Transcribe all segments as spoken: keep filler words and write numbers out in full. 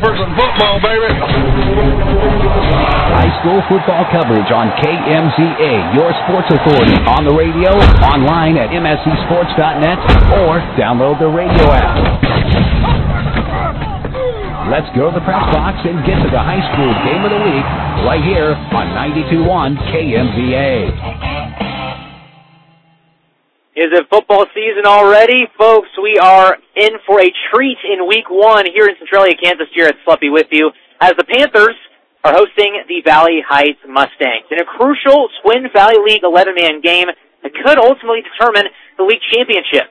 for some football, baby. High school football coverage on K M Z A, your sports authority, on the radio, online at M S C sports dot net, or download the radio app. Let's go to the press box and get to the high school game of the week right here on ninety-two point one K M Z A. Is it football season already? Folks, we are in for a treat in week one here in Centralia, Kansas. Jared Sluppy with you as the Panthers are hosting the Valley Heights Mustangs in a crucial Twin Valley League eleven-man game that could ultimately determine the league championship.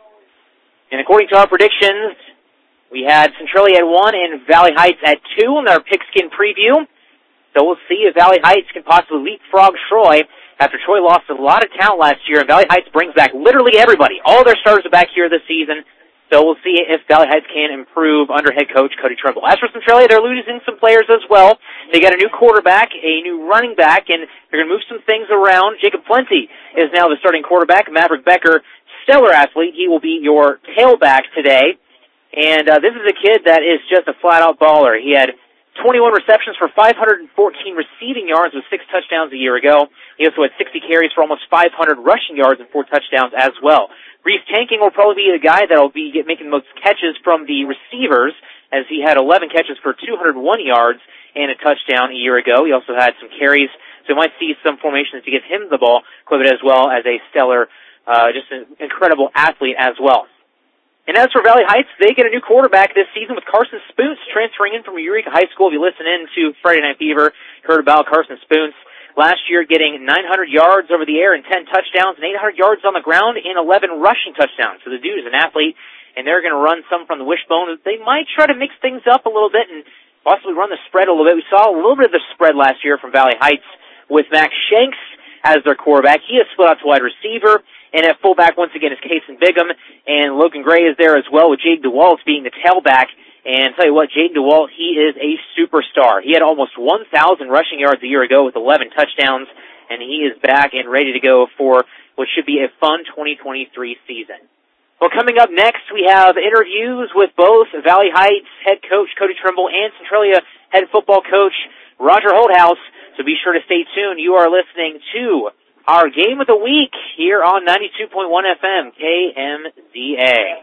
And according to our predictions, we had Centralia at one and Valley Heights at two in our pigskin preview. So we'll see if Valley Heights can possibly leapfrog Troy after Troy lost a lot of talent last year, and Valley Heights brings back literally everybody. All their stars are back here this season, so we'll see if Valley Heights can improve under head coach Cody Trimble. As for Centralia, they're losing some players as well. They got a new quarterback, a new running back, and they're going to move some things around. Jacob Plenty is now the starting quarterback. Maverick Becker, stellar athlete. He will be your tailback today. And uh, this is a kid that is just a flat-out baller. He had twenty-one receptions for five hundred fourteen receiving yards with six touchdowns a year ago. He also had sixty carries for almost five hundred rushing yards and four touchdowns as well. Reese Tanking will probably be the guy that will be get, making the most catches from the receivers, as he had eleven catches for two hundred one yards and a touchdown a year ago. He also had some carries, so we might see some formations to give him the ball, Clivet, as well as a stellar, uh, just an incredible athlete as well. And as for Valley Heights, they get a new quarterback this season with Carson Spoons transferring in from Eureka High School. If you listen in to Friday Night Fever, heard about Carson Spoons last year getting nine hundred yards over the air and ten touchdowns and eight hundred yards on the ground and eleven rushing touchdowns. So the dude is an athlete, and they're going to run some from the wishbone. They might try to mix things up a little bit and possibly run the spread a little bit. We saw a little bit of the spread last year from Valley Heights with Max Shanks as their quarterback. He is split out to wide receiver. And at fullback, once again, is Kason Bigham, and Logan Gray is there as well, with Jaden DeWalt being the tailback. And tell you what, Jaden DeWalt, he is a superstar. He had almost one thousand rushing yards a year ago with eleven touchdowns, and he is back and ready to go for what should be a fun twenty twenty-three season. Well, coming up next, we have interviews with both Valley Heights head coach Cody Trimble and Centralia head football coach Roger Holdhouse. So be sure to stay tuned. You are listening to our game of the week here on ninety-two point one F M, K M Z A.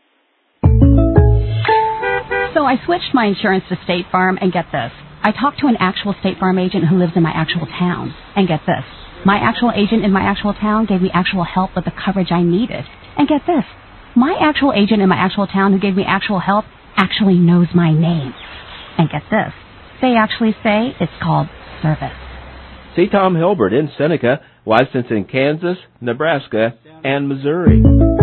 So I switched my insurance to State Farm, and get this. I talked to an actual State Farm agent who lives in my actual town. And get this. My actual agent in my actual town gave me actual help with the coverage I needed. And get this. My actual agent in my actual town who gave me actual help actually knows my name. And get this. They actually say it's called service. See Tom Hilbert in Seneca, licensed in Kansas, Nebraska, and Missouri.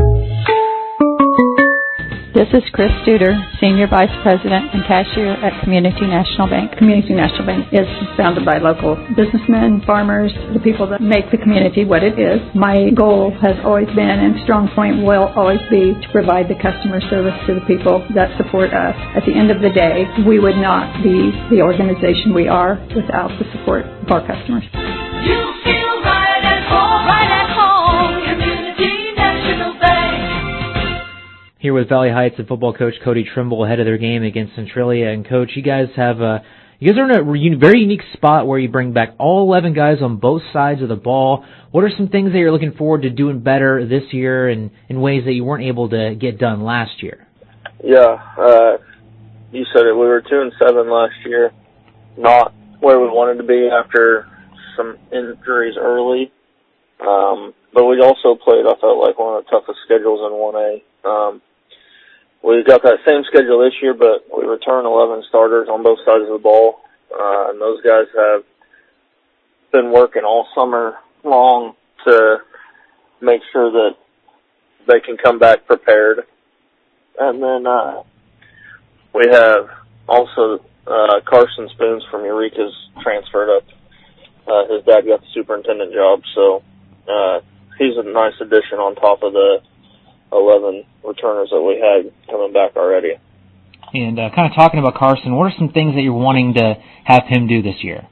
This is Chris Studer, Senior Vice President and Cashier at Community National Bank. Community National Bank is founded by local businessmen, farmers, the people that make the community what it is. My goal has always been, and strong point will always be, to provide the customer service to the people that support us. At the end of the day, we would not be the organization we are without the support of our customers. You feel right at home, right at home, Community National Bank. Here with Valley Heights and football coach Cody Trimble ahead of their game against Centralia. And Coach, you guys have uh, you guys are in a re- very unique spot where you bring back all eleven guys on both sides of the ball. What are some things that you're looking forward to doing better this year, and in ways that you weren't able to get done last year? Yeah, uh, you said it. We were two and seven last year, not where we wanted to be after some injuries early. Um, but we also played, I felt like, one of the toughest schedules in one A. Um, We got that same schedule this year, but we return eleven starters on both sides of the ball, uh, and those guys have been working all summer long to make sure that they can come back prepared. And then uh, we have also uh, Carson Spoons from Eureka's transferred up. Uh, his dad got the superintendent job, so uh, he's a nice addition on top of the eleven returners that we had coming back already. And uh, kind of talking about Carson, what are some things that you're wanting to have him do this year?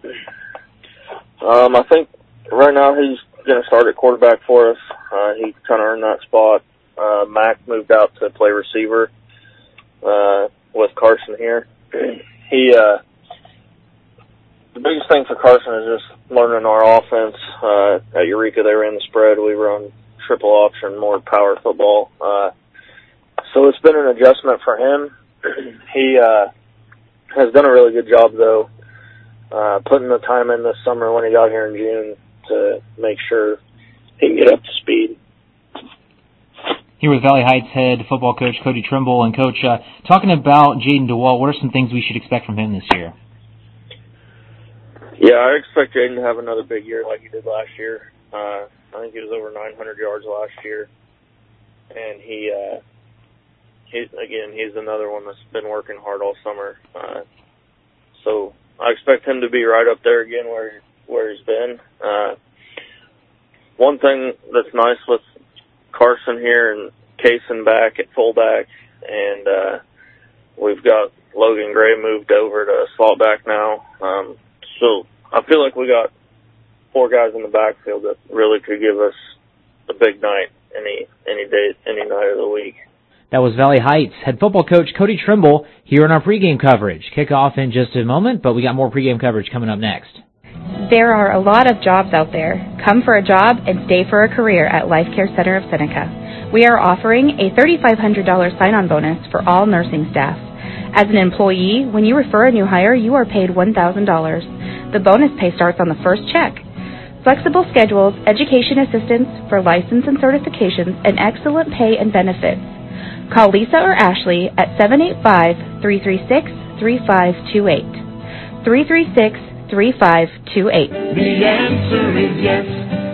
Um, I think right now he's going to start at quarterback for us. Uh, he kind of earned that spot. Uh, Mac moved out to play receiver uh, with Carson here, he, uh, the biggest thing for Carson is just learning our offense. Uh, at Eureka, they ran the spread. We run triple option, more power football. Uh, so it's been an adjustment for him. he, uh, has done a really good job, though, uh, putting the time in this summer when he got here in June to make sure he can get up to speed. Here with Valley Heights head football coach Cody Trimble. And, Coach, uh, talking about Jaden DeWalt, what are some things we should expect from him this year? Yeah, I expect Jaden to have another big year like he did last year. Uh, I think he was over nine hundred yards last year. And he, uh, he, again, he's another one that's been working hard all summer. Uh, so I expect him to be right up there again where, where he's been. Uh, one thing that's nice with Carson here and Kaysen back at fullback, and uh, we've got Logan Gray moved over to slot back now. Um, so I feel like we got four guys in the backfield that really could give us a big night any any day, any night of the week. That was Valley Heights head football coach Cody Trimble here in our pregame coverage. Kickoff in just a moment, but we got more pregame coverage coming up next. There are a lot of jobs out there. Come for a job and stay for a career at Life Care Center of Seneca. We are offering a three thousand five hundred dollars sign-on bonus for all nursing staff. As an employee, when you refer a new hire, you are paid one thousand dollars. The bonus pay starts on the first check. Flexible schedules, education assistance for license and certifications, and excellent pay and benefits. Call Lisa or Ashley at seven eight five, three three six, three five two eight. three three six, three five two eight. The answer is yes,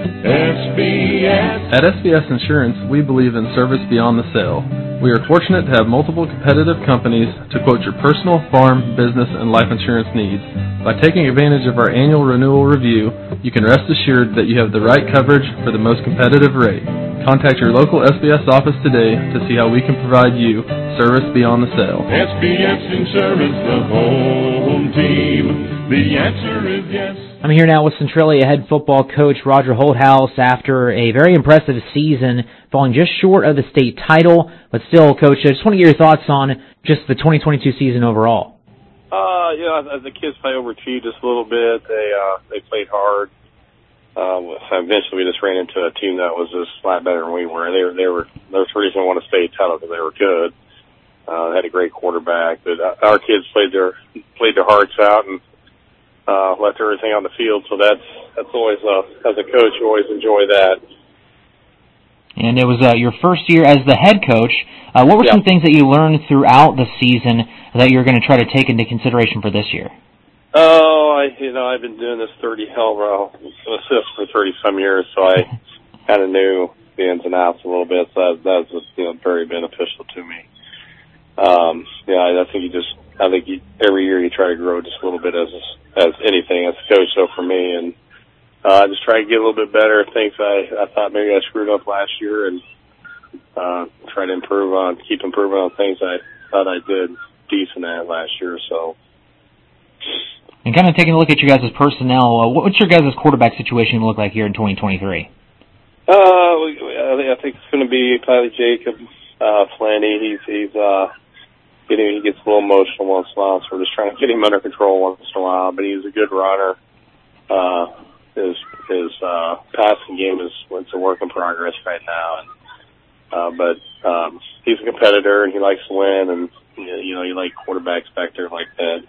S B S. At S B S Insurance, we believe in service beyond the sale. We are fortunate to have multiple competitive companies to quote your personal, farm, business, and life insurance needs. By taking advantage of our annual renewal review, you can rest assured that you have the right coverage for the most competitive rate. Contact your local S B S office today to see how we can provide you service beyond the sale. S B S Insurance, the home team. The answer is yes. I'm here now with Centralia head football coach Roger Holthouse after a very impressive season, falling just short of the state title. But still, Coach, I just want to get your thoughts on just the twenty twenty-two season overall. Uh, you know, the kids play overachieved just a little bit. They uh, they played hard. Um, eventually, we just ran into a team that was just a lot better than we were. They were they were there was a reason they won a state title because they were good. Uh, they had a great quarterback, but our kids played their played their hearts out and uh, left everything on the field. So that's that's always uh, as a coach, you always enjoy that. And it was uh, your first year as the head coach. Uh, what were yeah. some things that you learned throughout the season that you're going to try to take into consideration for this year? Oh, I you know I've been doing this thirty hell well assist for thirty some years, so I kind of knew the ins and outs a little bit. So that, that was you know very beneficial to me. Um, yeah, I, I think you just I think you, every year you try to grow just a little bit as as anything as a coach. So for me, and uh, I just try to get a little bit better. Things I I thought maybe I screwed up last year, and uh, try to improve on keep improving on things I thought I did decent at last year. So. And kind of taking a look at your guys' personnel, uh, what's your guys' quarterback situation look like here in twenty twenty-three? Uh, I think it's going to be probably Jacob uh, Flanny. He's he's uh, getting he gets a little emotional once in a while, so we're just trying to get him under control once in a while. But he's a good runner. Uh, his his uh, passing game is it's a work in progress right now, and uh, but um, he's a competitor and he likes to win, and you know you like quarterbacks back there like that.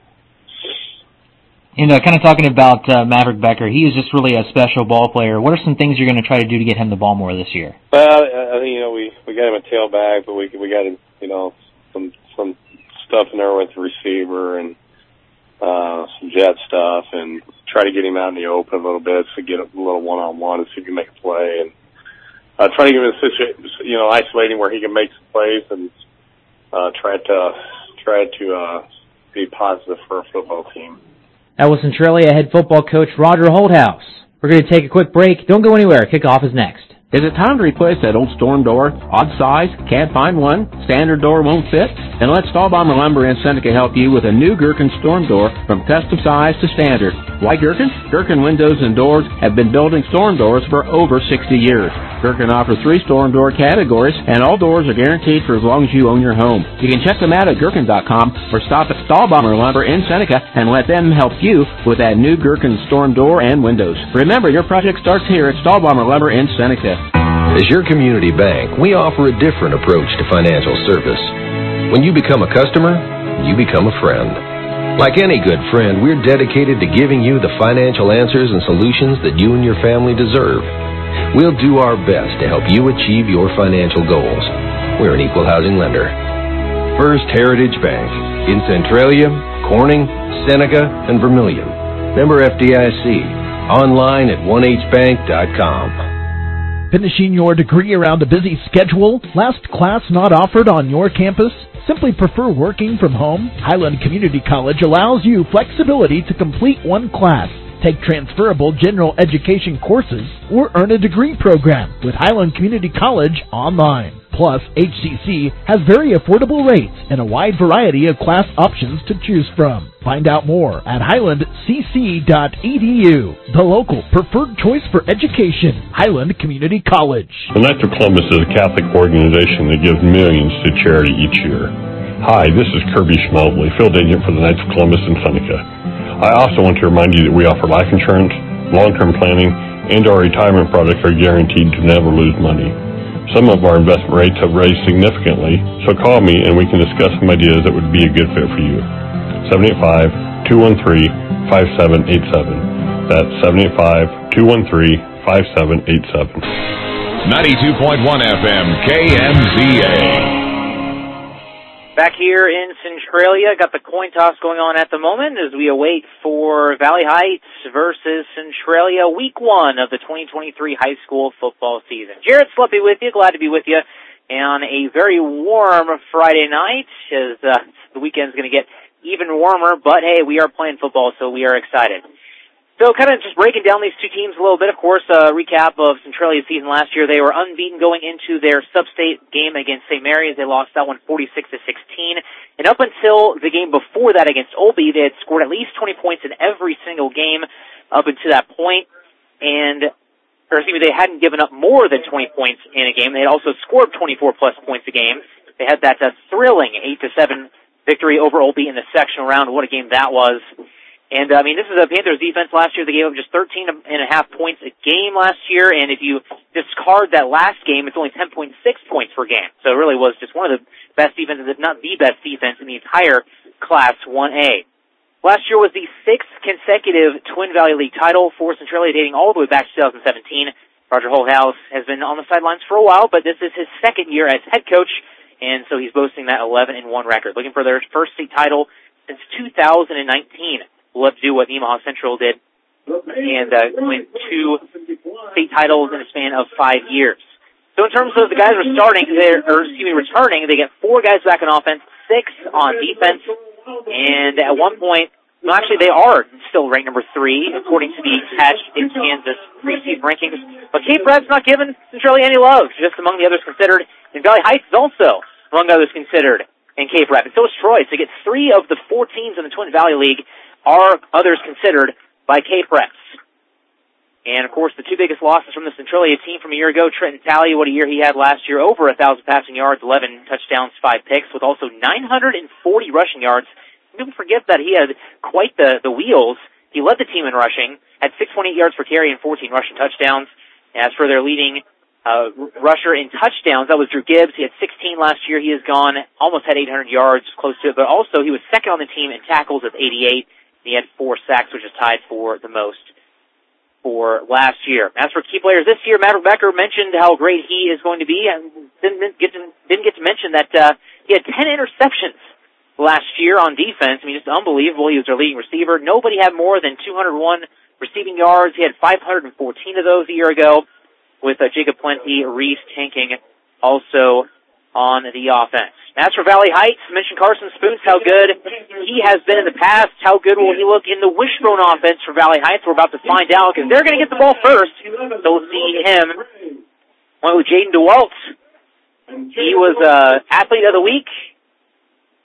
And uh, kind of talking about uh, Maverick Becker, he is just really a special ball player. What are some things you're going to try to do to get him the ball more this year? Well, I think you know we we got him a tailback, but we we got him you know some some stuff in there with the receiver and uh, some jet stuff, and try to get him out in the open a little bit to get a little one on one and see if he can make a play, and uh, try to give him a situation, you know, isolating where he can make some plays and uh, try to try to uh, be positive for a football team. That was Centralia head football coach Roger Holthouse. We're going to take a quick break. Don't go anywhere. Kickoff is next. Is it time to replace that old storm door? Odd size? Can't find one? Standard door won't fit? And let Stahlbomber Lumber in Seneca help you with a new Gherkin storm door from custom size to standard. Why Gherkin? Gherkin Windows and Doors have been building storm doors for over sixty years. Gherkin offers three storm door categories, and all doors are guaranteed for as long as you own your home. You can check them out at Gherkin dot com or stop at Stahlbomber Lumber in Seneca and let them help you with that new Gherkin storm door and windows. Remember, your project starts here at Stahlbomber Lumber in Seneca. As your community bank, we offer a different approach to financial service. When you become a customer, you become a friend. Like any good friend, we're dedicated to giving you the financial answers and solutions that you and your family deserve. We'll do our best to help you achieve your financial goals. We're an equal housing lender. First Heritage Bank in Centralia, Corning, Seneca, and Vermilion. Member F D I C. Online at one h bank dot com. Finishing your degree around a busy schedule? Last class not offered on your campus? Simply prefer working from home? Highland Community College allows you flexibility to complete one class, take transferable general education courses, or earn a degree program with Highland Community College online. Plus, H C C has very affordable rates and a wide variety of class options to choose from. Find out more at highland c c dot e d u, the local preferred choice for education, Highland Community College. The Knights of Columbus is a Catholic organization that gives millions to charity each year. Hi, this is Kirby Schmaltz, field agent for the Knights of Columbus in Seneca. I also want to remind you that we offer life insurance, long-term planning, and our retirement products are guaranteed to never lose money. Some of our investment rates have raised significantly, so call me and we can discuss some ideas that would be a good fit for you. seven eight five, two one three, five seven eight seven. That's seven eight five, two one three, five seven eight seven. ninety-two point one F M, K M Z A. Back here in Centralia, got the coin toss going on at the moment as we await for Valley Heights versus Centralia, week one of the twenty twenty-three high school football season. Jared Sluppy with you, glad to be with you on a very warm Friday night as uh, the weekend's going to get even warmer, but hey, we are playing football, so we are excited. So kind of just breaking down these two teams a little bit, of course, a recap of Centralia's season last year. They were unbeaten going into their sub-state game against Saint Mary's. They lost that one forty-six to sixteen. And up until the game before that against Olby, they had scored at least twenty points in every single game up until that point. And, or excuse me, they hadn't given up more than twenty points in a game. They had also scored twenty-four plus points a game. They had that uh, thrilling eight to seven victory over Olby in the sectional round. What a game that was. And, I mean, this is a Panthers defense last year. They gave up just thirteen and a half points a game last year. And if you discard that last game, it's only ten point six points per game. So it really was just one of the best defenses, if not the best defense in the entire Class one A. Last year was the sixth consecutive Twin Valley League title for Centralia, dating all the way back to two thousand seventeen. Roger Holthouse has been on the sidelines for a while, but this is his second year as head coach, and so he's boasting that eleven and one record. Looking for their first state title since two thousand nineteen. We'll have to do what Nemaha Central did and uh, win two state titles in a span of five years. So in terms of the guys who are starting, they're, or excuse me, returning, they get four guys back on offense, six on defense, and at one point, well, actually they are still ranked number three, according to the Hatch in Kansas preseason rankings. But Cape Red's not giving Centralia any love, just among the others considered, and Valley Heights is also among the others considered in Cape Red. And so is Troy. So you get three of the four teams in the Twin Valley League are others considered by Cape Reps. And, of course, the two biggest losses from the Centralia team from a year ago, Trenton Talley, what a year he had last year, over one thousand passing yards, eleven touchdowns, five picks, with also nine hundred forty rushing yards. People forget that he had quite the, the wheels. He led the team in rushing, had six point eight yards per carry and fourteen rushing touchdowns. As for their leading uh, rusher in touchdowns, that was Drew Gibbs. He had sixteen last year. He has gone, almost had eight hundred yards, close to it, but also he was second on the team in tackles with eighty-eight. He had four sacks, which is tied for the most for last year. As for key players this year, Maverick Becker mentioned how great he is going to be, and didn't get to, didn't get to mention that uh, he had ten interceptions last year on defense. I mean, just unbelievable. He was their leading receiver. Nobody had more than two hundred one receiving yards. He had five hundred fourteen of those a year ago, with uh, Jacob Plenty, Reese, Tanking also on the offense. As for Valley Heights, mentioned Carson Spoons, how good he has been in the past. How good will he look in the Wishbone offense for Valley Heights? We're about to find out, because they're going to get the ball first. So we'll see him. One with Jaden DeWalt. He was uh, Athlete of the Week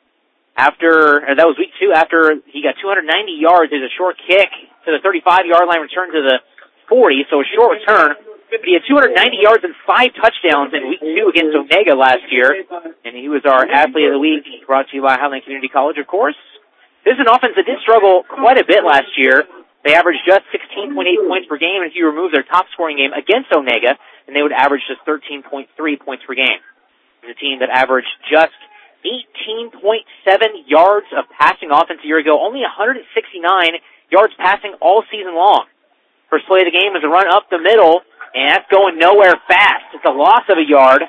after, or that was week two, after he got two hundred ninety yards. There's a short kick to the thirty-five-yard line, return to the forty, so a short return. But he had two hundred ninety yards and five touchdowns in week two against Omega last year, and he was our athlete of the week, brought to you by Highland Community College, of course. This is an offense that did struggle quite a bit last year. They averaged just sixteen point eight points per game, and if you remove their top-scoring game against Omega, then they would average just thirteen point three points per game. It's a team that averaged just eighteen point seven yards of passing offense a year ago, only one hundred sixty-nine yards passing all season long. First play of the game is a run up the middle, and that's going nowhere fast. It's a loss of a yard.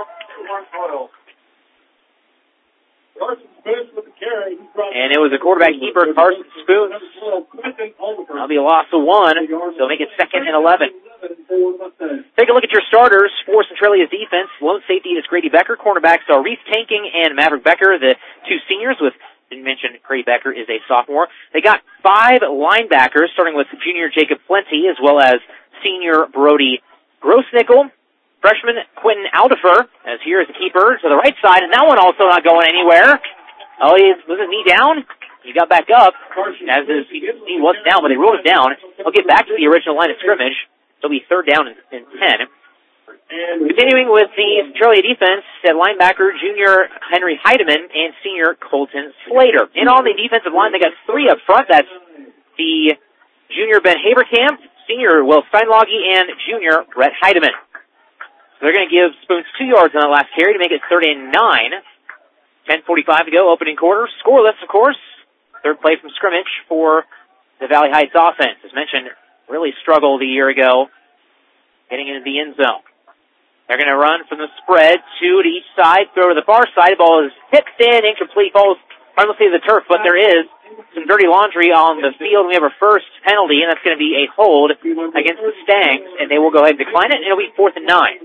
And it was a quarterback keeper, Carson Spoons. That'll be a loss of one, so make it second and eleven. Take a look at your starters for Centralia's defense. Lone safety is Grady Becker. Cornerbacks are Reese Tanking and Maverick Becker, the two seniors. With didn't mention Grady Becker is a sophomore. They got five linebackers, starting with junior Jacob Plenty, as well as senior Brody Grossnickel. Freshman Quentin Aldifer, as here is the keeper to the right side, and that one also not going anywhere. Oh, he was his knee down. He got back up, as his knee was down, but they rolled it down. He'll get back to the original line of scrimmage. It'll be third down and, and ten. Continuing with the Centralia defense, at linebacker, junior Henry Heidemann and senior Colton Slater. And on the defensive line, they got three up front. That's the junior Ben Haberkamp, senior Will Steinloggy, and junior Brett Heidemann. They're going to give Spoons two yards on that last carry to make it third and nine. ten forty-five to go, opening quarter. Scoreless, of course. Third play from scrimmage for the Valley Heights offense. As mentioned, really struggled a year ago getting into the end zone. They're going to run from the spread, two to each side, throw to the far side. The ball is tipped in, incomplete, falls harmlessly to the turf, but there is some dirty laundry on the field. We have a first penalty, and that's going to be a hold against the Stangs, and they will go ahead and decline it, and it'll be fourth and nine.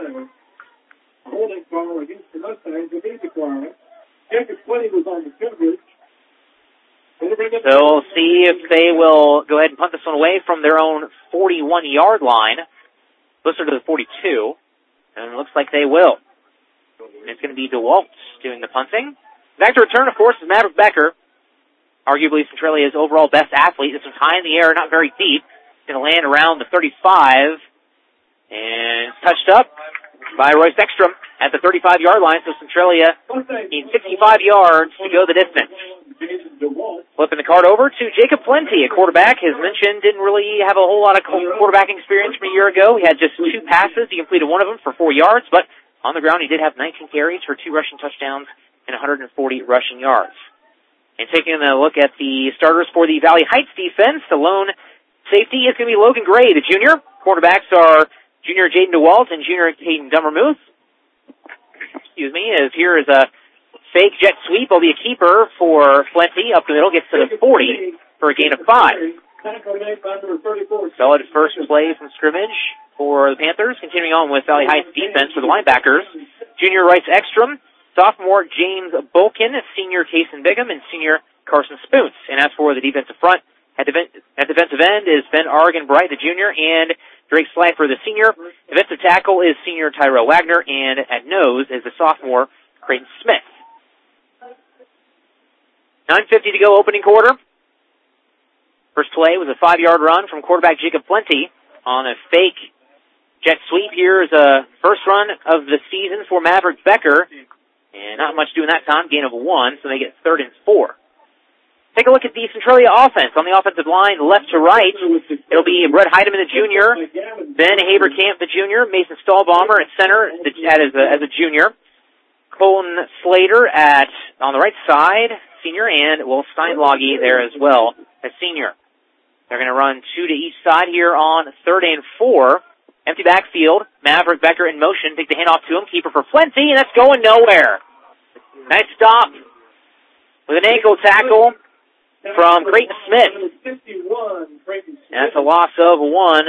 Holding call against the Mustangs, they did decline it. Jacob Plenty was on the coverage. So we'll see if they will go ahead and punt this one away from their own forty-one-yard line, closer to the forty-two, and it looks like they will. And it's going to be DeWalt doing the punting. Back to return, of course, is Maverick Becker. Arguably Centralia's overall best athlete. This one's high in the air, not very deep. It's going to land around the thirty-five. And touched up by Royce Ekstrom at the thirty-five-yard line. So Centralia needs sixty-five yards to go the distance. Flipping the card over to Jacob Plenty, a quarterback. As mentioned, didn't really have a whole lot of quarterbacking experience from a year ago. He had just two passes. He completed one of them for four yards. But on the ground, he did have nineteen carries for two rushing touchdowns and one hundred forty rushing yards. And taking a look at the starters for the Valley Heights defense, the lone safety is going to be Logan Gray, the junior. Quarterbacks are junior Jaden DeWalt and junior Hayden Dummermuth. Excuse me, as here is a fake jet sweep. Will be a keeper for Plenty. Up the middle, gets to the forty for a gain of five. Solid first play from scrimmage for the Panthers. Continuing on with Valley Heights defense for the linebackers. Junior Rice Ekstrom, sophomore James Bulkin, senior Kason Bigham, and senior Carson Spoons. And as for the defensive front, at, the, at defensive end is Ben Argan Bright, the junior, and Drake Slifer, the senior. Defensive tackle is senior Tyrell Wagner, and at nose is the sophomore Creighton Smith. nine fifty to go, opening quarter. First play was a five-yard run from quarterback Jacob Plenty on a fake jet sweep. Here is a first run of the season for Maverick Becker. And not much doing that time, gain of one, so they get third and four. Take a look at the Centralia offense. On the offensive line, left to right, it'll be Brett Heidemann, the junior, Ben Haberkamp, the junior, Mason Stahlbomber at center as a, as a junior, Colton Slater at on the right side, senior, and Will Steinloggy there as well, a senior. They're going to run two to each side here on third and four. Empty backfield. Maverick Becker in motion. Take the handoff to him. Keeper for Plenty, and that's going nowhere. Nice stop with an ankle tackle from Creighton Smith. And that's a loss of one.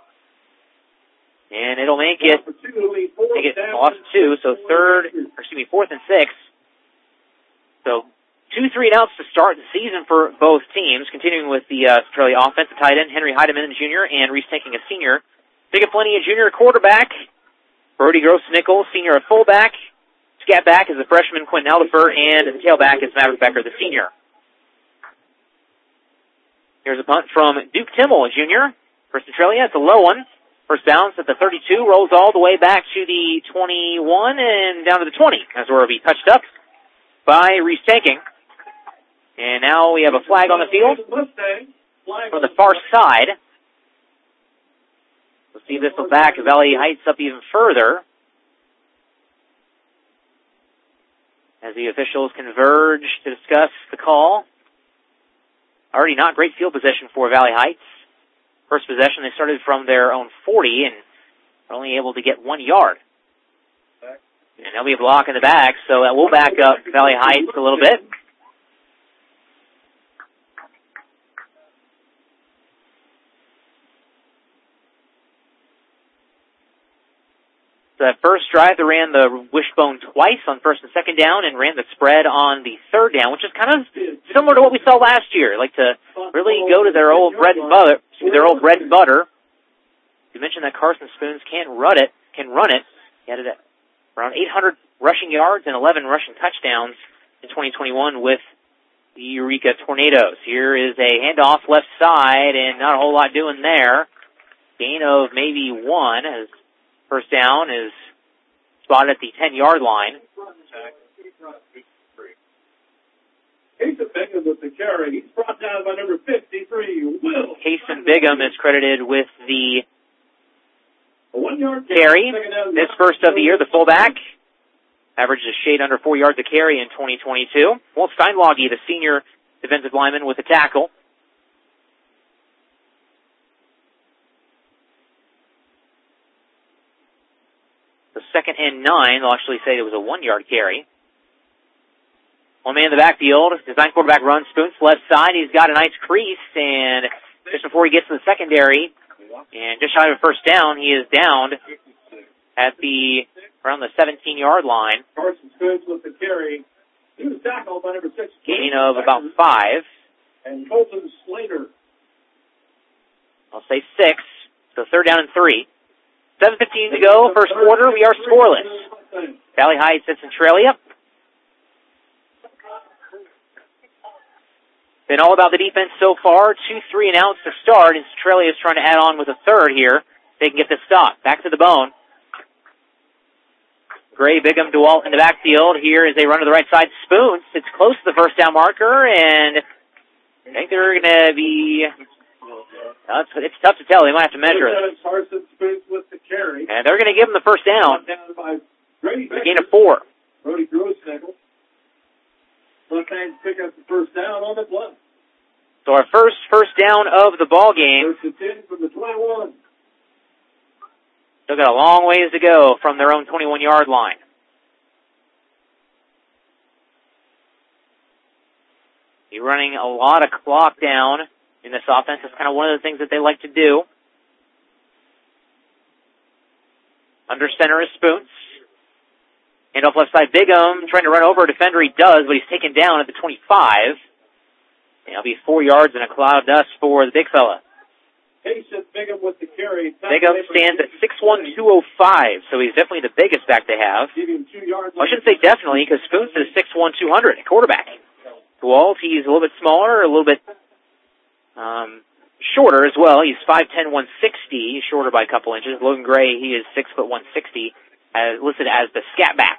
And it'll make it, make it a loss of two, so third, or excuse me, fourth and six. So two three and outs to start the season for both teams. Continuing with the uh, Centralia offense, the tight end, Henry Heidemann, the junior, and Reese Tanking, a senior. Jacob Plenty, a junior quarterback. Brody Gross-Nichols, senior at fullback. Scat back is the freshman Quinn Eldifer, and the tailback is Maverick Becker, the senior. Here's a punt from Duke Timmel, a junior. For Centralia, it's a low one. First bounce at the thirty-two, rolls all the way back to the twenty-one and down to the twenty. That's where it'll be touched up by Reese Tanking. And now we have a flag on the field from the far side. We'll see if this will back Valley Heights up even further as the officials converge to discuss the call. Already not great field position for Valley Heights. First possession, they started from their own forty and were only able to get one yard. And there'll be a block in the back, so that will back up Valley Heights a little bit. The first drive, they ran the wishbone twice on first and second down and ran the spread on the third down, which is kind of similar to what we saw last year. Like to really go to their old bread and butter. Their old bread and butter. You mentioned that Carson Spoons can run it. Can run it. He had it at around eight hundred rushing yards and eleven rushing touchdowns in twenty twenty-one with the Eureka Tornadoes. Here is a handoff left side, and not a whole lot doing there. Gain of maybe one as first down is spotted at the ten-yard line. Hasten Bigham with the carry. He's brought down by number fifty-three, Will. Hasten Bigham is credited with the one-yard carry. This first of the year, the fullback averages a shade under four yards a carry in twenty twenty-two. Walt Steinloggy, the senior defensive lineman, with the tackle. The second and nine, they'll actually say it was a one-yard carry. One man in the backfield. Design quarterback runs. Spoons left side. He's got a nice crease, and just before he gets to the secondary, and just shy of a first down, he is downed at the around the seventeen-yard line. Carson Spoons with the carry. He was tackled by number six. Gain of about five. And Colton Slater. I'll say six. So third down and three. seven fifteen to go, first quarter. We are scoreless. Valley Heights at Centralia. Been all about the defense so far. Two, three, and outs to start, and Centralia is trying to add on with a third here. They can get this stop. Back to the bone. Gray, Bigham, DeWalt in the backfield. Here as they run to the right side. Spoons. It's close to the first down marker, and I think they're going to be... Uh, it's, it's tough to tell. They might have to measure it. Carson Spoons with the carry. And they're going to give them the first down. Gain of four. Brody Grossnickel. Left hand pick up the first down on the play. So our first first down of the ball game. First and ten from the twenty-one. Still got a long ways to go from their own twenty-one-yard line. You're running a lot of clock down in this offense. That's kind of one of the things that they like to do. Under center is Spoons. Hand off left side, Bigham trying to run over a defender. He does, but he's taken down at the twenty-five. And it'll be four yards in a cloud of dust for the big fella. Hasten Bigham with the carry. Bigham stands at six one, two oh five, so he's definitely the biggest back they have. Give him two yards. I shouldn't say definitely, because Spoons is six one, two hundred, quarterback. Walt, he's a little bit smaller, a little bit um, shorter as well. He's five ten, one sixty, shorter by a couple inches. Logan Gray, he is six foot one sixty. As listed as the scat back.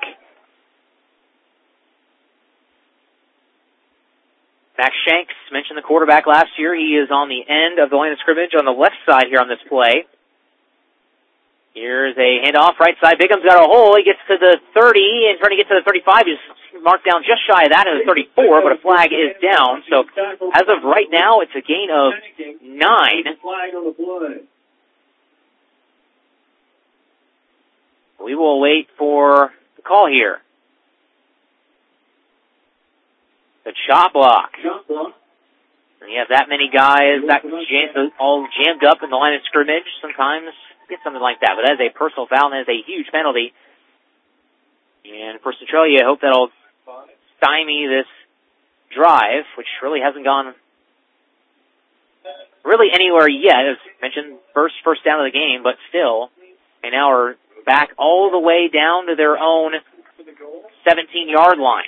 Max Shanks, mentioned the quarterback last year. He is on the end of the line of scrimmage on the left side here on this play. Here's a handoff, right side. Bigham's got a hole. He gets to the thirty and trying to get to the thirty-five. He's marked down just shy of that at the thirty-four, but a flag is down. So as of right now, it's a gain of nine. Flag on the play. We will wait for the call here. The chop block. Chop block. And you have that many guys that jam, all jammed up in the line of scrimmage. Sometimes get something like that, but that is a personal foul and that is a huge penalty. And for Centralia, I hope that'll stymie this drive, which really hasn't gone really anywhere yet. As mentioned, first first down of the game, but still, and now we're back all the way down to their own seventeen-yard line.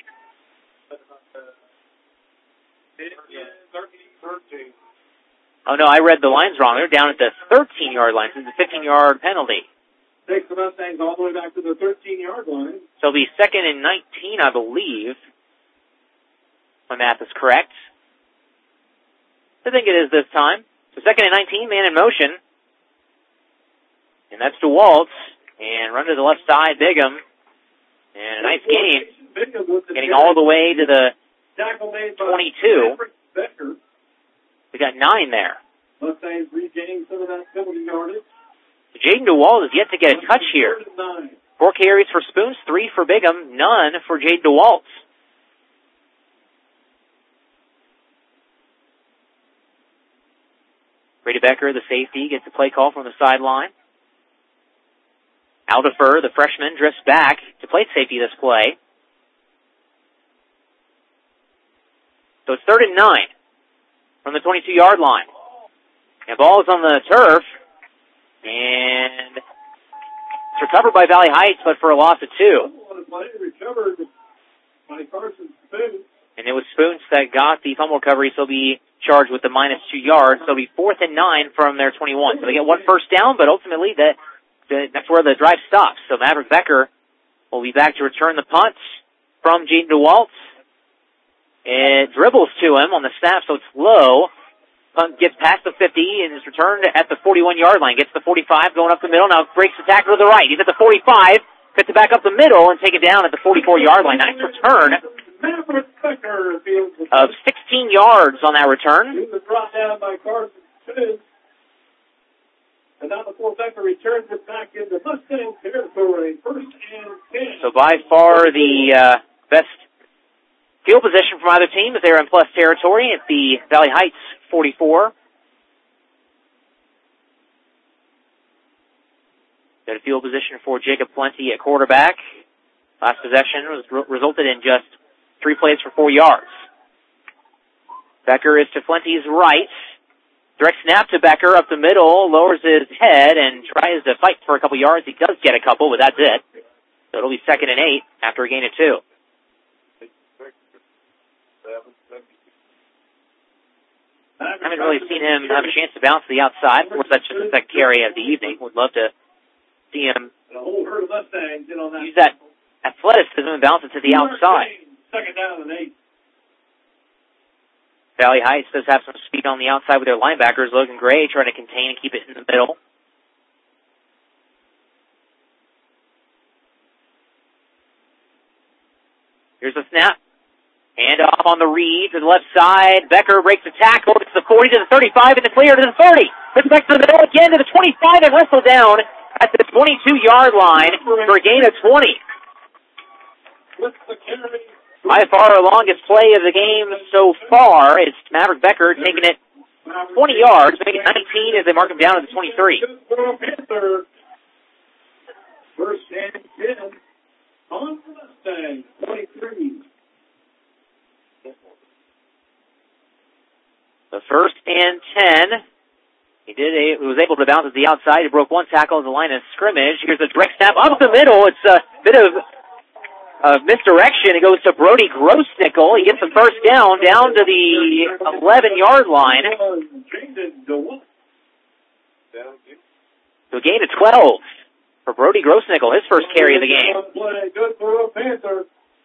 Oh, no, I read the lines wrong. They're down at the thirteen-yard line. So it's a fifteen-yard penalty. Takes the Mustangs all the way back to the thirteen-yard line. So it'll be second and nineteen, I believe. My math is correct. I think it is this time. So second and nineteen, man in motion. And that's DeWalt. And run to the left side, Bigham. And a nice gain. Getting all the way to the twenty-two. We got nine there. Mustangs regaining some of that penalty yardage. Jaden DeWalt is yet to get a touch here. Four carries for Spoons, three for Bigham, none for Jaden DeWalt. Brady Becker, the safety, gets a play call from the sideline. Aldefer, the freshman, drifts back to play safety this play. So it's third and nine from the twenty-two-yard line. And ball is on the turf. And it's recovered by Valley Heights, but for a loss of two. Recovered by Carson Spoons. And it was Spoons that got the fumble recovery, so he'll be charged with the minus two yards. So it'll be fourth and nine from their twenty-one. So they get one first down, but ultimately that, that that's where the drive stops. So Maverick Becker will be back to return the punt from Jaden DeWalt. It dribbles to him on the snap, so it's low. Punt gets past the fifty and is returned at the forty-one-yard line. Gets the forty-five, going up the middle. Now breaks the tackle to the right. He's at the forty-five, cuts it back up the middle, and take it down at the forty-four-yard line. Nice return of sixteen yards on that return. He was brought down by Carson Spoons. And now the fullback returns it back into Mustang territory. First and ten. So by far the uh, best field position from either team as they're in plus territory at the Valley Heights forty-four. Got a field position for Jacob Plenty at quarterback. Last possession was re- resulted in just three plays for four yards. Becker is to Plenty's right. Direct snap to Becker up the middle, lowers his head and tries to fight for a couple yards. He does get a couple, but that's it. So it'll be second and eight after a gain of two. I haven't really seen him have a chance to bounce to the outside. Of course, that's just the second carry of the evening. Would love to see him use that athleticism and bounce it to the outside. Second down and eight. Valley Heights does have some speed on the outside with their linebackers. Logan Gray trying to contain and keep it in the middle. Here's the snap. Hand off on the read to the left side. Becker breaks the tackle. It's the forty to the thirty-five and the clear to the thirty. Puts back to the middle again to the twenty-five and wrestle down at the twenty-two-yard line for a gain of twenty. By far our longest play of the game so far. It's Maverick Becker taking it twenty yards, making it nineteen as they mark him down to the twenty-three. First and ten on the Mustang, twenty-three. The first and ten. He did a, he was able to bounce at the outside. He broke one tackle at the line of scrimmage. Here's a direct snap up the middle. It's a bit of uh, misdirection. It goes to Brody Grossnickel. He gets the first down, down to the eleven-yard line. So a gain of twelve for Brody Grossnickel, his first carry of the game. Good for a Panther.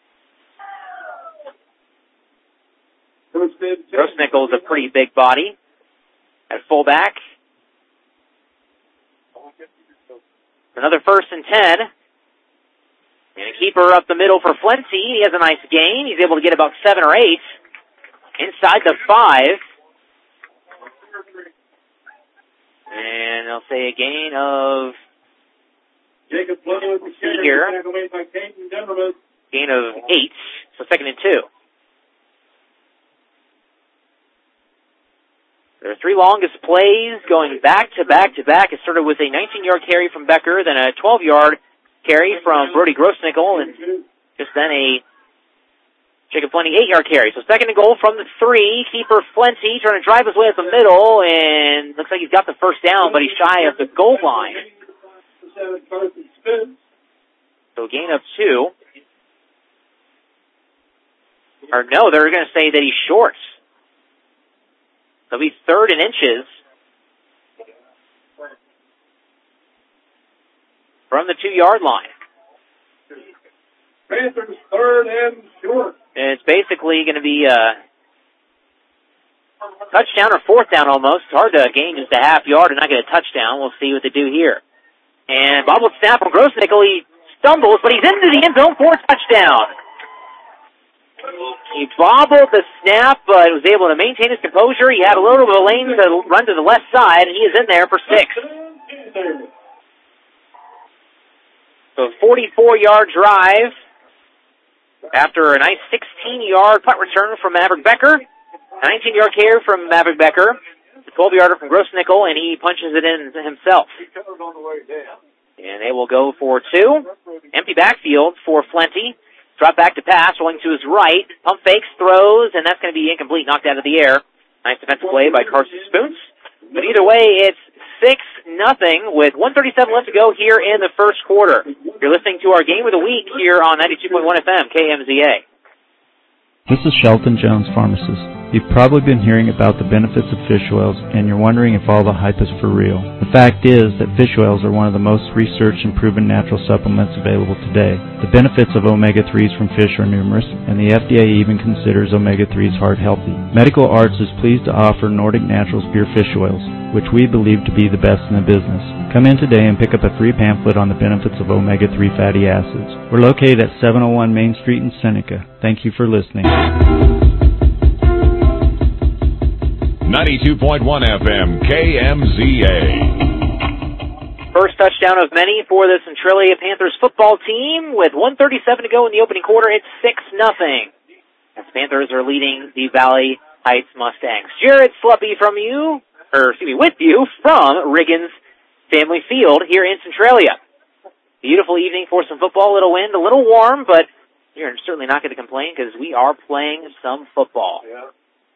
Grossnickel is a pretty big body at fullback. Another first and ten. And a keeper up the middle for Flenty. He has a nice gain. He's able to get about seven or eight inside the five. And they'll say a gain of Jacob here. Gain of eight. So second and two. Their three longest plays going back to back to back. It started with a nineteen-yard carry from Becker, then a twelve-yard carry from Brody Grossnickel, and just then a Jacob Plenty eight-yard carry. So second and goal from the three. Keeper Plenty trying to drive his way up the middle, and looks like he's got the first down, but he's shy of the goal line. So a gain of two. Or no, they're going to say that he's short. So he's third in inches from the two-yard line. Panthers third and short. And it's basically going to be a touchdown or fourth down almost. It's hard to gain just a half yard and not get a touchdown. We'll see what they do here. And bobbled snap from Grossnickel. He stumbles, but he's into the end zone for a touchdown. He bobbled the snap, but was able to maintain his composure. He had a little bit of a lane to run to the left side, and he is in there for six. So forty-four-yard drive after a nice sixteen-yard punt return from Maverick Becker, a nineteen-yard carry from Maverick Becker, a twelve-yarder from Grossnickel, and he punches it in himself. And they will go for two. Empty backfield for Flenty. Drop back to pass, rolling to his right. Pump fakes, throws, and that's going to be incomplete, knocked out of the air. Nice defensive play by Carson Spoons. But either way, it's six nothing with one thirty-seven left to go here in the first quarter. You're listening to our Game of the Week here on ninety-two point one F M, K M Z A. This is Shelton Jones, pharmacist. You've probably been hearing about the benefits of fish oils, and you're wondering if all the hype is for real. The fact is that fish oils are one of the most researched and proven natural supplements available today. The benefits of omega threes from fish are numerous, and the F D A even considers omega threes heart healthy. Medical Arts is pleased to offer Nordic Naturals pure fish oils, which we believe to be the best in the business. Come in today and pick up a free pamphlet on the benefits of omega three fatty acids. We're located at seven oh one Main Street in Seneca. Thank you for listening. ninety-two point one F M, K M Z A. First touchdown of many for the Centralia Panthers football team. With one thirty-seven to go in the opening quarter, it's six nothing. As Panthers are leading the Valley Heights Mustangs. Jared Sluppy from you, or excuse me, with you from Riggins Family Field here in Centralia. Beautiful evening for some football. Little wind, a little warm, but you're certainly not going to complain because we are playing some football. Yeah.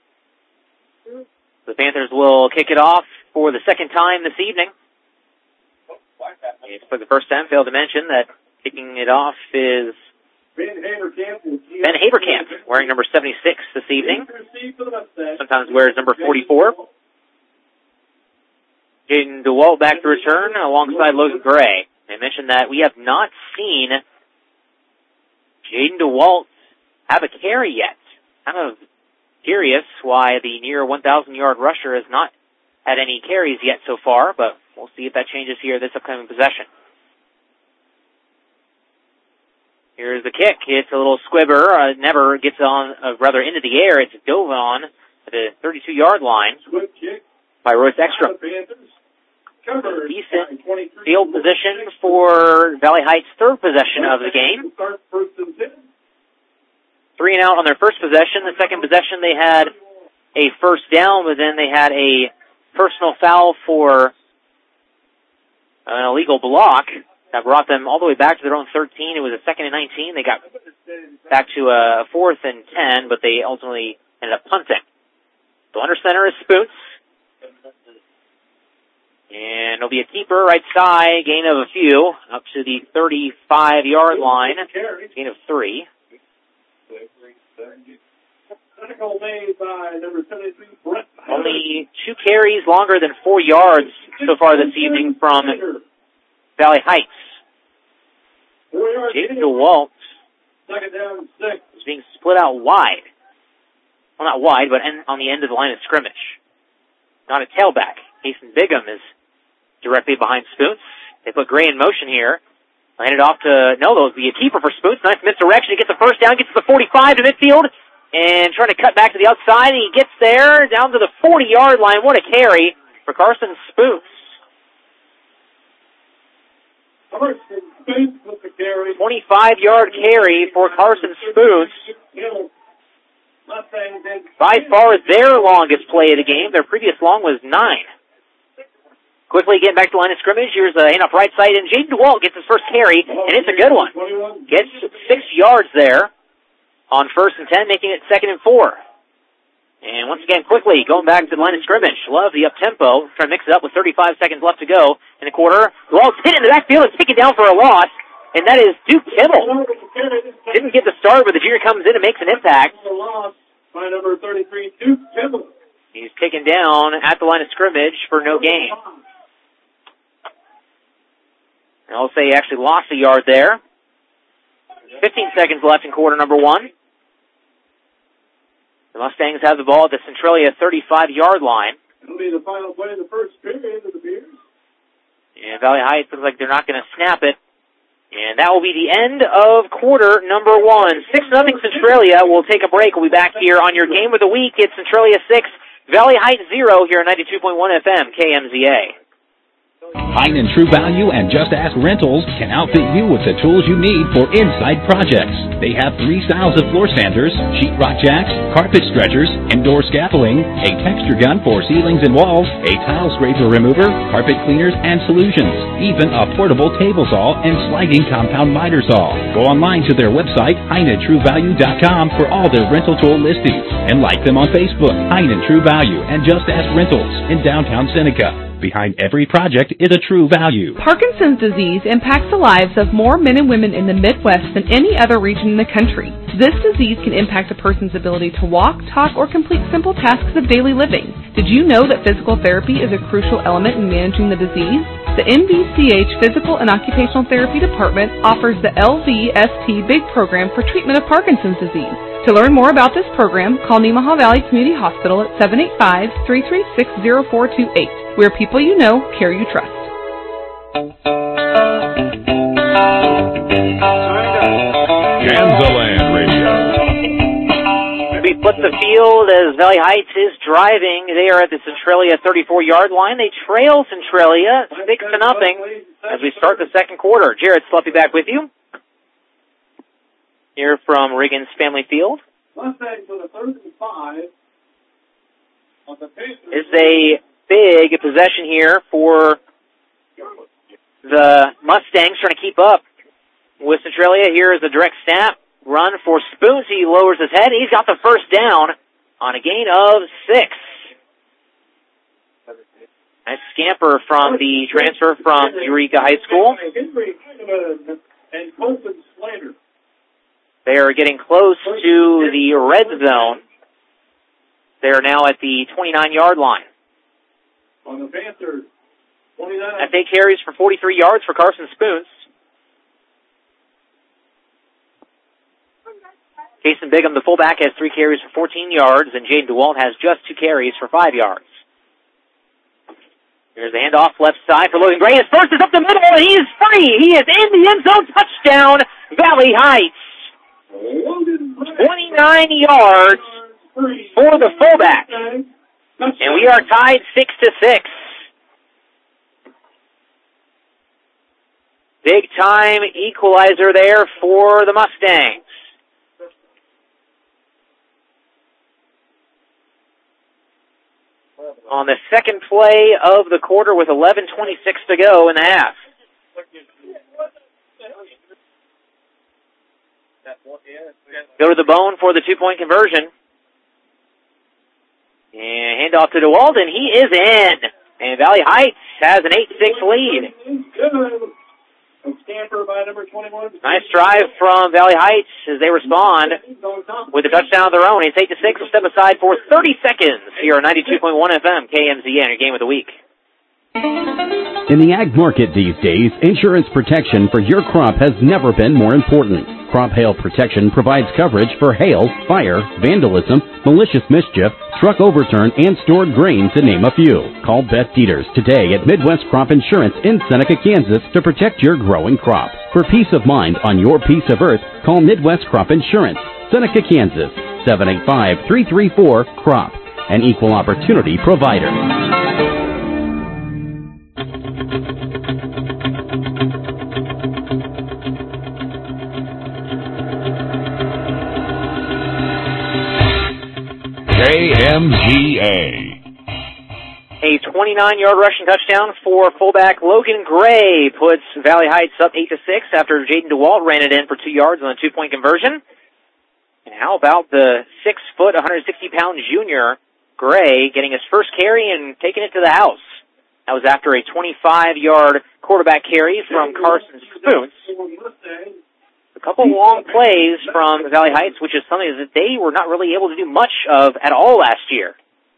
The Panthers will kick it off for the second time this evening. It's for the first time, failed to mention that kicking it off is Ben Haberkamp, Ben Haberkamp, wearing number seventy-six this evening. Sometimes wears number forty-four. Jaden DeWalt back to return alongside Logan Gray. They mentioned that we have not seen Jaden DeWalt have a carry yet. Kind of curious why the near one thousand yard rusher has not had any carries yet so far, but we'll see if that changes here this upcoming possession. Here's the kick. It's a little squibber. Uh, never gets on, uh, rather into the air. It's dove on at the thirty-two yard line by Royce Ekstrom. Decent field position for Valley Heights' third possession of the game. Three and out on their first possession. The second possession, they had a first down, but then they had a personal foul for an illegal block that brought them all the way back to their own thirteen. It was a second and nineteen. They got back to a fourth and ten, but they ultimately ended up punting. So under center is Spoots. And it'll be a keeper right side, gain of a few, up to the thirty-five yard line, gain of three. Only two carries longer than four yards so far this evening from Valley Heights. Jaden DeWalt is being split out wide. Well, not wide, but on the end of the line of scrimmage. Not a tailback. Mason Bigham is directly behind Spoots. They put Gray in motion here. Landed off to, no, that'll be a keeper for Spoots. Nice misdirection. He gets the first down, gets to the forty-five to midfield, and trying to cut back to the outside. And he gets there, down to the forty yard line. What a carry for Carson Spoots. twenty-five yard carry for Carson Spoots. By far their longest play of the game. Their previous long was nine. Quickly getting back to the line of scrimmage. Here's a hand up right side, and Jaden DeWalt gets his first carry, and it's a good one. Gets six yards there on first and ten, making it second and four. And once again, quickly going back to the line of scrimmage. Love the up-tempo. Trying to mix it up with thirty-five seconds left to go in the quarter. DeWalt's hit in the backfield and taken down for a loss. and that is Duke Kimmel. Didn't get the start, but the junior comes in and makes an impact. By number thirty-three, Duke Kimmel. He's taken down at the line of scrimmage for no gain. I'll say he actually lost a yard there. fifteen seconds left in quarter number one. The Mustangs have the ball at the Centralia thirty-five-yard line. It'll be the final play of the first period of the Bears. And Valley Heights looks like they're not going to snap it. And that will be the end of quarter number one. six nothing Centralia. We'll take a break. We'll be back here on your game of the week. It's Centralia six, Valley Heights zero here on ninety-two point one F M, K M Z A. Hein and True Value and Just Ask Rentals can outfit you with the tools you need for inside projects. They have three styles of floor sanders, sheetrock jacks, carpet stretchers, indoor scaffolding, a texture gun for ceilings and walls, a tile scraper remover, carpet cleaners and solutions, even a portable table saw and sliding compound miter saw. Go online to their website, hein and true value dot com, for all their rental tool listings, and like them on Facebook, Hein and True Value and Just Ask Rentals in downtown Seneca. Behind every project is a True Value. Parkinson's disease impacts the lives of more men and women in the Midwest than any other region in the country. This disease can impact a person's ability to walk, talk, or complete simple tasks of daily living. Did you know that physical therapy is a crucial element in managing the disease? The N V C H Physical and Occupational Therapy Department offers the L V S T BIG program for treatment of Parkinson's disease. To learn more about this program, call Nemaha Valley Community Hospital at seven eight five, three three six, zero four two eight. We're people you know, care you trust. Ganzaland Radio. We flip the field as Valley Heights is driving. They are at the Centralia thirty-four-yard line. They trail Centralia six to nothing as we start the second quarter. Jared Sluppy back with you here from Riggins Family Field. Mustangs with a third and five. On the It's a big possession here for the Mustangs, trying to keep up with Centralia. Here is a direct snap. Run for Spoons. He lowers his head. He's got the first down on a gain of six. Nice scamper from the transfer from Eureka High School. And Colton Slater. They are getting close to the red zone. They are now at the twenty-nine-yard line. On the Panthers, twenty-nine. That's eight carries for forty-three yards for Carson Spoons. Jason Bigham, the fullback, has three carries for fourteen yards, and Jaden DeWalt has just two carries for five yards. Here's the handoff left side for Logan Gray. His first is up the middle, and he is free. He is in the end zone. Touchdown, Valley Heights. twenty-nine yards for the fullback. And we are tied six to six. Big time equalizer there for the Mustangs. On the second play of the quarter with eleven twenty-six to go in the half. Go to the bone for the two-point conversion. And handoff to DeWalt, and he is in. And Valley Heights has an eight six lead. Nice drive from Valley Heights as they respond with a touchdown of their own. It's eight to six. We'll step aside for thirty seconds here on ninety-two point one F M, K M Z A, your game of the week. In the ag market these days, insurance protection for your crop has never been more important. Crop Hail Protection provides coverage for hail, fire, vandalism, malicious mischief, truck overturn, and stored grain, to name a few. Call Beth Dieters today at Midwest Crop Insurance in Seneca, Kansas to protect your growing crop. For peace of mind on your piece of earth, call Midwest Crop Insurance, Seneca, Kansas, seven eight five, three three four, C R O P, an equal opportunity provider. K M G A. A twenty-nine-yard rushing touchdown for fullback Logan Gray puts Valley Heights up eight to six after Jaden DeWalt ran it in for two yards on a two-point conversion. And how about the six foot, one hundred sixty pound junior Gray getting his first carry and taking it to the house? That was after a twenty-five-yard quarterback carry from Carson Spoons. A couple long plays from Valley Heights, which is something that they were not really able to do much of at all last year.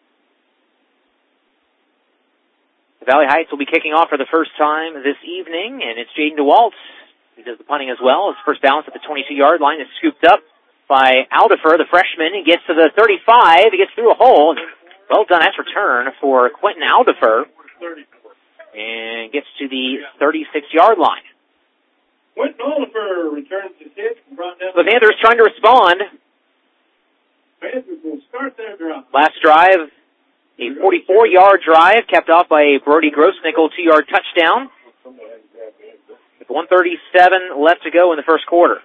Valley Heights will be kicking off for the first time this evening, and it's Jaden DeWalt. He does the punting as well. His first bounce at the twenty-two-yard line is scooped up by Aldifer, the freshman. He gets to the thirty-five. He gets through a hole. Well done. That's return for Quentin Aldifer. And gets to the thirty-six-yard line. Quentin Aldifer returns the kick and brought down. The Panthers trying to respond. Panthers will start their drive. Last drive, a forty-four-yard drive capped off by a Brody Grossnickel two-yard touchdown. With one thirty-seven left to go in the first quarter.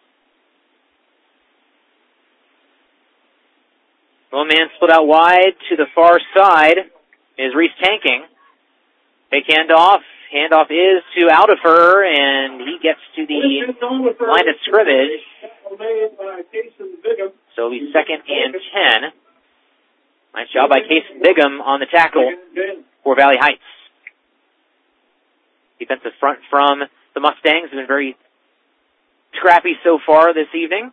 One man split out wide to the far side is Reese Tanking. Fake handoff. Handoff is to Aldifer, and he gets to the line of scrimmage. So it'll be second and ten. Nice job by Casey Bigham on the tackle for Valley Heights. Defensive front from the Mustangs have been very scrappy so far this evening.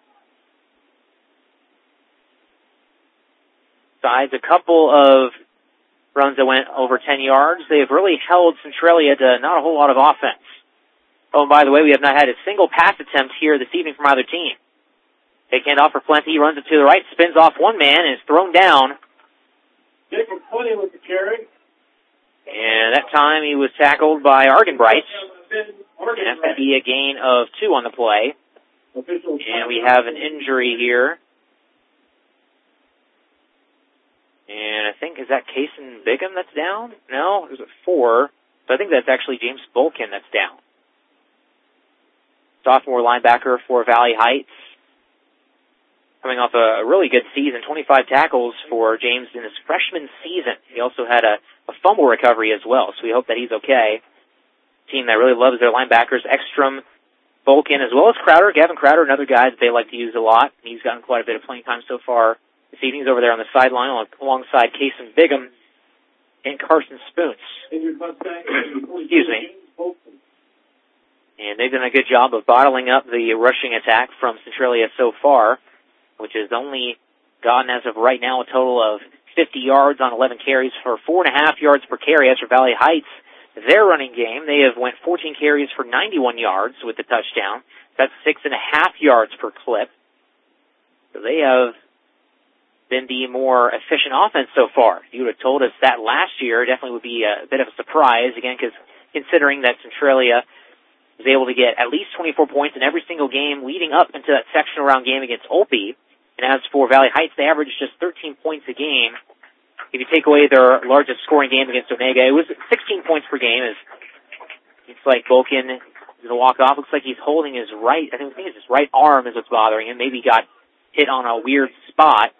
Besides a couple of runs that went over ten yards, they have really held Centralia to not a whole lot of offense. Oh, and by the way, we have not had a single pass attempt here this evening from either team. Take handoff for Plenty, runs it to the right, spins off one man, and is thrown down. Jacob Plenty with the carry. And that time he was tackled by Argenbright. And that's going to be a gain of two on the play. And we have an injury here. And I think, is that Kason Bigham that's down? No, there's a four. So I think that's actually James Bolkin that's down. Sophomore linebacker for Valley Heights. Coming off a really good season, twenty-five tackles for James in his freshman season. He also had a, a fumble recovery as well, so we hope that he's okay. Team that really loves their linebackers, Ekstrom, Bolkin, as well as Crowder. Gavin Crowder, another guy that they like to use a lot. He's gotten quite a bit of playing time so far this evening. He's over there on the sideline alongside Kason Bigham and Carson Spoons. Excuse me. And they've done a good job of bottling up the rushing attack from Centralia so far, which has only gotten, as of right now, a total of fifty yards on eleven carries for four and a half yards per carry. As for Valley Heights, their running game, they have went fourteen carries for ninety-one yards with the touchdown. That's six and a half yards per clip. So they have been the more efficient offense so far. If you would have told us that last year, it definitely would be a bit of a surprise, again, because considering that Centralia was able to get at least twenty-four points in every single game leading up into that sectional round game against Olpe. And as for Valley Heights, they averaged just thirteen points a game. If you take away their largest scoring game against Omega, it was sixteen points per game. As it's like Bolkin is a walk-off. Looks like he's holding his right, I think, I think it's his right arm is what's bothering him. Maybe he got hit on a weird spot.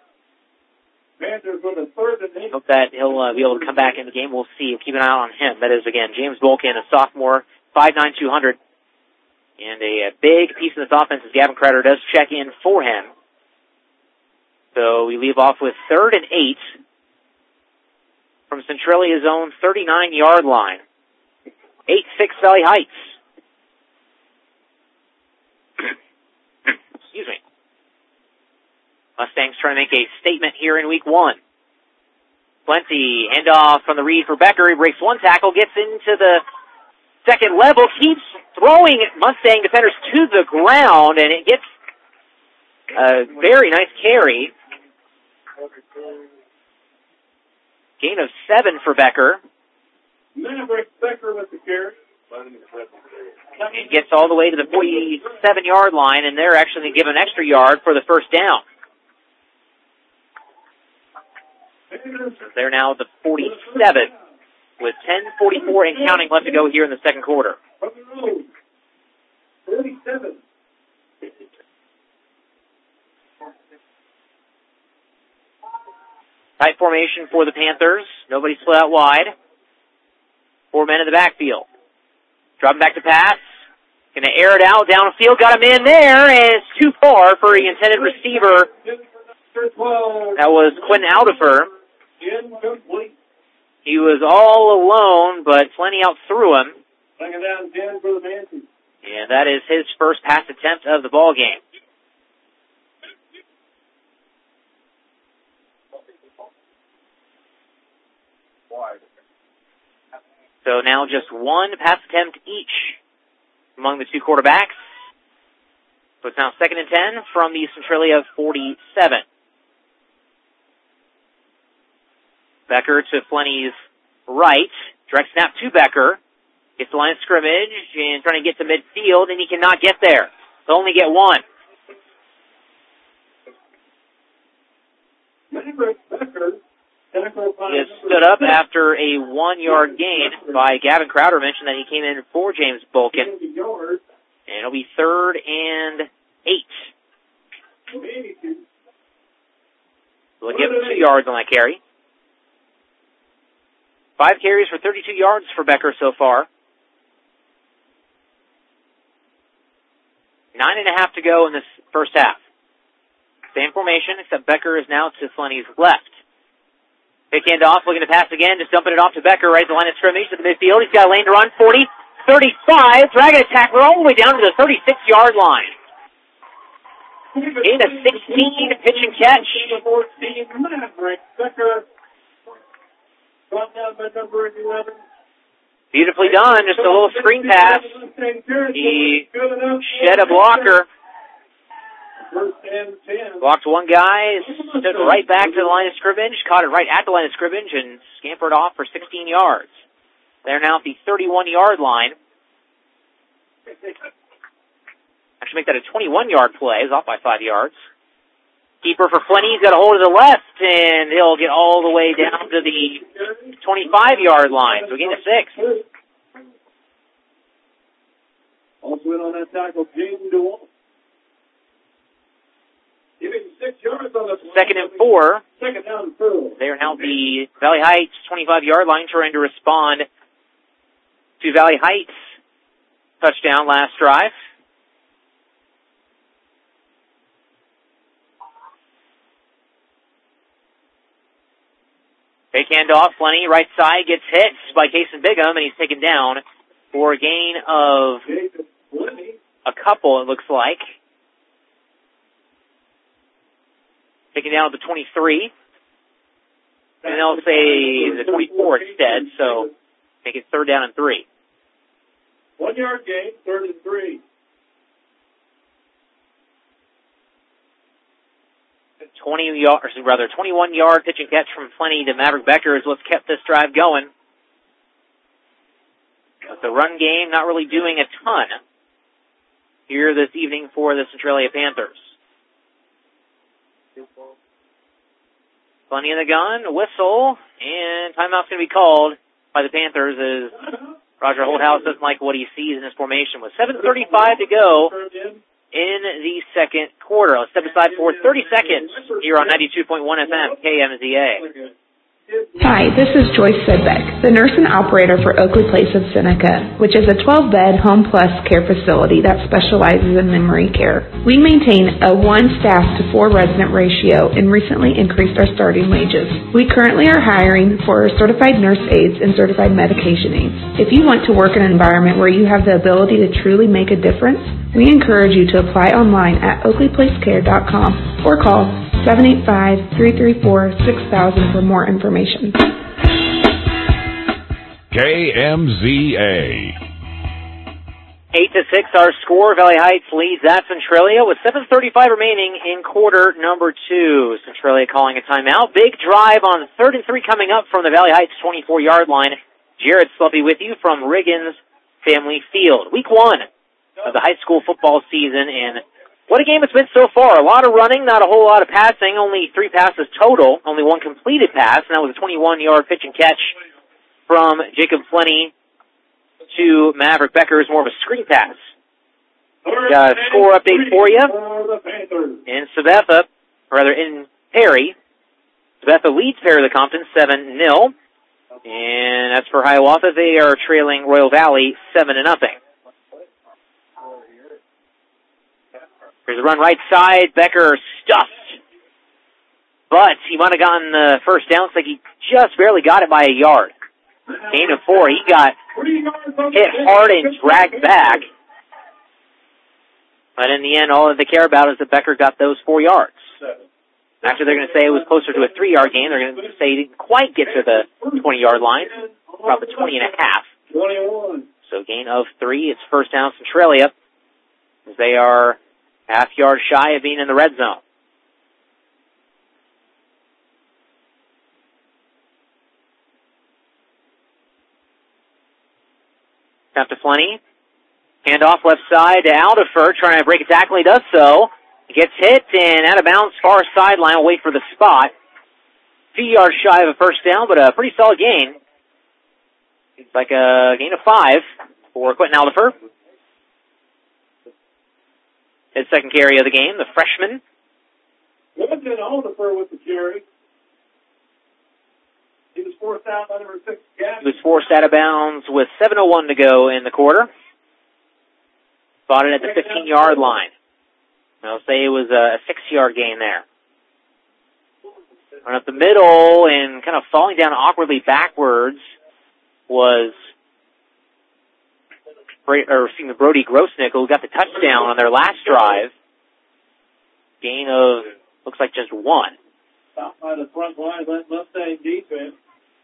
Hope that he'll uh, be able to come back in the game. We'll see. Keep an eye on him. That is, again, James Bolkin, a sophomore, five nine, two hundred. And a, a big piece of this offense is Gavin Crowder does check in for him. So we leave off with third and eight from Centralia's own thirty-nine-yard line. eight six Valley Heights. Excuse me. Mustangs trying to make a statement here in week one. Plenty, handoff from the read for Becker. He breaks one tackle, gets into the second level, keeps throwing Mustang defenders to the ground, and it gets a very nice carry. Gain of seven for Becker. Maverick Becker with the carry. It gets all the way to the forty-seven-yard line, and they're actually going to give an extra yard for the first down. They're now at the forty-seven with ten forty-four and counting left to go here in the second quarter. forty-seven. Tight formation for the Panthers. Nobody split out wide. Four men in the backfield. Dropping back to pass. Going to air it out downfield. Got him in there, and it's too far for the intended receiver. That was Quentin Aldifer. He was all alone, but Flenny out threw him. Second down, ten for the Panthers. And that is his first pass attempt of the ball game. So now just one pass attempt each among the two quarterbacks. So it's now second and ten from the Centralia forty-seven. Becker to Flenny's right. Direct snap to Becker. Gets the line of scrimmage and trying to get to midfield, and he cannot get there. He'll only get one. Becker. He has stood up after a one-yard gain by Gavin Crowder. Mentioned that he came in for James Bulkin. And it'll be third and eight. We'll give him two yards on that carry. Five carries for thirty-two yards for Becker so far. Nine and a half to go in this first half. Same formation, except Becker is now to Flenny's left. Big handoff, looking to pass again, just dumping it off to Becker, right at the line of scrimmage to the midfield. He's got a lane to run, forty, thirty-five, dragging a tackler all the way down to the thirty-six-yard line. In a sixteen pitch and catch. Beautifully done, just a little screen pass. He shed a blocker. Blocked one guy, stood right back to the line of scrimmage, caught it right at the line of scrimmage, and scampered off for sixteen yards. They're now at the thirty-one-yard line. Actually make that a twenty-one-yard play. He's off by five yards. Keeper for Flenny, he's got a hold of the left, and he'll get all the way down to the twenty-five-yard line. So gain of six. Also in on that tackle, Jaden DeWalt. Giving six yards on the Second and four. Second down and four. They are now at the Valley Heights twenty-five-yard line, trying to respond to Valley Heights touchdown last drive. Fake handoff, Flenny, right side, gets hit by Cason Bigham, and he's taken down for a gain of a couple, it looks like. Taken down at the twenty-three. And they'll say the twenty-four instead, so make it third down and three. One yard gain, third and three. twenty yard, or rather, twenty-one yard pitch and catch from Flenny to Maverick Becker is what's kept this drive going. But the run game not really doing a ton here this evening for the Centralia Panthers. Flenny in the gun, whistle, and timeout's going to be called by the Panthers as Roger Holthouse doesn't like what he sees in his formation. With seven thirty-five to go in the second quarter. Let's step aside for thirty seconds here on ninety-two point one F M, K M Z A. Hi, this is Joyce Sedbeck, the nurse and operator for Oakley Place of Seneca, which is a twelve-bed Home Plus care facility that specializes in memory care. We maintain a one-staff to four-resident ratio and recently increased our starting wages. We currently are hiring for certified nurse aides and certified medication aides. If you want to work in an environment where you have the ability to truly make a difference, we encourage you to apply online at oakley place care dot com or call seven eight five, three three four, six thousand for more information. K M Z A. Eight to six, our score. Valley Heights leads at Centralia with seven thirty-five remaining in quarter number two. Centralia calling a timeout. Big drive on third and three coming up from the Valley Heights twenty-four-yard line. Jared Sluppy with you from Riggins Family Field. Week one of the high school football season, and what a game it's been so far. A lot of running, not a whole lot of passing, only three passes total, only one completed pass, and that was a twenty-one-yard pitch and catch from Jacob Flenny to Maverick Becker. Is more of a screen pass. Got a score update for you. In Sabetha, or rather in Perry, Sabetha leads Perry the Compton seven nil. And as for Hiawatha, they are trailing Royal Valley seven to nothing. Here's a run right side. Becker stuffed but he might have gotten the first down. Looks like he just barely got it by a yard. Gain of four. He got hit hard and dragged back. But in the end, all that they care about is that Becker got those four yards. After they're going to say it was closer to a three-yard gain, they're going to say he didn't quite get to the twenty-yard line, about the twenty and a half. So gain of three. It's first down Centralia, as they are half yard shy of being in the red zone. Snap to Flenny. Handoff left side to Aldifer, trying to break a tackle. He does so. He gets hit and out of bounds, far sideline. Will wait for the spot. Few yards shy of a first down, but a pretty solid gain. It's like a gain of five for Quentin Aldifer. His second carry of the game, the freshman. Quentin Aldifer with the carry. He was forced out by number six. He was forced out of bounds with seven oh one to go in the quarter. Spotted at the fifteen-yard line. I'll say it was a six-yard gain there. Run up the middle and kind of falling down awkwardly backwards was or excuse me, Brody Grossnickel, who got the touchdown on their last drive. Gain of, looks like just one. Out by the front line of that Mustang defense.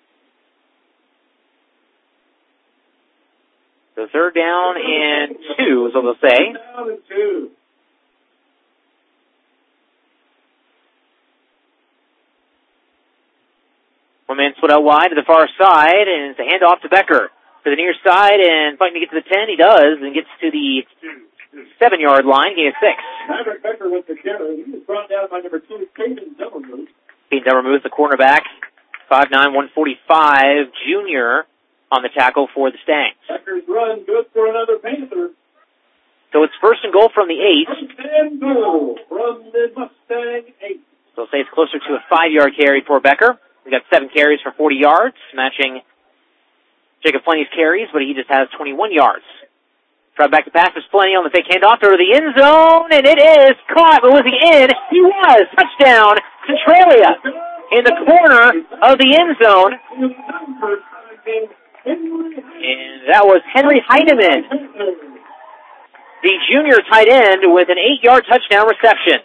So third down and two is what they'll say. Third down and two. One man split out wide to the far side, and it's a handoff to Becker. To the near side, and fighting to get to the ten, he does, and gets to the seven-yard line, gain of six. Maverick Becker with the carry. He was brought down by number two, Caden Dummermuth. Caden Dummermuth, the cornerback, five nine, one forty-five, junior on the tackle for the Stangs. Becker's run good for another Panther. So it's first and goal from the eight. First and goal from the Mustang eight. So I'll say it's closer to a five-yard carry for Becker. We got seven carries for forty yards, matching Jacob Flenny's carries, but he just has twenty-one yards. Try back to pass is Flenny on the fake handoff to the end zone, and it is caught, but was he in? He was! Touchdown, Centralia, in the corner of the end zone. And that was Henry Heidemann, the junior tight end, with an eight-yard touchdown reception.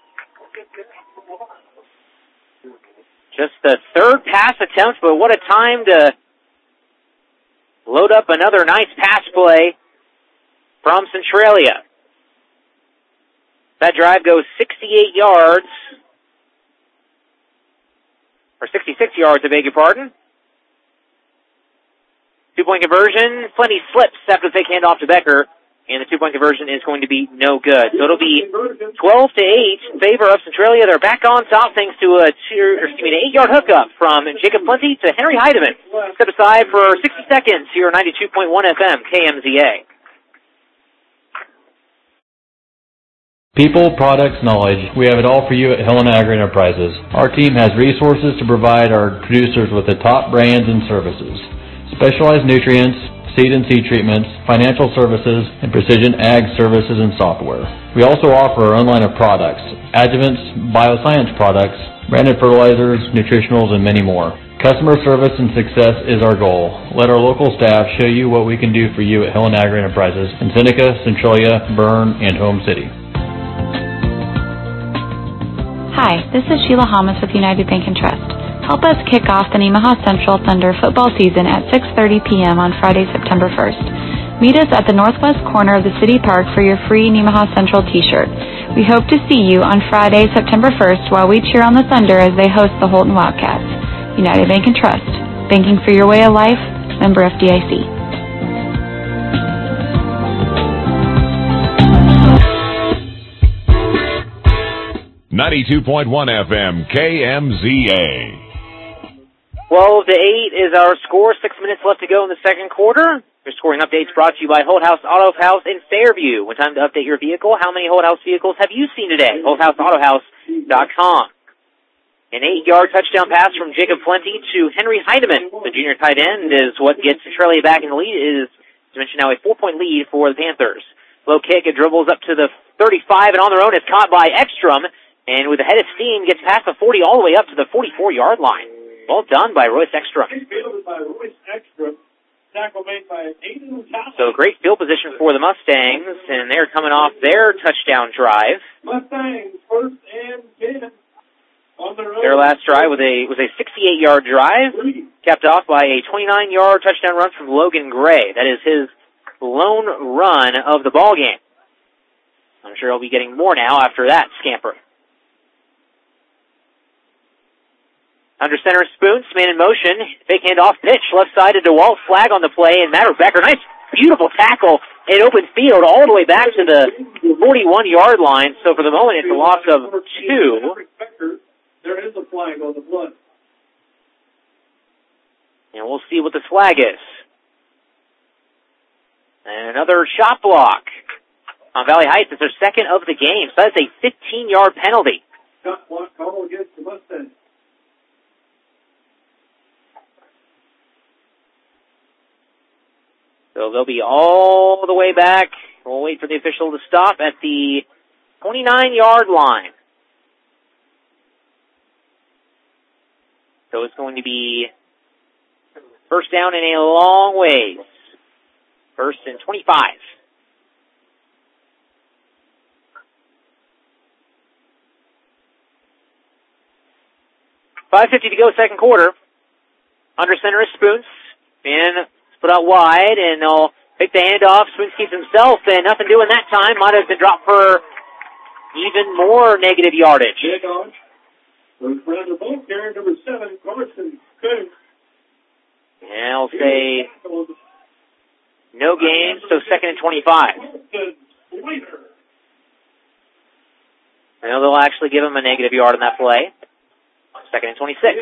Just the third pass attempt, but what a time to load up another nice pass play from Centralia. That drive goes sixty-eight yards, or sixty-six yards, I beg your pardon. Two-point conversion, Flenny slips after the fake handoff to Becker, and the two-point conversion is going to be no good. So it'll be twelve to eight in favor of Centralia. They're back on top thanks to a two, or excuse me, an eight-yard hookup from Jacob Plenty to Henry Heidemann. Step aside for sixty seconds here on ninety-two point one F M, K M Z A. People, products, knowledge. We have it all for you at Helena Agri Enterprises. Our team has resources to provide our producers with the top brands and services. Specialized nutrients, seed and seed treatments, financial services, and precision ag services and software. We also offer our own line of products, adjuvants, bioscience products, branded fertilizers, nutritionals, and many more. Customer service and success is our goal. Let our local staff show you what we can do for you at Helena Agri Enterprises in Seneca, Centralia, Bern, and Home City. Hi, this is Sheila Hamas with United Bank and Trust. Help us kick off the Nemaha Central Thunder football season at six thirty p.m. on Friday, September first. Meet us at the northwest corner of the city park for your free Nemaha Central t-shirt. We hope to see you on Friday, September first, while we cheer on the Thunder as they host the Holton Wildcats. United Bank and Trust. Banking for your way of life. Member F D I C. ninety-two point one F M, K M Z A. twelve to eight is our score. Six minutes left to go in the second quarter. Your scoring updates brought to you by Holdhouse Auto House in Fairview. When time to update your vehicle, how many Holdhouse vehicles have you seen today? Holdhouse Auto House dot com. An eight-yard touchdown pass from Jacob Plenty to Henry Heidemann. The junior tight end is what gets Centralia back in the lead. It is, as mentioned, now a four-point lead for the Panthers. Low kick, it dribbles up to the thirty-five, and on their own, it's caught by Ekstrom. And with a head of steam, gets past the forty all the way up to the forty-four-yard line. Well done by Royce Ekstrom. Fielded by Royce Ekstrom. Tackle made by Aiden Thomas. So great field position for the Mustangs, and they're coming off their touchdown drive. Mustangs first and ten. On their, their last drive was a was a sixty-eight-yard drive, capped off by a twenty-nine-yard touchdown run from Logan Gray. That is his lone run of the ball game. I'm sure he'll be getting more now after that scamper. Under center, Spoons, man in motion, fake handoff pitch, left side to DeWalt, flag on the play, and Matterbecker, nice, beautiful tackle in open field all the way back to the forty-one-yard line. So for the moment, it's a loss of two. There is a flag on the play. And we'll see what the flag is. And another shot block on Valley Heights. It's their second of the game, so that's a fifteen-yard penalty. Shot block call against the Mustangs. So they'll be all the way back. We'll wait for the official to stop at the twenty-nine-yard line. So it's going to be first down in a long ways. First and twenty-five. five fifty to go, second quarter. Under center is Spoons. And put out wide, and they'll pick the handoff. Spoons keeps himself, and nothing doing that time. Might have been dropped for even more negative yardage. Big on. Round the ball carrier, number seven, Carson Coons. And I'll say no gain, so second and twenty-five. And they'll actually give him a negative yard on that play. Second and twenty-six.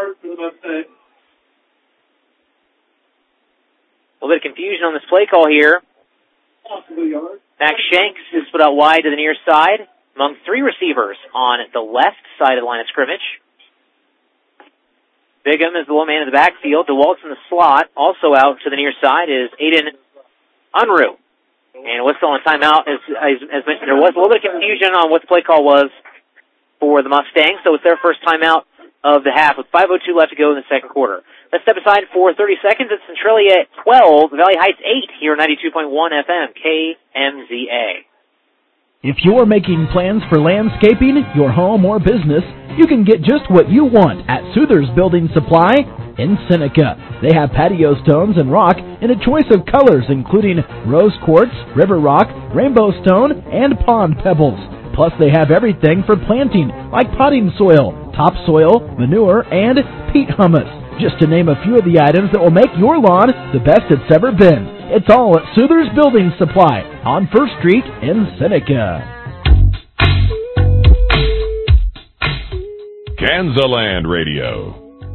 A little bit of confusion on this play call here. Max Shanks is put out wide to the near side among three receivers on the left side of the line of scrimmage. Bigham is the one man in the backfield. DeWalt's in the slot. Also out to the near side is Aiden Unruh. And whistle on timeout. As, as, as mentioned, there was a little bit of confusion on what the play call was for the Mustangs, so it's their first timeout of the half with five oh two left to go in the second quarter. Let's step aside for thirty seconds. It's Centralia at twelve, Valley Heights eight here on ninety-two point one F M, K M Z A. If you're making plans for landscaping, your home or business, you can get just what you want at Souther's Building Supply in Seneca. They have patio stones and rock in a choice of colors including rose quartz, river rock, rainbow stone, and pond pebbles. Plus they have everything for planting, like potting soil, topsoil, manure, and peat humus. Just to name a few of the items that will make your lawn the best it's ever been. It's all at Souther's Building Supply on First Street in Seneca. Kansaland Radio.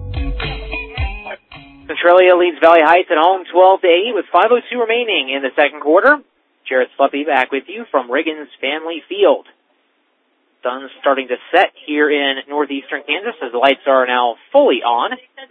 Centralia leads Valley Heights at home twelve to eight with five oh two remaining in the second quarter. Jarrett Sluppy back with you from Riggins Family Field. Sun's starting to set here in northeastern Kansas as the lights are now fully on.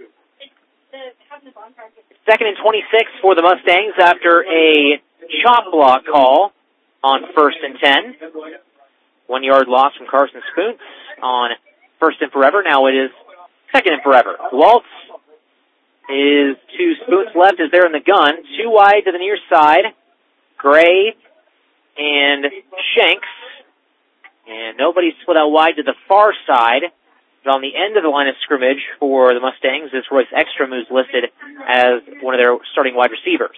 Second and twenty-six for the Mustangs after a chop block call on first and ten. One yard loss from Carson Spoons on first and forever. Now it is second and forever. Waltz is two Spoons left as they're in the gun. Two wide to the near side. Gray and Shanks. And nobody's split out wide to the far side. But on the end of the line of scrimmage for the Mustangs is Royce Ekstrom, who's listed as one of their starting wide receivers.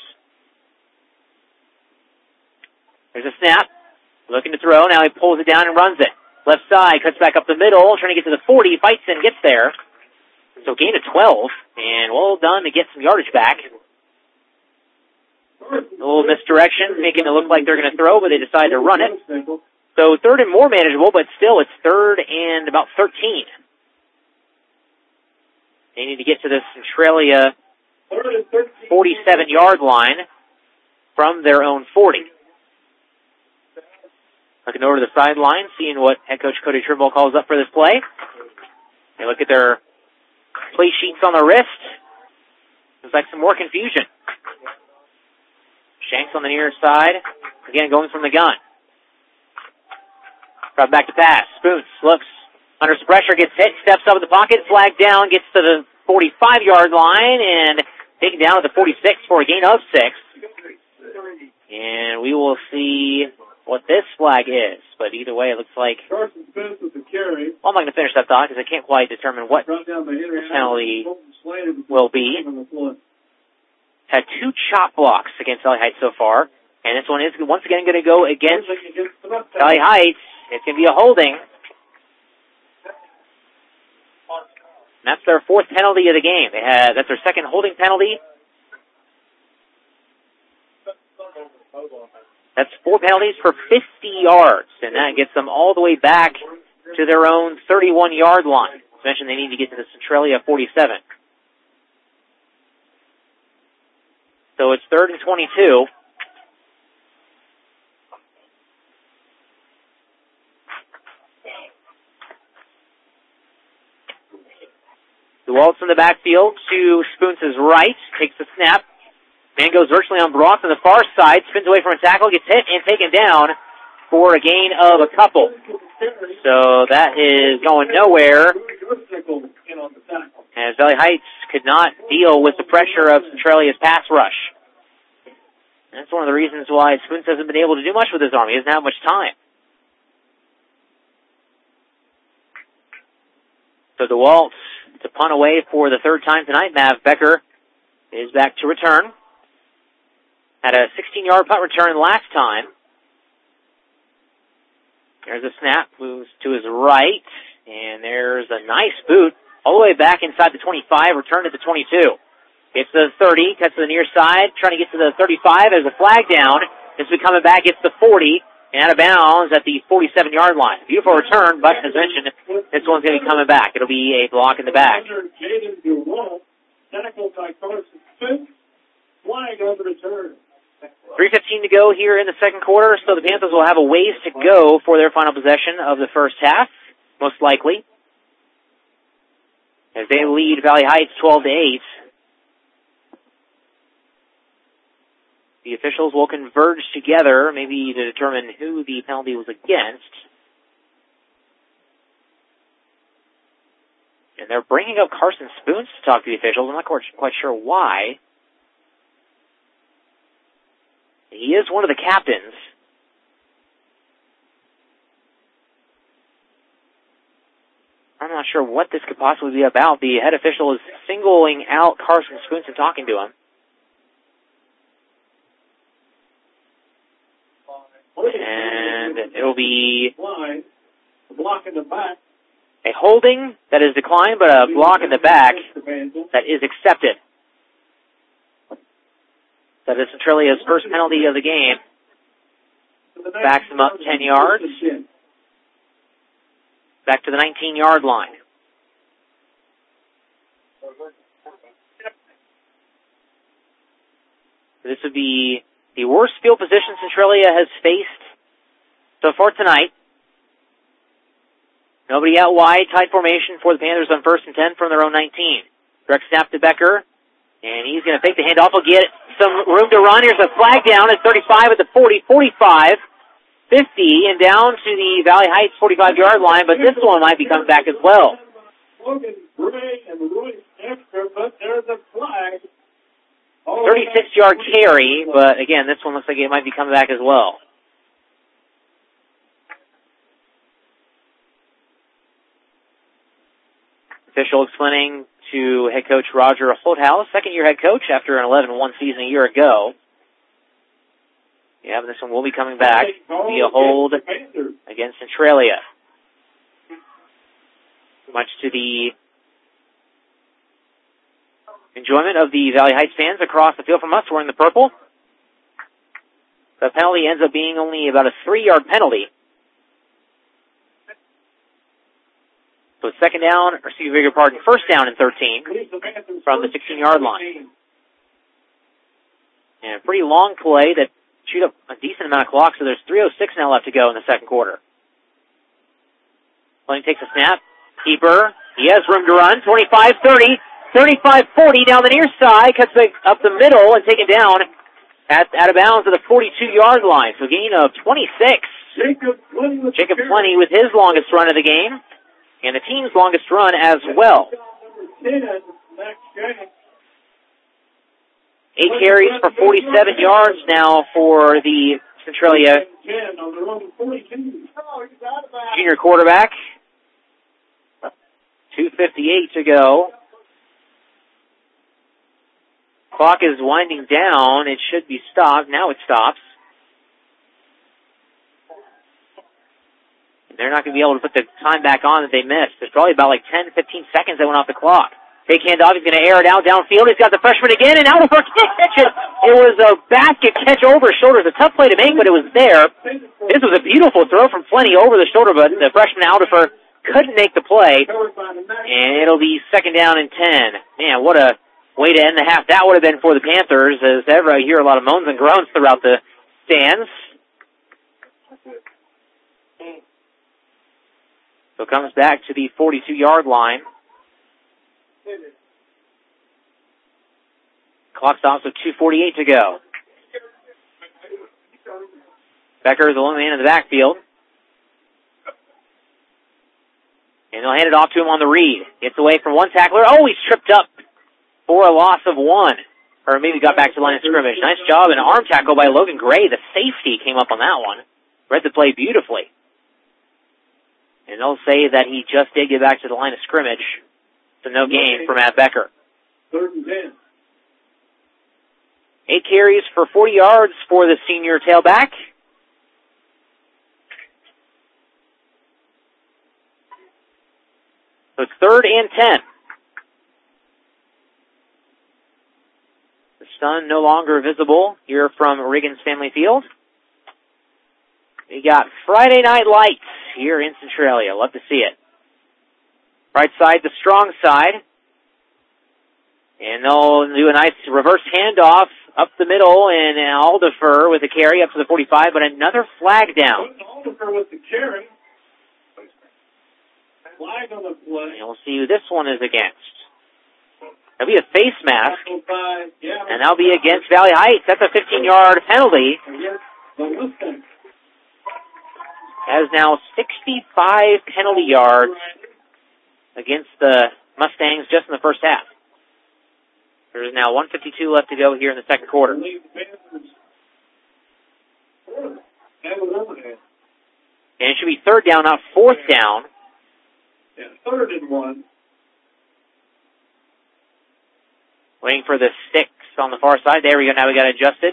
There's a snap. Looking to throw. Now he pulls it down and runs it. Left side, cuts back up the middle, trying to get to the forty, fights and gets there. So gain of twelve, and well done to get some yardage back. A little misdirection, making it look like they're going to throw, but they decide to run it. So third and more manageable, but still it's third and about thirteen. They need to get to the Centralia forty-seven-yard line from their own forty. Looking over to the sideline, seeing what head coach Cody Trimble calls up for this play. They look at their play sheets on the wrist. Looks like some more confusion. Shanks on the near side. Again, going from the gun. Drop back to pass. Spoons looks under some pressure, gets hit, steps up in the pocket, flag down, gets to the forty-five-yard line, and taken down at the forty-six for a gain of six. And we will see what this flag is. But either way, it looks like... Carson Spence with the carry. Well, I'm not going to finish that thought because I can't quite determine what the penalty will be. Had two chop blocks against Valley Heights so far. And this one is once again going to go against Valley Heights. It's going to be a holding. And that's their fourth penalty of the game. They had, that's their second holding penalty. That's four penalties for fifty yards, and that gets them all the way back to their own thirty-one-yard line. As mentioned, they need to get to the Centralia forty-seven. So it's third and twenty-two. DeWalt's in the backfield to Spoons' right, takes the snap. Man goes virtually on Brock on the far side, spins away from a tackle, gets hit and taken down for a gain of a couple. So that is going nowhere, as Valley Heights could not deal with the pressure of Centralia's pass rush. And that's one of the reasons why Spoons hasn't been able to do much with his arm. He doesn't have much time. So DeWalt to punt away for the third time tonight. Mav Becker is back to return. Had a sixteen-yard punt return last time. There's a snap, moves to his right, and there's a nice boot all the way back inside the twenty-five, returned at the twenty-two. Gets to the thirty, cuts to the near side, trying to get to the thirty-five. There's a flag down. This will be coming back, gets the forty, and out of bounds at the forty-seven-yard line. Beautiful return, but as mentioned, this one's going to be coming back. It'll be a block in the back. three fifteen to go here in the second quarter, so the Panthers will have a ways to go for their final possession of the first half, most likely, as they lead Valley Heights twelve to eight. The officials will converge together, maybe to determine who the penalty was against. And they're bringing up Carson Spoons to talk to the officials. I'm not quite, quite sure why. He is one of the captains. I'm not sure what this could possibly be about. The head official is singling out Carson Spoons and talking to him. And it'll be a holding that is declined, but a block in the back that is accepted. That is Centralia's first penalty of the game. Backs them up ten yards. Back to the nineteen-yard line. This would be the worst field position Centralia has faced so far tonight. Nobody out wide, tight formation for the Panthers on first and ten from their own nineteen. Direct snap to Becker, and he's going to take the handoff. He'll get some room to run. Here's a flag down at thirty-five at the forty, forty-five, fifty, and down to the Valley Heights forty-five-yard line, but this one might be coming back as well. thirty-six-yard carry, but again, this one looks like it might be coming back as well. Official explaining to head coach Roger Holthouse, second-year head coach after an eleven and one season a year ago. Yeah, but this one will be coming back. It'll be a hold against Centralia. Much to the enjoyment of the Valley Heights fans across the field from us wearing the purple. The penalty ends up being only about a three-yard penalty. So it's second down, or excuse me, beg your pardon, first down and thirteen from the sixteen-yard line. And a pretty long play that chewed up a decent amount of clock, so there's three oh six now left to go in the second quarter. Playing takes a snap. Keeper, he has room to run, twenty-five thirty, thirty-five forty down the near side, cuts up the middle and taken down at, out of bounds at the forty-two-yard line. So gain of twenty-six Jacob Plenty with, Jacob Plenty with his longest run of the game, and the team's longest run as well. ten, Max Jack. Eight carries for forty-seven yards now for the Centralia ten on the road, forty-two. junior quarterback. two fifty-eight to go. Clock is winding down. It should be stopped. Now it stops. They're not going to be able to put the time back on that they missed. There's probably about like ten, fifteen seconds that went off the clock. Fake handoff. He's going to air it out downfield. He's got the freshman again, and Alderfer can't catch it. It was a basket catch over his shoulder. It's a tough play to make, but it was there. This was a beautiful throw from Plenty over the shoulder, but the freshman Alderfer couldn't make the play, and it'll be second down and ten. Man, what a way to end the half that would have been for the Panthers, as ever I hear a lot of moans and groans throughout the stands. So it comes back to the forty-two-yard line. Clock stops with two forty-eight to go. Becker is the lone man in the backfield. And they'll hand it off to him on the read. Gets away from one tackler. Oh, he's tripped up for a loss of one. Or maybe got back to the line of scrimmage. Nice job. An arm tackle by Logan Gray. The safety came up on that one. Read the play beautifully. And they'll say that he just did get back to the line of scrimmage. So no gain for Matt Becker. Third and ten. Eight carries for forty yards for the senior tailback. So it's third and ten. The sun no longer visible here from Riggins Family Field. We got Friday Night Lights here in Centralia. Love to see it. Right side, the strong side. And they'll do a nice reverse handoff up the middle, and Alderfer with a carry up to the forty-five, but another flag down. Alderfer with the carry. Flag on the play. And we'll see who this one is against. That'll be a face mask, and that'll be against Valley Heights. That's a fifteen-yard penalty. Has now sixty-five penalty yards against the Mustangs just in the first half. There's now one fifty-two left to go here in the second quarter. And it should be third down, not fourth down. Yeah, third and one. Waiting for the sticks on the far side. There we go. Now we got adjusted.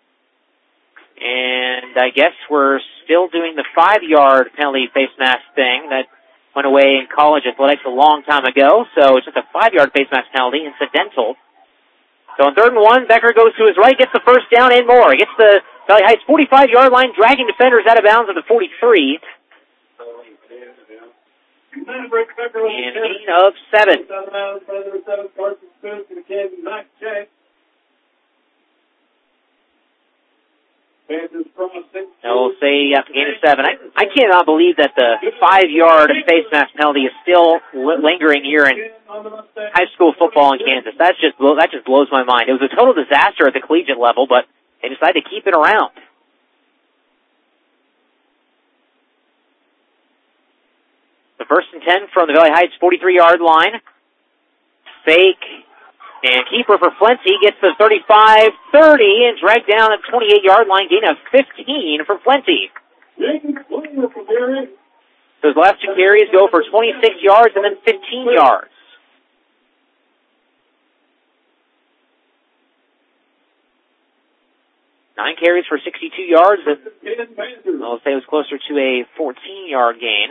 And I guess we're still doing the five-yard penalty face mask thing that went away in college athletics a long time ago. So it's just a five-yard face mask penalty, incidental. So on third and one, Becker goes to his right, gets the first down and more. Gets the Valley Heights forty-five-yard line, dragging defenders out of bounds at the forty-three. And gain of seven. I will say after gain of seven. I, I cannot believe that the five-yard face mask penalty is still lingering here in high school football in Kansas. That's just that just blows my mind. It was a total disaster at the collegiate level, but they decided to keep it around. The first and ten from the Valley Heights forty-three-yard line. Fake. And keeper for Plenty gets to the thirty-five thirty and dragged down at the twenty-eight-yard line. Gain of fifteen for Plenty. Those last two carries go for twenty-six yards and then fifteen yards. Nine carries for sixty-two yards. And I'll say it was closer to a fourteen-yard gain.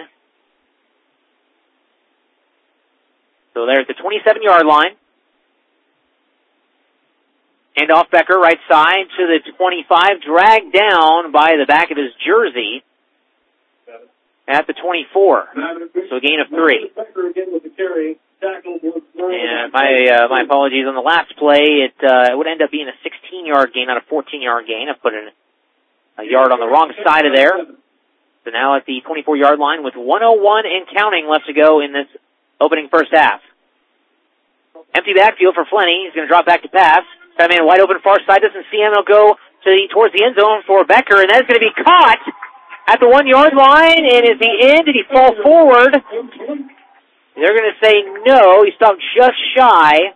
So they're at the twenty-seven-yard line. Hand off Becker, right side to the twenty-five, dragged down by the back of his jersey at the twenty-four. So a gain of three. And my uh, my apologies on the last play. It uh, it would end up being a sixteen-yard gain, not a fourteen-yard gain. I put in a yard on the wrong side of there. So now at the twenty-four-yard line with one oh one and counting left to go in this opening first half. Empty backfield for Plenty. He's going to drop back to pass. That man wide open far side, doesn't see him. He'll go to the, towards the end zone for Becker, and that's going to be caught at the one-yard line, and is he in? Did he fall forward? They're going to say no. He stopped just shy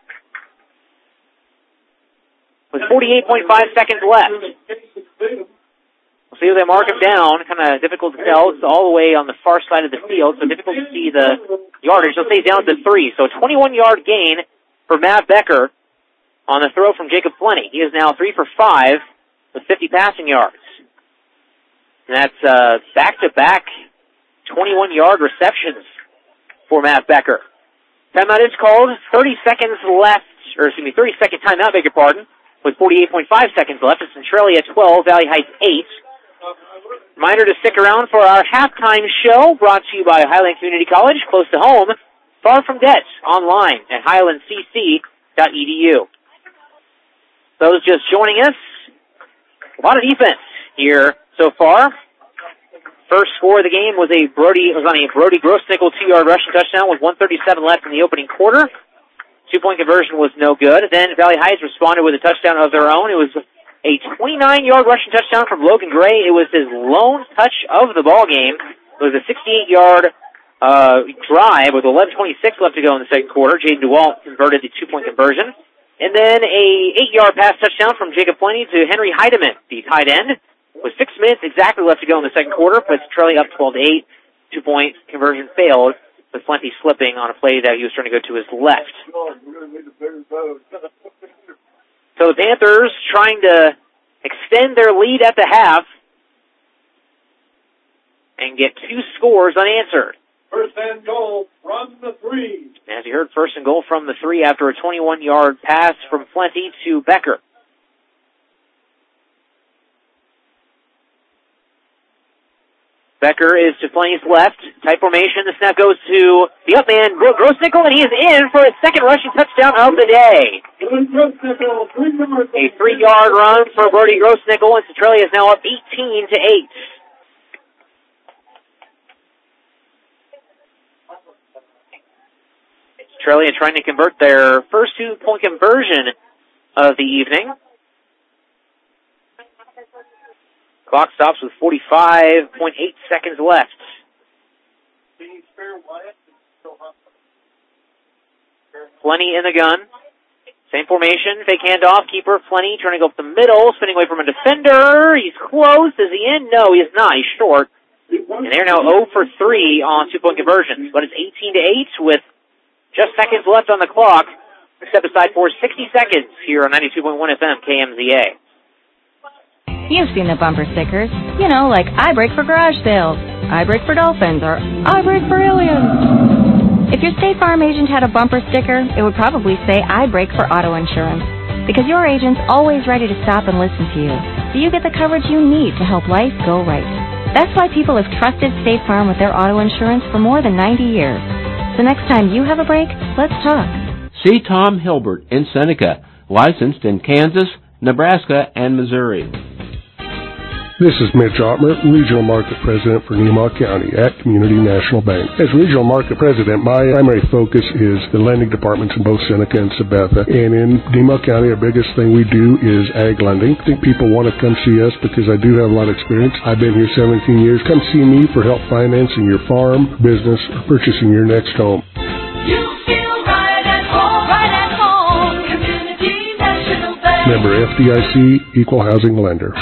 with forty-eight point five seconds left. We'll see if they mark him down. Kind of difficult to tell. It's all the way on the far side of the field, so difficult to see the yardage. They'll say down to three. So a twenty-one-yard gain for Matt Becker on the throw from Jacob Plenty. He is now three for five with fifty passing yards. And that's uh, back-to-back twenty-one-yard receptions for Matt Becker. Timeout is called. thirty seconds left, or excuse me, thirty-second timeout, beg your pardon, with forty-eight point five seconds left. It's Centralia twelve, Valley Heights eight. Reminder to stick around for our halftime show, brought to you by Highland Community College, close to home, far from debt, online at highland c c dot e d u. Those just joining us, a lot of defense here so far. First score of the game was a Brody was on a Brody Grossnickel two-yard rushing touchdown with one thirty-seven left in the opening quarter. Two-point conversion was no good. Then Valley Heights responded with a touchdown of their own. It was a twenty-nine-yard rushing touchdown from Logan Gray. It was his lone touch of the ball game. It was a sixty-eight-yard uh, drive with eleven twenty-six left to go in the second quarter. Jaden DeWalt converted the two-point conversion. And then a eight-yard pass touchdown from Jacob Plenty to Henry Heidemann, the tight end, with six minutes exactly left to go in the second quarter. But Centralia up twelve to eight. Two-point conversion failed, with Plenty slipping on a play that he was trying to go to his left. So the Panthers trying to extend their lead at the half and get two scores unanswered. First and goal from the three. As you heard, first and goal from the three after a twenty-one-yard pass from Plenty to Becker. Becker is to Plenty's left. Tight formation. The snap goes to the up man, Grossnickel, and he is in for his second rushing touchdown of the day. A three-yard run for Brody Grossnickel, and Centralia is now up eighteen to eight. Centralia trying to convert their first two-point conversion of the evening. Clock stops with forty-five point eight seconds left. Plenty in the gun. Same formation. Fake handoff. Keeper Plenty trying to go up the middle. Spinning away from a defender. He's close. Is he in? No, he is not. He's short. And they're now zero for three on two-point conversions. But it's eighteen to eight with just seconds left on the clock. Step aside for sixty seconds here on ninety-two point one F M K M Z A. You've seen the bumper stickers, you know, like I brake for garage sales, I brake for dolphins, or I brake for aliens. If your State Farm agent had a bumper sticker, it would probably say I brake for auto insurance. Because your agent's always ready to stop and listen to you, so you get the coverage you need to help life go right. That's why people have trusted State Farm with their auto insurance for more than ninety years. So next time you have a break, let's talk. See Tom Hilbert in Seneca, licensed in Kansas, Nebraska, and Missouri. This is Mitch Ottmer, Regional Market President for Nemah County at Community National Bank. As Regional Market President, my primary focus is the lending departments in both Seneca and Sabetha. And in Nemah County, our biggest thing we do is ag lending. I think people want to come see us because I do have a lot of experience. I've been here seventeen years. Come see me for help financing your farm, business, or purchasing your next home. You feel right at home, right at home. Community National Bank. Member F D I C, Equal Housing Lender.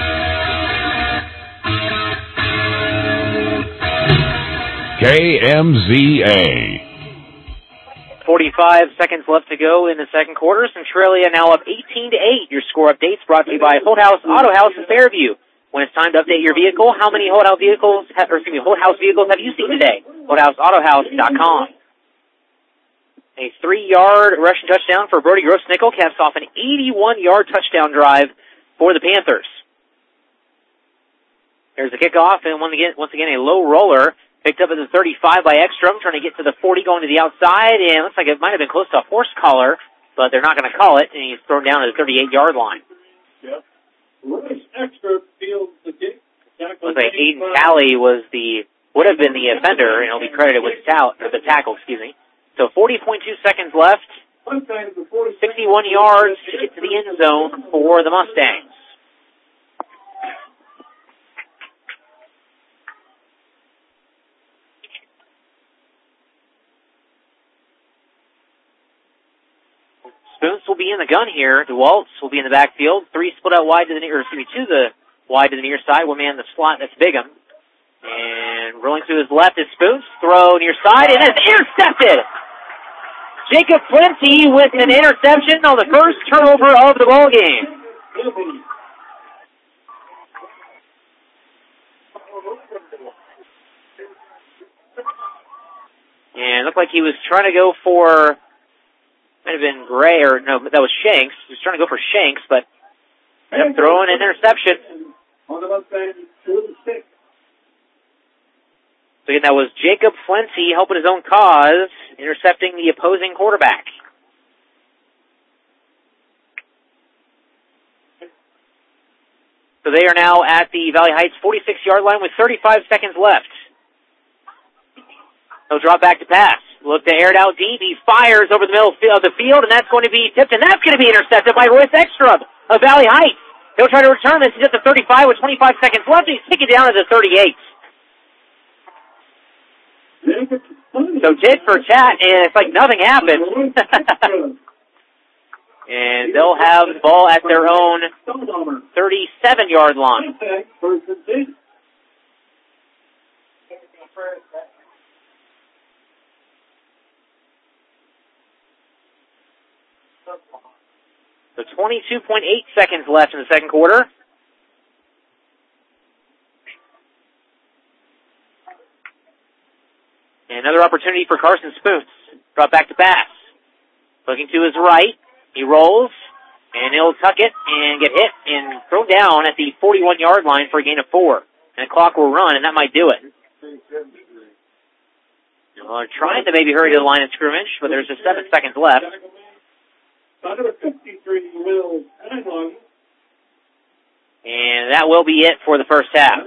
K M Z A. forty-five seconds left to go in the second quarter. Centralia now up eighteen to eight. Your score updates brought to you by Holdhouse Auto House in Fairview. When it's time to update your vehicle, how many Holdhouse vehicles, have, or excuse me, Holdhouse vehicles have you seen today? Holdhouse Auto House dot com. A three-yard rushing touchdown for Brody Grossnickel caps off an eighty-one-yard touchdown drive for the Panthers. There's the kickoff, and once again, once again a low roller. Picked up at the thirty-five by Ekstrom, trying to get to the forty, going to the outside, and looks like it might have been close to a horse collar, but they're not going to call it, and he's thrown down to the thirty-eight-yard line. Yep. Royce Ekstrom fields the kick. Looks like Aiden Talley was the, would have been the offender, and he'll be credited with the, the tackle, excuse me. So forty point two seconds left, sixty-one yards to get to the end zone for the Mustangs. Spoons will be in the gun here. DeWaltz will be in the backfield. Three split out wide to the near, or excuse me, to the wide to the near side. One man in the slot. That's Bigham. And rolling to his left is Spoons. Throw near side, and it's intercepted. Jacob Flinty with an interception on the first turnover of the ball game. And it looked like he was trying to go for, might have been Gray, or no, that was Shanks. He was trying to go for Shanks, but ended up throwing an interception. On the left side, two to six. So again, that was Jacob Flinty helping his own cause, intercepting the opposing quarterback. So they are now at the Valley Heights forty-six-yard line with thirty-five seconds left. He'll drop back to pass. Look to air it out deep. He fires over the middle of the field, and that's going to be tipped, and that's going to be intercepted by Royce Ekstrom of Valley Heights. He'll try to return this. He's at the thirty-five with twenty-five seconds left. He's taken down at the thirty-eight. So tit for tat, and it's like nothing happened. And they'll have the ball at their own thirty-seven-yard line. So twenty-two point eight seconds left in the second quarter. And another opportunity for Carson Spoons. Drop back to pass. Looking to his right. He rolls, and he'll tuck it and get hit and thrown down at the forty-one-yard line for a gain of four. And the clock will run, and that might do it. Well, they're trying to maybe hurry to the line of scrimmage, but there's just seven seconds left. And that will be it for the first half.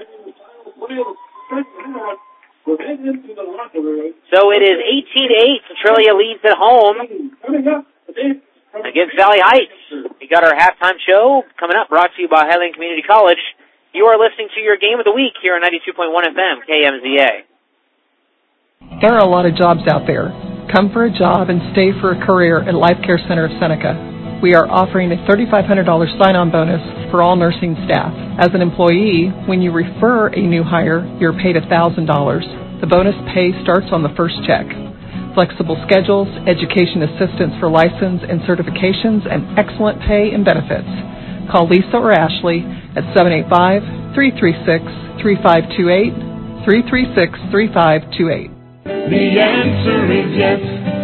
So it is eighteen to eight. Centralia leads at home against Valley Heights. We got our halftime show coming up, brought to you by Highland Community College. You are listening to your game of the week here on ninety-two point one F M, K M Z A. There are a lot of jobs out there. Come for a job and stay for a career at Life Care Center of Seneca. We are offering a thirty-five hundred dollars sign-on bonus for all nursing staff. As an employee, when you refer a new hire, you're paid one thousand dollars. The bonus pay starts on the first check. Flexible schedules, education assistance for license and certifications, and excellent pay and benefits. Call Lisa or Ashley at seven eight five, three three six, three five two eight, three three six, three five two eight. The answer is yes,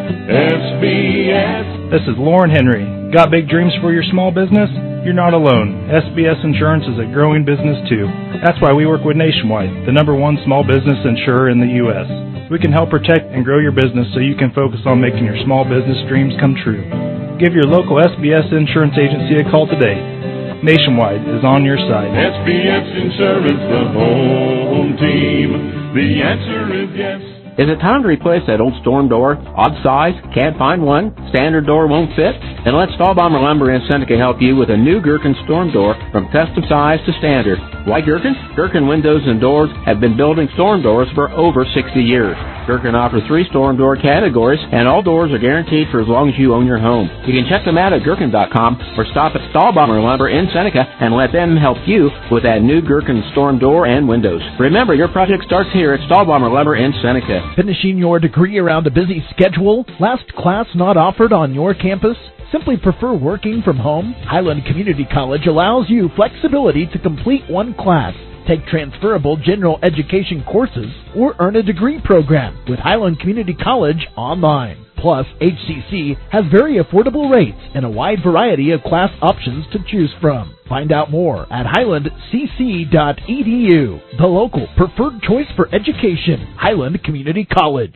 S B S. This is Lauren Henry. Got big dreams for your small business? You're not alone. S B S Insurance is a growing business too. That's why we work with Nationwide, the number one small business insurer in the U S We can help protect and grow your business so you can focus on making your small business dreams come true. Give your local S B S Insurance agency a call today. Nationwide is on your side. S B S Insurance, the home team. The answer is yes. Is it time to replace that old storm door? Odd size? Can't find one? Standard door won't fit? Then let Stahlbomber Lumber in Seneca help you with a new Gherkin storm door from custom size to standard. Why Gherkin? Gherkin Windows and Doors have been building storm doors for over sixty years. Gherkin offers three storm door categories, and all doors are guaranteed for as long as you own your home. You can check them out at Gherkin dot com or stop at Stahlbomber Lumber in Seneca and let them help you with that new Gherkin storm door and windows. Remember, your project starts here at Stahlbomber Lumber in Seneca. Finishing your degree around a busy schedule? Last class not offered on your campus? Simply prefer working from home? Highland Community College allows you flexibility to complete one class, take transferable general education courses, or earn a degree program with Highland Community College online. Plus, H C C has very affordable rates and a wide variety of class options to choose from. Find out more at highland c c dot e d u, the local preferred choice for education, Highland Community College.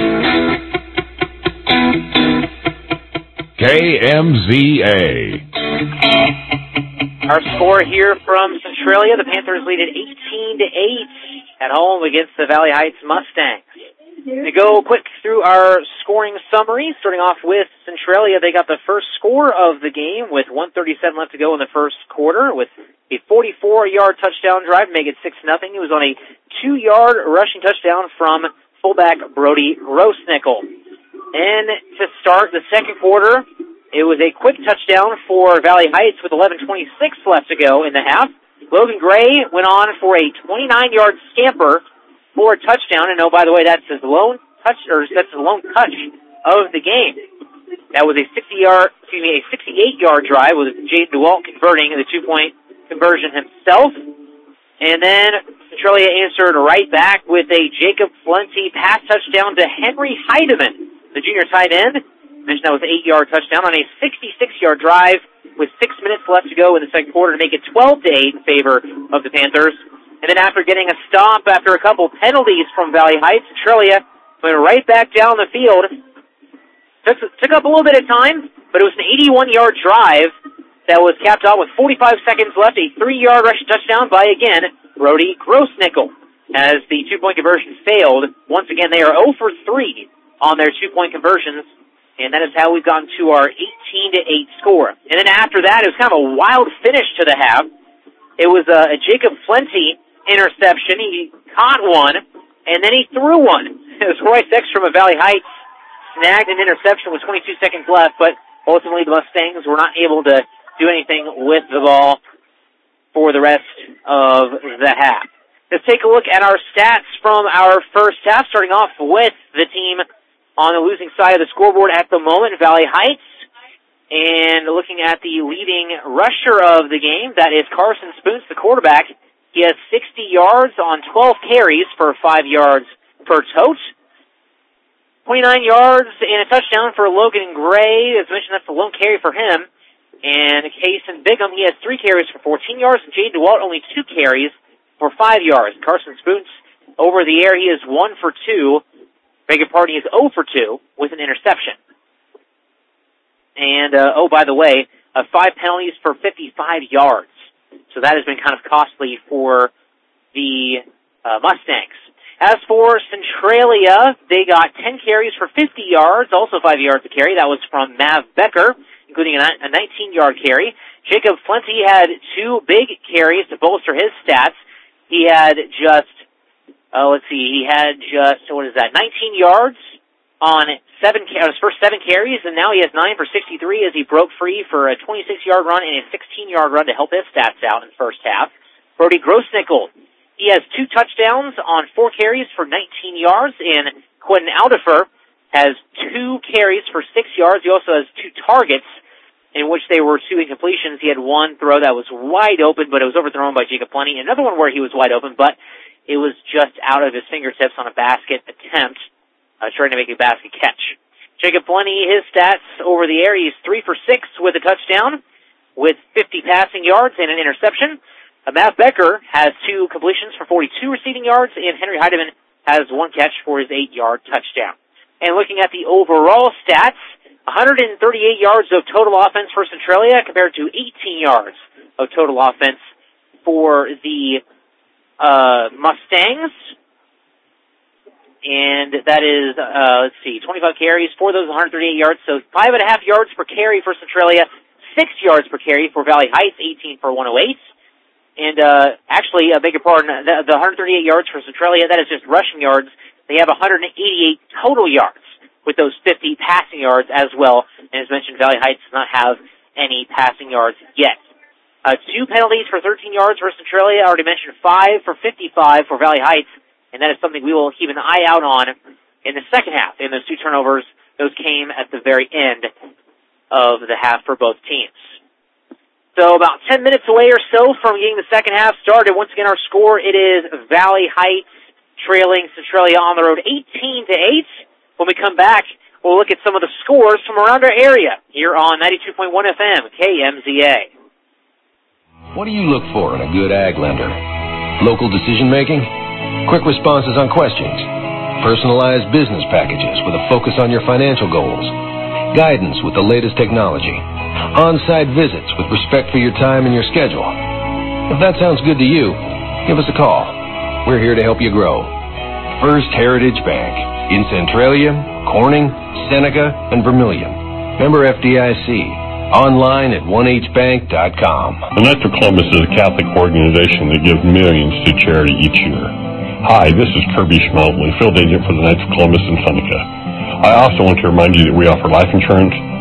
K M Z A. Our score here from Centralia, the Panthers lead at eighteen to eight at home against the Valley Heights Mustangs. To go quick through our scoring summary, starting off with Centralia, they got the first score of the game with one thirty-seven left to go in the first quarter with a forty-four-yard touchdown drive to make it six nothing. It was on a two-yard rushing touchdown from fullback Brody Grossnickel. And to start the second quarter, It was a quick touchdown for Valley Heights with eleven twenty-six left to go in the half. Logan Gray went on for a twenty-nine-yard scamper for a touchdown, and oh, by the way, that's his lone touch, or that's his lone touch of the game. That was a sixty-yard, excuse me, a sixty-eight-yard drive with Jaden DeWalt converting the two-point conversion himself. And then Centralia answered right back with a Jacob Flunty pass touchdown to Henry Heidemann, the junior tight end. I mentioned that was an eight-yard touchdown on a sixty-six-yard drive with six minutes left to go in the second quarter to make it twelve to eight in favor of the Panthers. And then after getting a stop after a couple penalties from Valley Heights, Centralia went right back down the field. Took, took up a little bit of time, but it was an eighty-one-yard drive that was capped off with forty-five seconds left, a three-yard rushing touchdown by, again, Brody Grossnickel. As the two-point conversion failed, once again, they are zero for three on their two-point conversions. And that is how we've gotten to our eighteen to eight score. And then after that, it was kind of a wild finish to the half. It was a, a Jacob Flunty interception. He caught one, and then he threw one. It was Royce Ekstrom of Valley Heights snagged an interception with twenty-two seconds left, but ultimately the Mustangs were not able to do anything with the ball for the rest of the half. Let's take a look at our stats from our first half, starting off with the team on the losing side of the scoreboard at the moment, Valley Heights. And looking at the leading rusher of the game, that is Carson Spoons, the quarterback. He has sixty yards on twelve carries for five yards per tote. twenty-nine yards and a touchdown for Logan Gray. As mentioned, that's the lone carry for him. And Kason Bigham, he has three carries for fourteen yards. And Jaden DeWalt, only two carries for five yards. Carson Spoons, over the air, he is one for two. Beg your pardon, he is zero for two with an interception. And, uh, oh, by the way, uh, five penalties for fifty-five yards. So that has been kind of costly for the uh, Mustangs. As for Centralia, they got ten carries for fifty yards, also five yards to carry. That was from Mav Becker, including a nineteen-yard carry. Jacob Flunty had two big carries to bolster his stats. He had just Oh, let's see, he had just, what is that, nineteen yards on seven on his first seven carries, and now he has nine for sixty-three as he broke free for a twenty-six-yard run and a sixteen-yard run to help his stats out in the first half. Brody Grossnickel, he has two touchdowns on four carries for nineteen yards, and Quentin Aldifer has two carries for six yards. He also has two targets in which they were two incompletions. He had one throw that was wide open, but it was overthrown by Jacob Plenty. Another one where he was wide open, but it was just out of his fingertips on a basket attempt, uh, trying to make a basket catch. Jacob Plenty, his stats over the air, he's three for six with a touchdown, with fifty passing yards and an interception. Uh, Matt Becker has two completions for forty-two receiving yards, and Henry Heidemann has one catch for his eight-yard touchdown. And looking at the overall stats, one hundred thirty-eight yards of total offense for Centralia compared to eighteen yards of total offense for the Uh, Mustangs, and that is, uh, let's see, twenty-five carries for those one hundred thirty-eight yards, so five and a half yards per carry for Centralia, six yards per carry for Valley Heights, eighteen for one oh eight, and, uh, actually, I beg your pardon, the, the one hundred thirty-eight yards for Centralia, that is just rushing yards. They have one hundred eighty-eight total yards with those fifty passing yards as well, and as mentioned, Valley Heights does not have any passing yards yet. Uh, two penalties for thirteen yards for Centralia. I already mentioned five for fifty-five for Valley Heights, and that is something we will keep an eye out on in the second half. And those two turnovers, those came at the very end of the half for both teams. So about ten minutes away or so from getting the second half started. Once again, our score, it is Valley Heights trailing Centralia on the road eighteen to eight. When we come back, we'll look at some of the scores from around our area here on ninety-two point one F M, K M Z A. What do you look for in a good ag lender? Local decision making? Quick responses on questions? Personalized business packages with a focus on your financial goals? Guidance with the latest technology? On-site visits with respect for your time and your schedule? If that sounds good to you, give us a call. We're here to help you grow. First Heritage Bank in Centralia, Corning, Seneca, and Vermilion. Member F D I C. Online at one h bank dot com. The Knights of Columbus is a Catholic organization that gives millions to charity each year. Hi, this is Kirby Schmaltley, field agent for the Knights of Columbus in Seneca. I also want to remind you that we offer life insurance,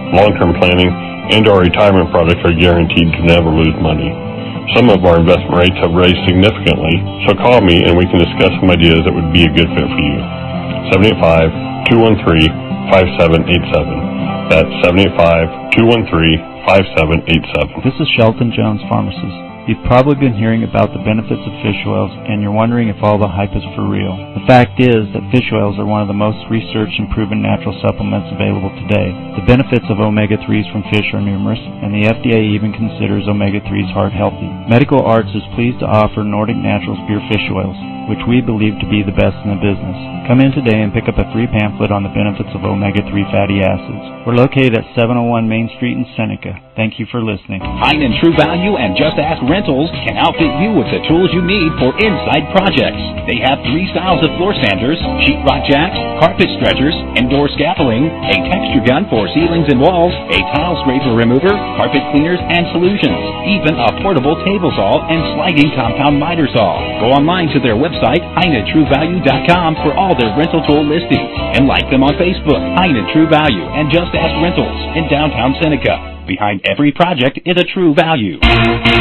long-term planning, and our retirement products are guaranteed to never lose money. Some of our investment rates have raised significantly, so call me and we can discuss some ideas that would be a good fit for you. seven eight five, two one three, five seven eight seven. That's seven eight five, two one three, five seven eight seven. This is Shelton Jones, pharmacist. You've probably been hearing about the benefits of fish oils, and you're wondering if all the hype is for real. The fact is that fish oils are one of the most researched and proven natural supplements available today. The benefits of omega threes from fish are numerous, and the F D A even considers omega threes heart healthy. Medical Arts is pleased to offer Nordic Naturals pure fish oils, which we believe to be the best in the business. Come in today and pick up a free pamphlet on the benefits of omega three fatty acids. We're located at seven oh one Main Street in Seneca. Thank you for listening. Pine and True Value and Just Ask Rentals can outfit you with the tools you need for inside projects. They have three styles of floor sanders, sheetrock jacks, carpet stretchers, indoor scaffolding, a texture gun for ceilings and walls, a tile scraper remover, carpet cleaners and solutions, even a portable table saw and sliding compound miter saw. Go online to their website, pine and true value dot com, for all their rental tool listings, and like them on Facebook, Pine and True Value and Just Ask Rentals in downtown Seneca. Behind every project is a True Value. K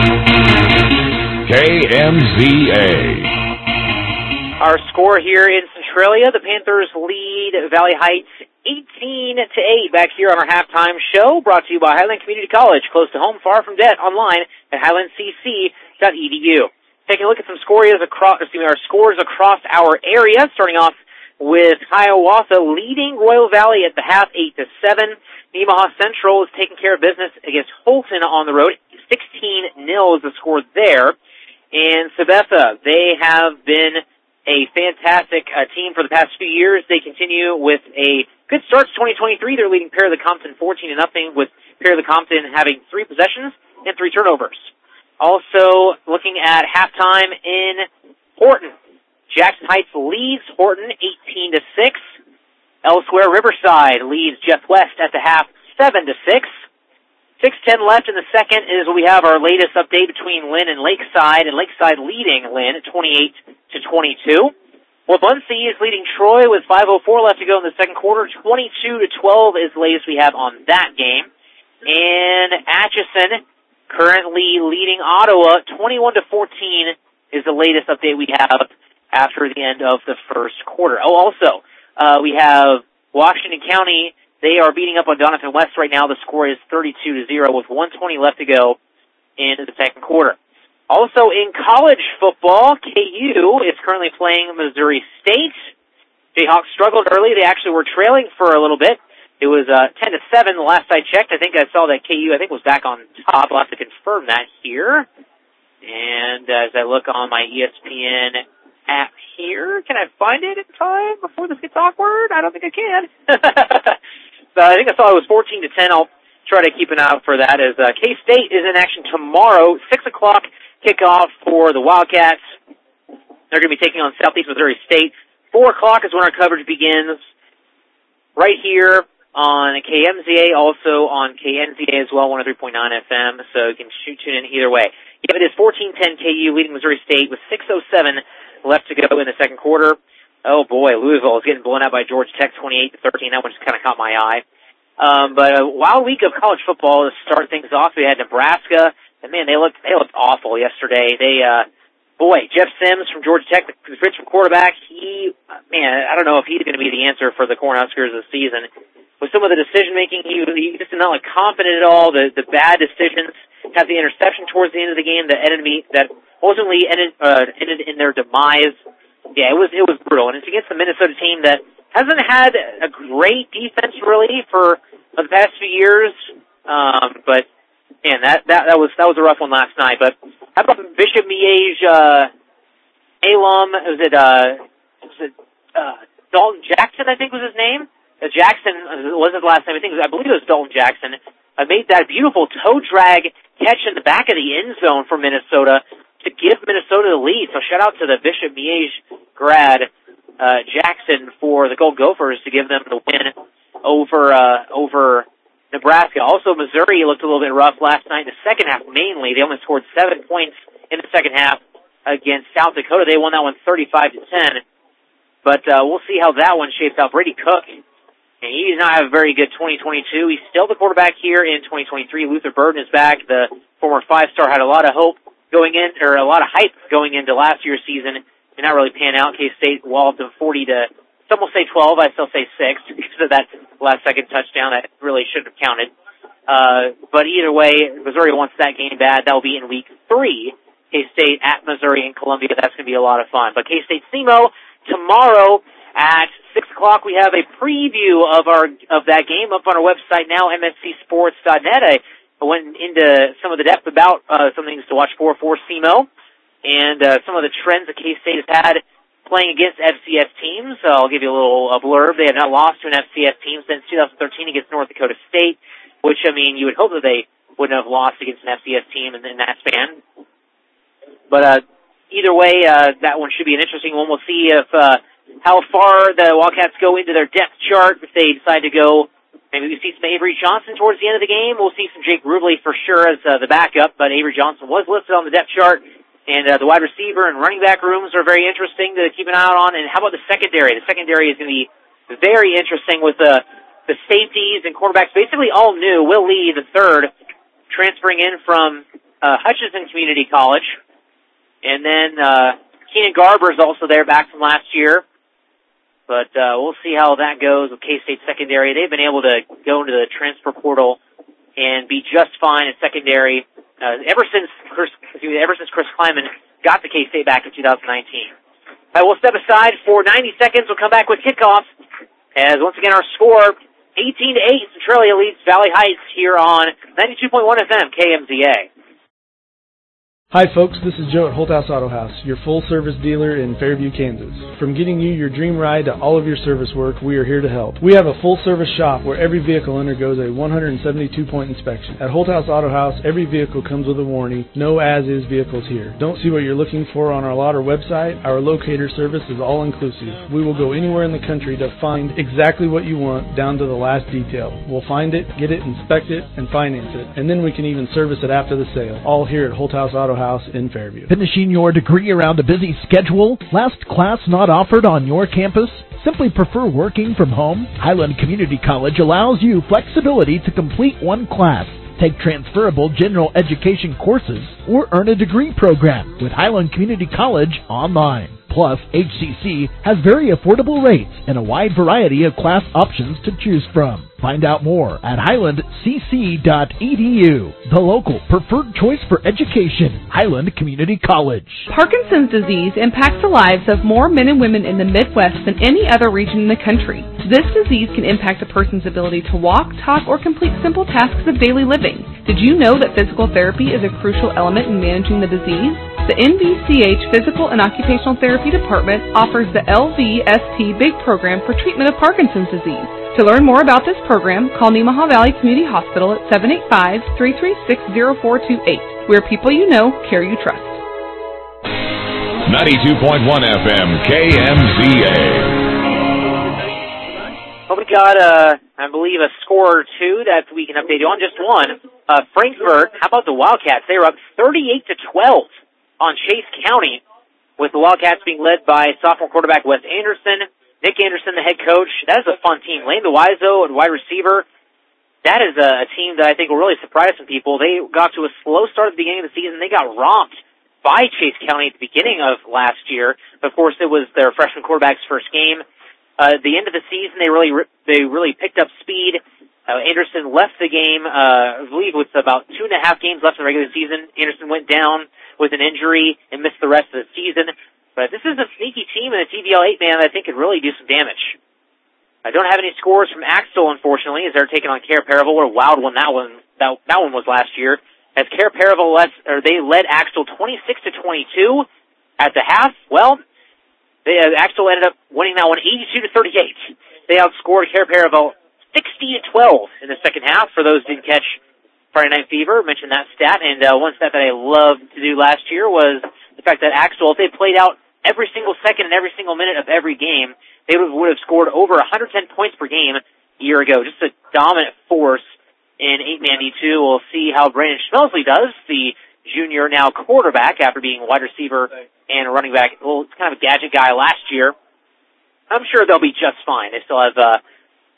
M Z A. Our score here in Centralia, the Panthers lead Valley Heights eighteen to eight back here on our halftime show, brought to you by Highland Community College, close to home, far from debt, online at highland c c dot e d u. Taking a look at some scores across, excuse me, our scores across our area, starting off with Hiawatha leading Royal Valley at the half, eight to seven. Nemaha Central is taking care of business against Holton on the road. sixteen nil is the score there. And Sabetha, they have been a fantastic uh, team for the past few years. They continue with a good start to twenty twenty-three. They're leading Pair of the Compton fourteen to nothing, with Pair of the Compton having three possessions and three turnovers. Also, looking at halftime in Horton, Jackson Heights leads Horton eighteen to six. Elsewhere, Riverside leads Jeff West at the half, seven to six. six ten left in the second is we have our latest update between Lynn and Lakeside, and Lakeside leading Lynn twenty-eight to twenty-two. Well, Muncie is leading Troy with five oh four left to go in the second quarter. twenty-two to twelve is the latest we have on that game. And Atchison currently leading Ottawa. twenty-one to fourteen is the latest update we have after the end of the first quarter. Oh, also, Uh, we have Washington County. They are beating up on Doniphan West right now. The score is thirty-two to zero with one twenty left to go in the second quarter. Also in college football, K U is currently playing Missouri State. Jayhawks struggled early. They actually were trailing for a little bit. It was uh, ten to seven the last I checked. I think I saw that K U, I think, was back on top. I'll have to confirm that here. And uh, as I look on my E S P N app here, can I find it in time before this gets awkward? I don't think I can. So I think I saw it was fourteen to ten. I'll try to keep an eye out for that, as uh, K-State is in action tomorrow, six o'clock kickoff for the Wildcats. They're going to be taking on Southeast Missouri State. four o'clock is when our coverage begins, right here on K M Z A, also on K N Z A as well, one oh three point nine F M, so you can shoot, tune in either way. Yeah, it is fourteen ten K U leading Missouri State with six oh seven left to go in the second quarter. Oh boy, Louisville is getting blown out by Georgia Tech twenty-eight to thirteen. That one just kind of caught my eye. Um, but a wild week of college football to start things off. We had Nebraska, and man, they looked they looked awful yesterday. They, uh, boy, Jeff Sims from Georgia Tech, the Richmond quarterback. He, man, I don't know if he's going to be the answer for the Cornhuskers this season. With some of the decision making, he, he just did not look confident at all. The the bad decisions, had the interception towards the end of the game that ended me that. ultimately ended, uh, ended in their demise. Yeah, it was it was brutal, and it's against the Minnesota team that hasn't had a great defense really for, for the past few years. Um, but man, that, that that was that was a rough one last night. But how about Bishop Miege, uh, alum? Was it uh, was it uh, Dalton Jackson? I think was his name. Uh, Jackson was his last name. I think it was, I believe it was Dalton Jackson. Uh, made that beautiful toe drag catch in the back of the end zone for Minnesota to give Minnesota the lead. So shout out to the Bishop Miege grad, uh, Jackson, for the Gold Gophers to give them the win over, uh, over Nebraska. Also, Missouri looked a little bit rough last night in the second half mainly. They only scored seven points in the second half against South Dakota. They won that one thirty-five to ten. But, uh, we'll see how that one shapes out. Brady Cook And he did not have a very good twenty twenty-two. He's still the quarterback here in twenty twenty-three. Luther Burden is back. The former five-star had a lot of hope going in, or a lot of hype going into last year's season. Did not really pan out. K-State walled them forty to, some will say twelve, I still say six, because of that last-second touchdown that really shouldn't have counted. Uh, but either way, Missouri wants that game bad. That will be in week three. K-State at Missouri and Columbia. That's going to be a lot of fun. But K-State S E M O tomorrow at six o'clock. We have a preview of our of that game up on our website now, M S C sports dot net. I went into some of the depth about uh, some things to watch for for S E M O. And uh, some of the trends that K-State has had playing against F C S teams. So I'll give you a little uh, blurb. They have not lost to an F C S team since two thousand thirteen against North Dakota State, which, I mean, you would hope that they wouldn't have lost against an F C S team in, in that span. But uh, either way, uh, that one should be an interesting one. We'll see if uh, how far the Wildcats go into their depth chart. If they decide to go, maybe we see some Avery Johnson towards the end of the game. We'll see some Jake Rubley for sure as uh, the backup, but Avery Johnson was listed on the depth chart. And uh, the wide receiver and running back rooms are very interesting to keep an eye on. And how about the secondary? The secondary is going to be very interesting with the the safeties and quarterbacks basically all new. Will Lee, the third, transferring in from uh, Hutchinson Community College. And then uh, Keenan Garber is also there, back from last year. But uh, we'll see how that goes with K-State secondary. They've been able to go into the transfer portal and be just fine at secondary uh, ever since Chris, excuse me, ever since Chris Kleiman got the K-State back in two thousand nineteen. All right, we'll step aside for ninety seconds. We'll come back with kickoff. As once again, our score, eighteen to eight, Centralia leads Valley Heights here on ninety-two point one F M, K M Z A. Hi folks, this is Joe at Holthouse Auto House, your full-service dealer in Fairview, Kansas. From getting you your dream ride to all of your service work, we are here to help. We have a full-service shop where every vehicle undergoes a one hundred seventy-two point inspection. At Holthouse Auto House, every vehicle comes with a warranty, no as-is vehicles here. Don't see what you're looking for on our lot or website? Our locator service is all-inclusive. We will go anywhere in the country to find exactly what you want, down to the last detail. We'll find it, get it, inspect it, and finance it. And then we can even service it after the sale. All here at Holthouse Auto House in Fairview. Finishing your degree around a busy schedule? Last class not offered on your campus? Simply prefer working from home? Highland Community College allows you flexibility to complete one class, take transferable general education courses, or earn a degree program with Highland Community College online. Plus, H C C has very affordable rates and a wide variety of class options to choose from. Find out more at highland c c dot e d u, the local preferred choice for education, Highland Community College. Parkinson's disease impacts the lives of more men and women in the Midwest than any other region in the country. This disease can impact a person's ability to walk, talk, or complete simple tasks of daily living. Did you know that physical therapy is a crucial element in managing the disease? The N V C H Physical and Occupational Therapy Department offers the L V S T BIG program for treatment of Parkinson's disease. To learn more about this program, call Nemaha Valley Community Hospital at seven eight five, three three six, zero four two eight. We're people you know, care you trust. ninety-two point one F M, K M Z A. Well, we got, uh, I believe, a score or two that we can update you on. Just one. Uh, Frankfort, how about the Wildcats? They were up thirty-eight to twelve on Chase County, with the Wildcats being led by sophomore quarterback Wes Anderson. Nick Anderson, the head coach. That is a fun team. Lane DeWiso and wide receiver. That is a, a team that I think will really surprise some people. They got to a slow start at the beginning of the season. They got romped by Chase County at the beginning of last year. Of course, it was their freshman quarterback's first game. Uh, at the end of the season, they really they really picked up speed. Uh, Anderson left the game, uh, I believe, with about two and a half games left in the regular season. Anderson went down with an injury and missed the rest of the season. But this is a sneaky team and a T V L eight man that I think could really do some damage. I don't have any scores from Axtell, unfortunately, as they're taking on Care Paravel. What a wild one that one that, that one was last year. As Care Paravel led, or they led Axtell twenty-six to twenty-two at the half. Well, they, uh, Axtell ended up winning that one eighty-two to thirty-eight. They outscored Care Paravel sixty to twelve in the second half. For those who didn't catch Friday Night Fever, mentioned that stat. And uh, one stat that I loved to do last year was the fact that Axtell, if they played out every single second and every single minute of every game, they would, would have scored over one hundred ten points per game a year ago. Just a dominant force in eight man D two. We'll see how Brandon Schmelsley does, the junior now quarterback, after being wide receiver and running back. Well, it's kind of a gadget guy last year. I'm sure they'll be just fine. They still have uh,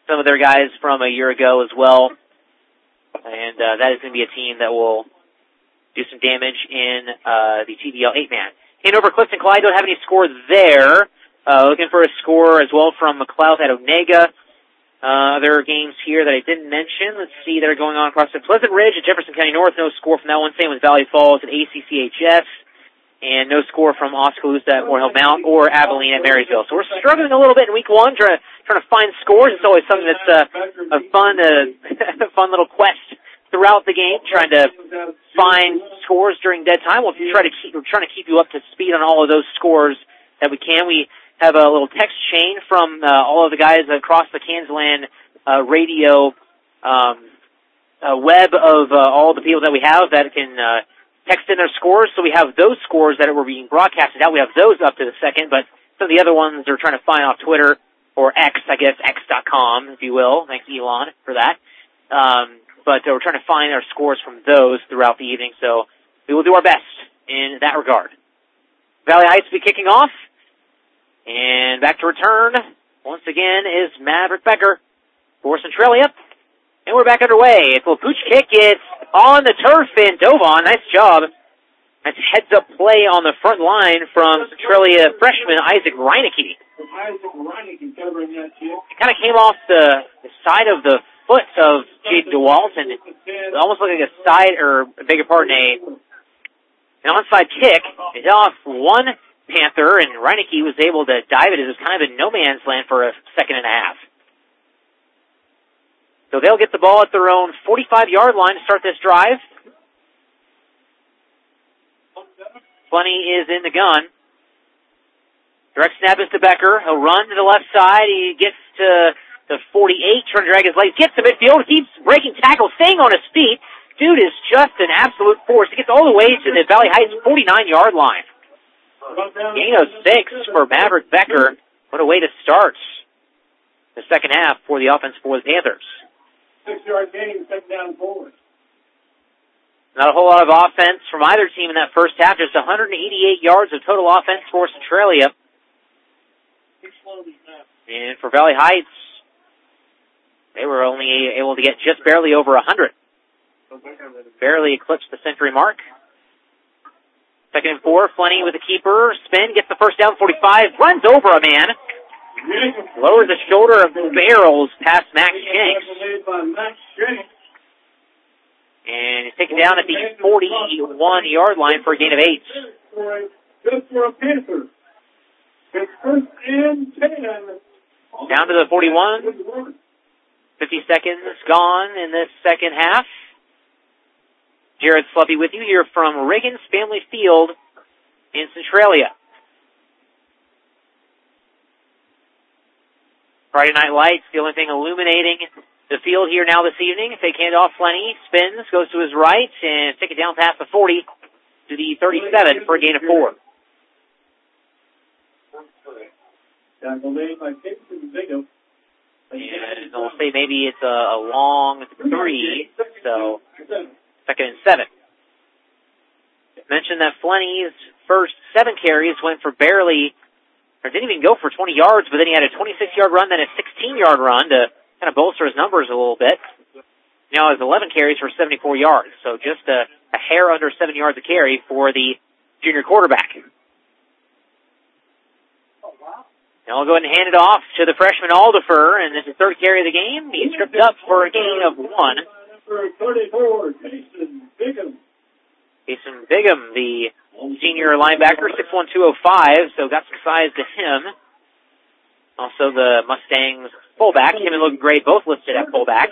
some of their guys from a year ago as well. And uh, that is going to be a team that will do some damage in uh, the T V L eight-man. Hanover, Clifton, Clyde don't have any scores there. Uh, looking for a score as well from McLeod at Onega. Uh, other games here that I didn't mention. Let's see that are going on across the Pleasant Ridge at Jefferson County North. No score from that one. Same with Valley Falls at A C C H S. And no score from Oskaloosa at Morehill Mount or Abilene at Marysville. So we're struggling a little bit in week one, trying to, trying to find scores. It's always something that's uh, a fun, uh, fun little quest throughout the game, trying to find scores during dead time. We'll try to keep, we're trying to keep you up to speed on all of those scores that we can. We have a little text chain from uh, all of the guys across the Kansland uh, radio um, uh, web of uh, all the people that we have that can uh, text in their scores. So we have those scores that were being broadcasted out. We have those up to the second, but some of the other ones they're trying to find off Twitter or X, I guess, X dot com, if you will. Thanks, Elon, for that. Um, but uh, we're trying to find our scores from those throughout the evening, so we will do our best in that regard. Valley Heights will be kicking off. And back to return, once again, is Maverick Becker for Centralia. And we're back underway. It's a little pooch kick. It's on the turf and dove on. Nice job. That's heads-up play on the front line from Centralia freshman Isaac Reineke. Isaac Reineke covering that kick. It kind of came off the, the side of the foot of Jaden DeWalt, and it almost looked like a side, or, I beg your pardon, a, an onside kick. It's off one Panther, and Reineke was able to dive it. It was kind of in no man's land for a second and a half. So they'll get the ball at their own forty-five-yard line to start this drive. Funny is in the gun. Direct snap is to Becker. He'll run to the left side. He gets to the forty-eight, trying to drag his legs. Gets to midfield, keeps breaking tackles, staying on his feet. Dude is just an absolute force. He gets all the way to the Valley Heights forty-nine-yard line. Gain of six for Maverick Becker. What a way to start the second half for the offense for the Panthers. Six-yard gain, second down forward. Not a whole lot of offense from either team in that first half. Just one hundred eighty-eight yards of total offense for Centralia. And for Valley Heights, they were only able to get just barely over one hundred. Barely eclipsed the century mark. Second and four, Flenny with the keeper. Spin, gets the first down, forty-five, runs over a man. Lowers the shoulder of barrels past Max Shanks. And he's taken down at the forty-one-yard line for a gain of eight. Good for a Panther. It's first and ten. Down to the forty-one. fifty seconds gone in this second half. Jared Sluppy with you here from Riggins Family Field in Centralia. Friday Night Lights, the only thing illuminating the field here now this evening. Fake handoff, Flenny spins, goes to his right, and take it down past the forty to the thirty-seven for a gain of four. And I'll say maybe it's a, a long three, so second and seven. Mentioned that Flenny's first seven carries went for barely, or didn't even go for twenty yards, but then he had a twenty-six-yard run, then a sixteen-yard run to kind of bolster his numbers a little bit. Now has eleven carries for seventy-four yards, so just a, a hair under seven yards a carry for the junior quarterback. Now we'll go ahead and hand it off to the freshman Aldifer, and this is the third carry of the game. He's stripped up for a gain of one. thirty-four, Jason Bigham. Jason Bigham, the senior linebacker, six one, two oh five, so got some size to him. Also the Mustangs fullback, him and Logan Gray both listed at fullback.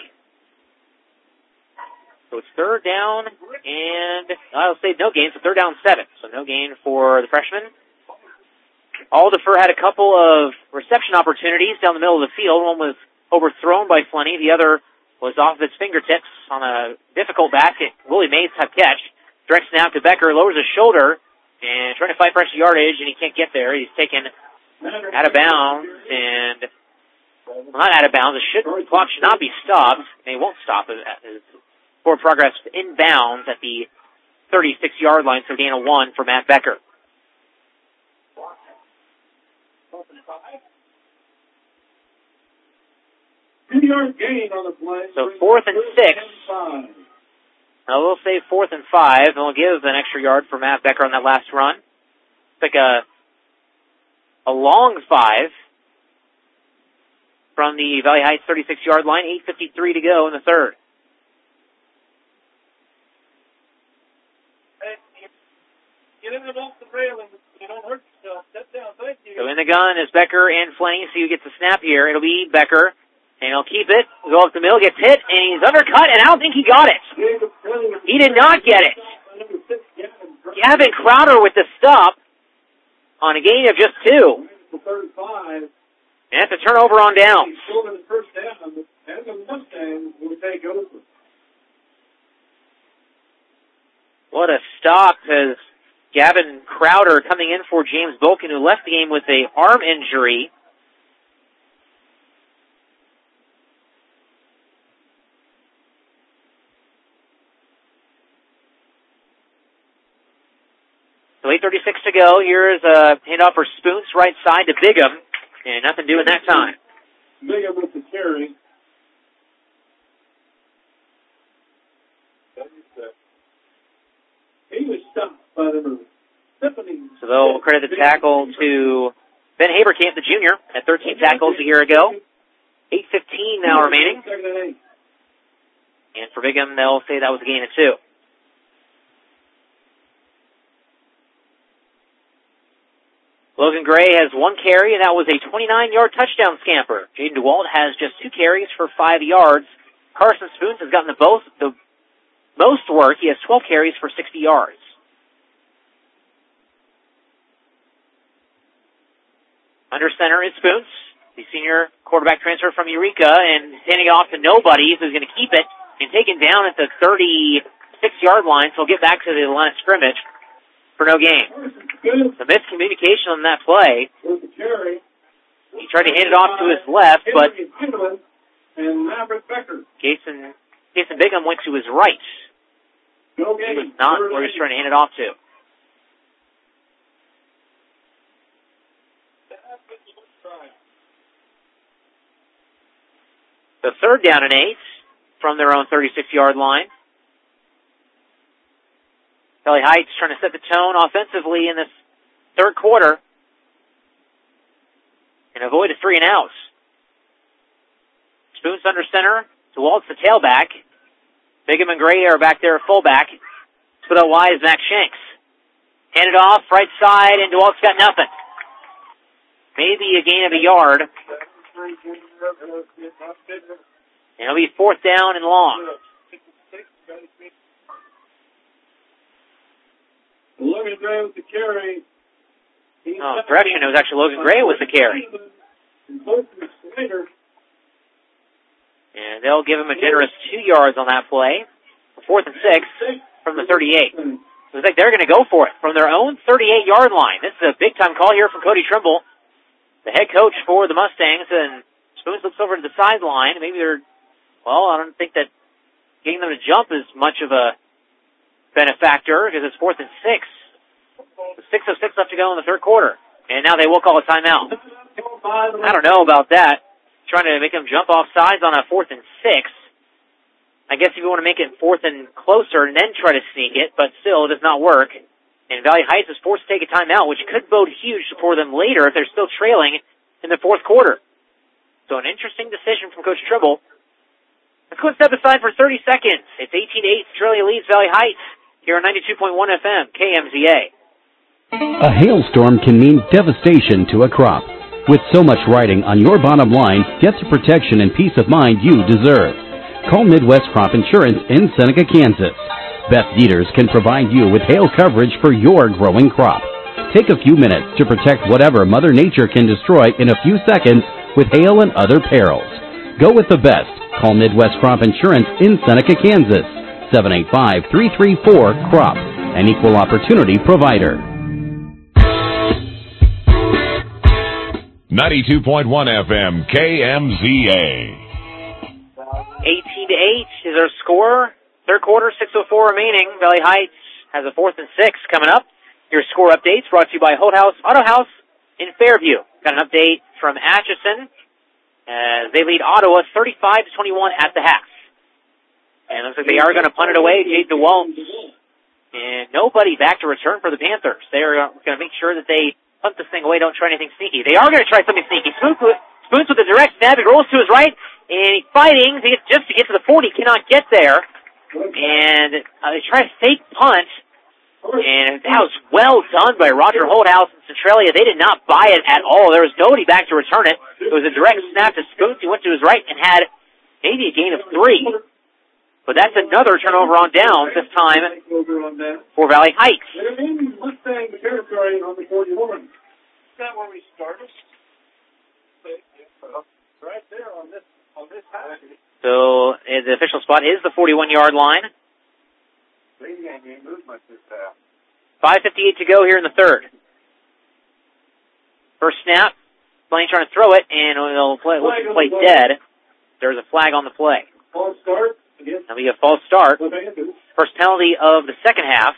So it's third down, and I'll say no gain, so third down seven. So no gain for the freshman. Aldifer had a couple of reception opportunities down the middle of the field. One was overthrown by Flenny. The other was off of his fingertips on a difficult basket. Willie Mays type catch. Direct snap to Becker, lowers his shoulder, and trying to fight for extra yardage, and he can't get there. He's taken out of bounds, and, well, not out of bounds. The, should, the clock should not be stopped. They won't stop it. Forward progress inbounds at the thirty-six-yard line, so gain of one for Matt Becker. two-yard gain on the play. So fourth and six. Now we'll say fourth and five, and we'll give an extra yard for Matt Becker on that last run. It's like a a long five from the Valley Heights thirty-six-yard line. eight fifty-three to go in the third. Hey, get in and off the railing. You don't hurt yourself. Step down. Thank you. So in the gun is Becker and Flaney. See who gets the snap here. It'll be Becker, and he'll keep it. Go up the middle, gets hit, and he's undercut, and I don't think he got it. He did not get it. Gavin Crowder with the stop on a gain of just two. And that's a turnover on downs. What a stop as Gavin Crowder coming in for James Bolkin, who left the game with a arm injury. So eight thirty-six to go. Here's a handoff for Spoons, right side to Bigham. And nothing doing that time. Bigham with the carry. He was stopped by the Tiffany. So they'll credit the tackle to Ben Haberkamp, the junior, at thirteen tackles a year ago. eight fifteen now remaining. And for Bigham, they'll say that was a gain of two. Logan Gray has one carry, and that was a twenty-nine-yard touchdown scamper. Jaden DeWalt has just two carries for five yards. Carson Spoons has gotten the, both, the most work. He has twelve carries for sixty yards. Under center is Spoons, the senior quarterback transfer from Eureka, and handing it off to nobody, who's going to keep it and take it down at the thirty-six-yard line, so he'll get back to the line of scrimmage for no gain. The miscommunication on that play. He tried to hand it off to his left, but Jason, Jason Bigham went to his right. He was not where he was trying to hand it off to. The third down and eight from their own thirty-six-yard line. Valley Heights trying to set the tone offensively in this third quarter and avoid a three and out. Spoons under center. DeWalt's the tailback. Bigham and Gray are back there at fullback. Split out wide is Max Shanks. Hand it off, right side, and DeWalt's got nothing. Maybe a gain of a yard. And it'll be fourth down and long. Logan Gray with the carry. Oh, correction, it was actually Logan Gray with the carry. And they'll give him a generous two yards on that play. Fourth and six from the thirty-eight. It looks like they're going to go for it from their own thirty-eight-yard line. This is a big-time call here from Cody Trimble, the head coach for the Mustangs. And Spoons looks over to the sideline. Maybe they're, well, I don't think that getting them to jump is much of a benefactor because it's fourth and six. six oh six left to go in the third quarter. And now they will call a timeout. I don't know about that. Trying to make them jump off sides on a fourth and six. I guess if you want to make it fourth and closer and then try to sneak it, but still it does not work. And Valley Heights is forced to take a timeout, which could bode huge for them later if they're still trailing in the fourth quarter. So an interesting decision from Coach Trimble. Let's go and step aside for thirty seconds. It's eighteen to eight. Centralia leads Valley Heights here on ninety-two point one F M, K M Z A. A hailstorm can mean devastation to a crop. With so much riding on your bottom line, get the protection and peace of mind you deserve. Call Midwest Crop Insurance in Seneca, Kansas. Beth Dieters can provide you with hail coverage for your growing crop. Take a few minutes to protect whatever Mother Nature can destroy in a few seconds with hail and other perils. Go with the best. Call Midwest Crop Insurance in Seneca, Kansas. seven eight five, three three four, C R O P. An equal opportunity provider. ninety-two point one F M, K M Z A. eighteen to eight is our score. Third quarter, six oh four remaining. Valley Heights has a fourth and six coming up. Your score updates brought to you by Holt House Auto House in Fairview. Got an update from Atchison. as they lead Ottawa thirty-five to twenty-one at the half. And it looks like they are going to punt it away. Jade DeWalt. And nobody back to return for the Panthers. They're going to make sure that they punt this thing away, don't try anything sneaky. They are going to try something sneaky. Spoons with, Spoons with the direct snap. He rolls to his right, and he's fighting to get, just to get to the forty. Cannot get there. And uh, they try to fake punt. And that was well done by Roger Holdhouse and Centralia. They did not buy it at all. There was nobody back to return it. It was a direct snap to Spoons. He went to his right and had maybe a gain of three. But that's another turnover on downs, this time for Valley Heights. Mustang territory on the forty-one. Is that where we started? Right there on this on this half. So uh, the official spot is the forty-one-yard line. five fifty-eight to go here in the third. First snap, Blaine trying to throw it, and it'll play, play dead. There's a flag on the play. False start. That'll be a false start. First penalty of the second half.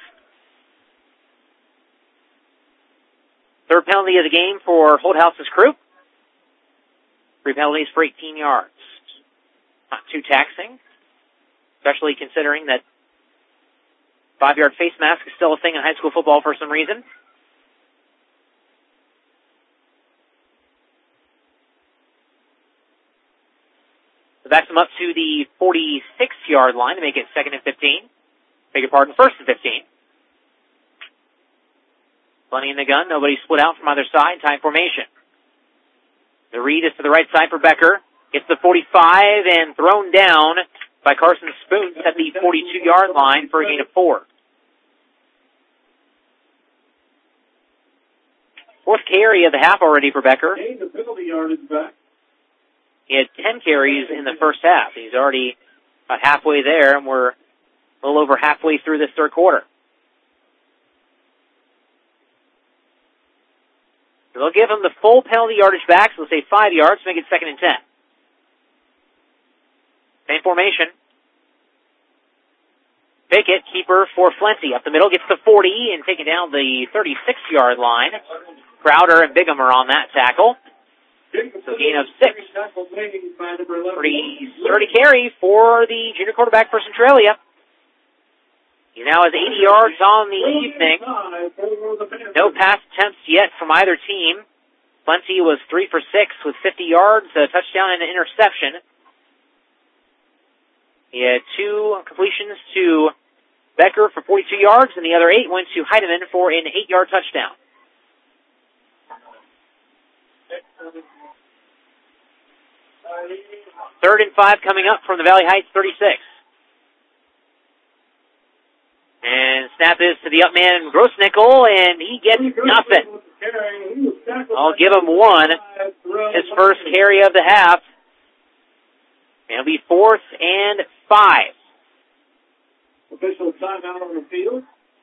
Third penalty of the game for Holdhouse's crew. Three penalties for eighteen yards. Not too taxing, especially considering that five-yard face mask is still a thing in high school football for some reason. So backs them up to the forty-six-yard line to make it second and fifteen. Beg your pardon, first and fifteen. Plenty in the gun. Nobody split out from either side. Tie formation. The read is to the right side for Becker. Gets the forty-five and thrown down by Carson Spoons at the forty-two-yard line for a gain of four. Fourth carry of the half already for Becker. The penalty yardage back. He had ten carries in the first half. He's already about halfway there, and we're a little over halfway through this third quarter. So they'll give him the full penalty yardage back, so they'll say five yards to make it second and ten. Same formation. Pickett, keeper for Flenty. Up the middle, gets the forty and taking down the thirty-six-yard line. Crowder and Bigham are on that tackle. So gain of six. Pretty sturdy carry for the junior quarterback for Centralia. He now has eighty yards on the evening. No pass attempts yet from either team. Plenty was three for six with fifty yards, a touchdown and an interception. He had two completions to Becker for forty-two yards, and the other eight went to Heidemann for an eight-yard touchdown. Third and five coming up from the Valley Heights thirty-six. And snap is to the up man, Grossnickel, and he gets nothing. I'll give him one. His first carry of the half. It'll be fourth and five. Official timeout on the field.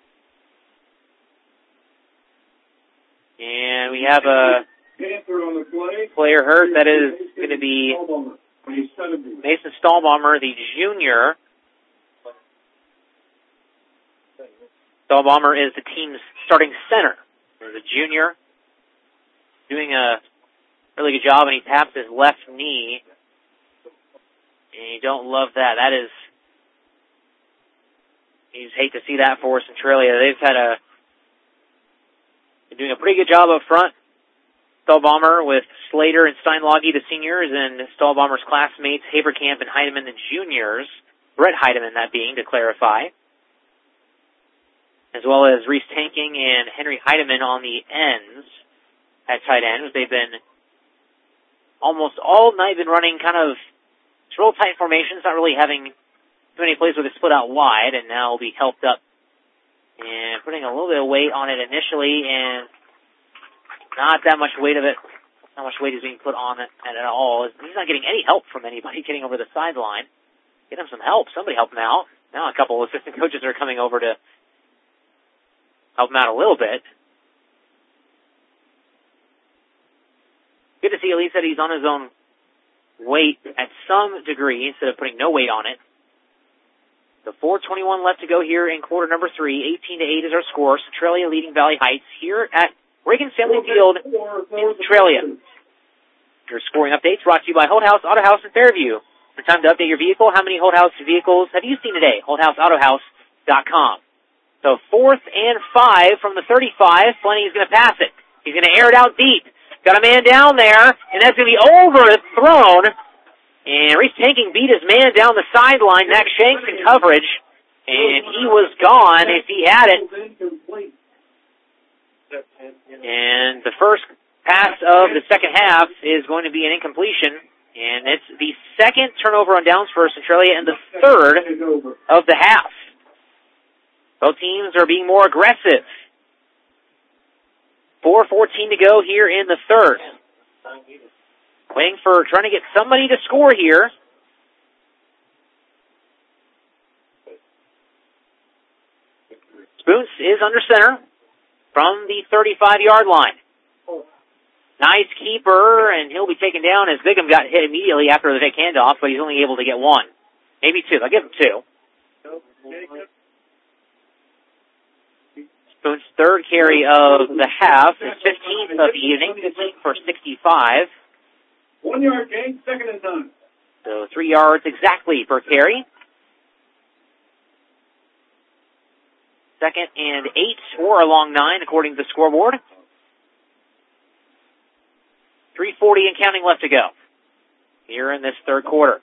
And we have a player hurt. That is going to be Mason Stahlbomber, the junior. Stahlbomber is the team's starting center. There's a junior doing a really good job, and he taps his left knee. And you don't love that. That is, you just hate to see that for Centralia. They've had a, they're doing a pretty good job up front. Stahlbomber with Slater and Steinloggy, the seniors, and Stahlbomber's classmates, Haberkamp and Heidemann, the juniors. Brett Heidemann, that being, to clarify. As well as Reese Tanking and Henry Heidemann on the ends at tight ends. They've been almost all night been running kind of real tight formations, not really having too many plays where they split out wide, and now will be helped up and putting a little bit of weight on it initially, and not that much weight of it, not much weight is being put on it at all. He's not getting any help from anybody getting over the sideline. Get him some help. Somebody help him out. Now a couple of assistant coaches are coming over to help him out a little bit. Good to see at least that he's on his own weight at some degree instead of putting no weight on it. The four twenty-one left to go here in quarter number three. eighteen to eight is our score. Centralia leading Valley Heights here at Reagan Stanley Field in Centralia. Your scoring updates brought to you by Holdhouse Auto House in Fairview. The time to update your vehicle. How many Holdhouse vehicles have you seen today? Holdhouse Auto House dot com. So fourth and five from the thirty-five. Fleming is going to pass it. He's going to air it out deep. Got a man down there, and that's going to be overthrown. And Reese Tanking beat his man down the sideline. Max Shanks in coverage, and he was gone if he had it. And the first pass of the second half is going to be an incompletion, and it's the second turnover on downs for Centralia and the third of the half. Both teams are being more aggressive. four fourteen to go here in the third. Waiting for, trying to get somebody to score here. Spoons is under center from the thirty-five-yard line. Nice keeper, and he'll be taken down as Bigham got hit immediately after the Vic handoff, but he's only able to get one. Maybe two. I'll give him two. Spoon's third carry of the half, his fifteenth of the evening, fifteen for sixty-five. One yard gain, second and nine. So three yards exactly per carry. Second and eight, or a long nine, according to the scoreboard. three forty and counting left to go here in this third quarter.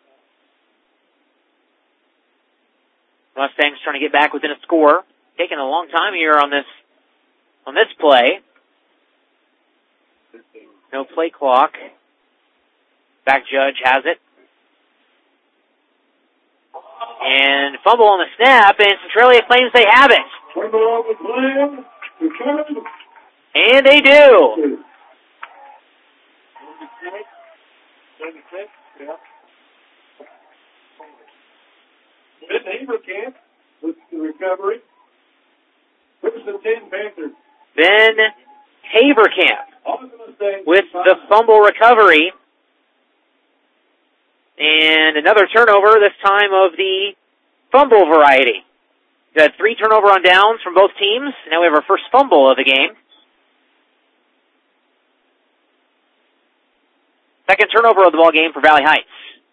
Mustangs trying to get back within a score. Taking a long time here on this on this play. No play clock. Back judge has it. And fumble on the snap, and Centralia claims they have it. And they do. Ben Haverkamp with the recovery. First and ten Panthers. Ben Haverkamp with the fumble recovery. And another turnover, this time of the fumble variety. We've had three turnover on downs from both teams. Now we have our first fumble of the game. Second turnover of the ball game for Valley Heights.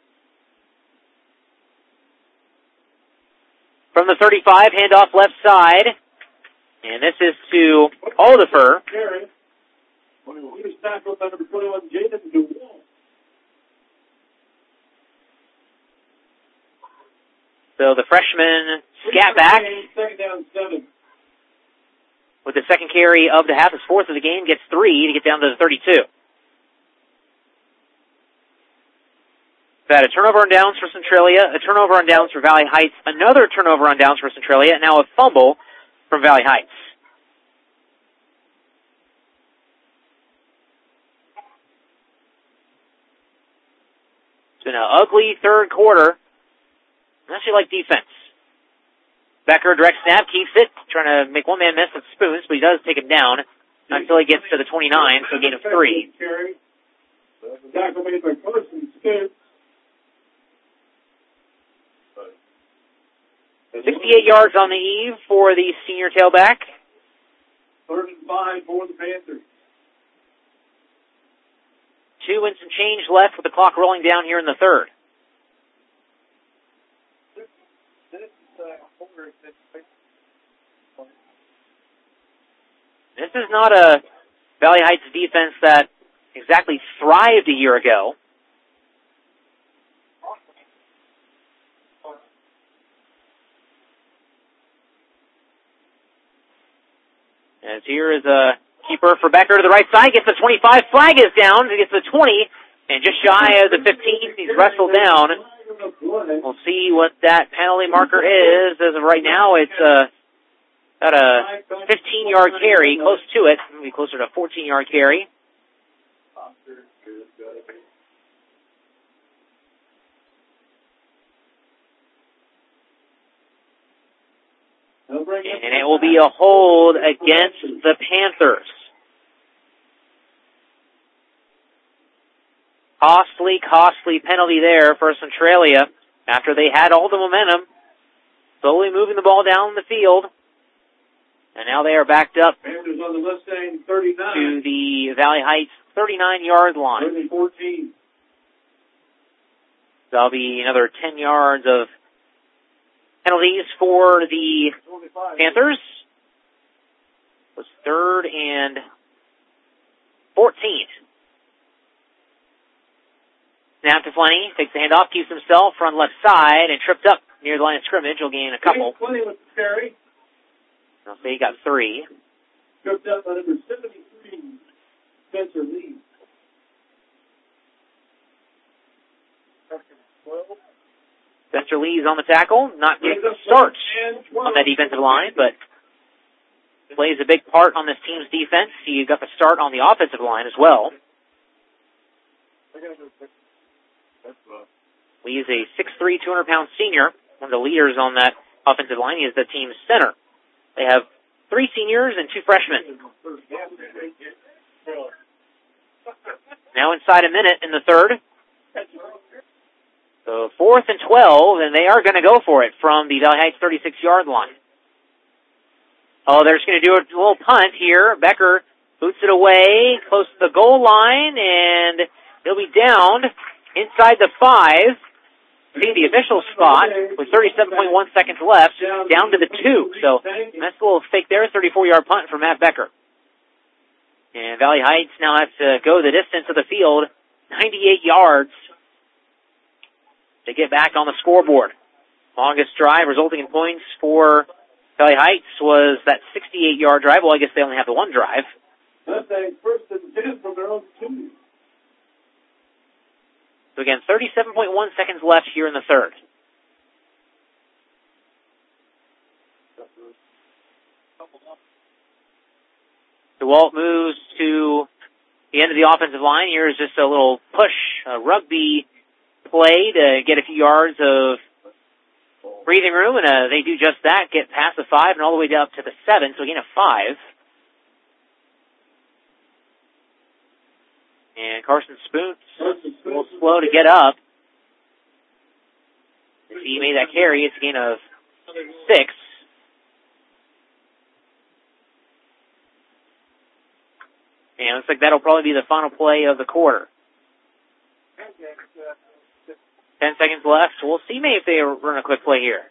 From the thirty-five, handoff left side. And this is to Aldifer. He was tackled by number twenty-one, Jaden DeWall. So the freshman scat back Second down, seven. with the second carry of the half, his fourth of the game, gets three to get down to the thirty-two. We've had a turnover on downs for Centralia, a turnover on downs for Valley Heights, another turnover on downs for Centralia, and now a fumble from Valley Heights. It's been an ugly third quarter. I actually like defense. Becker, direct snap, keeps it, trying to make one man miss with Spoons, but he does take him down until he gets to the twenty-nine, so a gain of three. Tackle made by Carson Spoons. sixty-eight yards on the eve for the senior tailback. Third and five for the Panthers. Two and some change left with the clock rolling down here in the third. This is not a Valley Heights defense that exactly thrived a year ago. As here is a keeper for Becker to the right side, gets the twenty-five, flag is down, he gets the twenty, and just shy of the fifteen, he's wrestled down. We'll see what that penalty marker is. As of right now, it's uh, about a fifteen-yard carry, close to it, maybe closer to a fourteen-yard carry. And it will be a hold against the Panthers. Costly, costly penalty there for Centralia after they had all the momentum, slowly moving the ball down the field. And now they are backed up Panthers on the Mustang thirty-nine. to the Valley Heights thirty-nine-yard line. thirty fourteen. That'll be another ten yards of penalties for the Panthers. It was third and fourteen. Snap to Flenny, takes the handoff, keeps himself front left side, and tripped up near the line of scrimmage. He'll gain a couple. Flenny with the carry. I'll say he got three. Tripped up by number seventy-three, Spencer Lee. Spencer Lee's on the tackle, not getting the start on that defensive line, but plays a big part on this team's defense. He got the start on the offensive line as well. Lee's a six three, two hundred pound senior, one of the leaders on that offensive line. He is the team's center. They have three seniors and two freshmen. Now inside a minute in the third. So fourth and twelve, and they are going to go for it from the Valley Heights thirty-six-yard line. Oh, they're just going to do a little punt here. Becker boots it away close to the goal line, and he'll be down inside the five. See the official spot with thirty-seven point one seconds left, down to the two. So that's a little fake there, thirty-four-yard punt for Matt Becker. And Valley Heights now has to go the distance of the field, ninety-eight yards, to get back on the scoreboard. Longest drive resulting in points for Valley Heights was that sixty-eight-yard drive. Well, I guess they only have the one drive. Mustangs first and ten from their own two. So again, thirty-seven point one seconds left here in the third. DeWalt moves to the end of the offensive line. Here's just a little push, a rugby play to get a few yards of breathing room, and uh, they do just that, get past the five and all the way up to the seven, so again a five. And Carson Spoons a little slow to get up. He made that carry. It's a gain of six. And it looks like that'll probably be the final play of the quarter. Ten seconds left. We'll see maybe if they run a quick play here.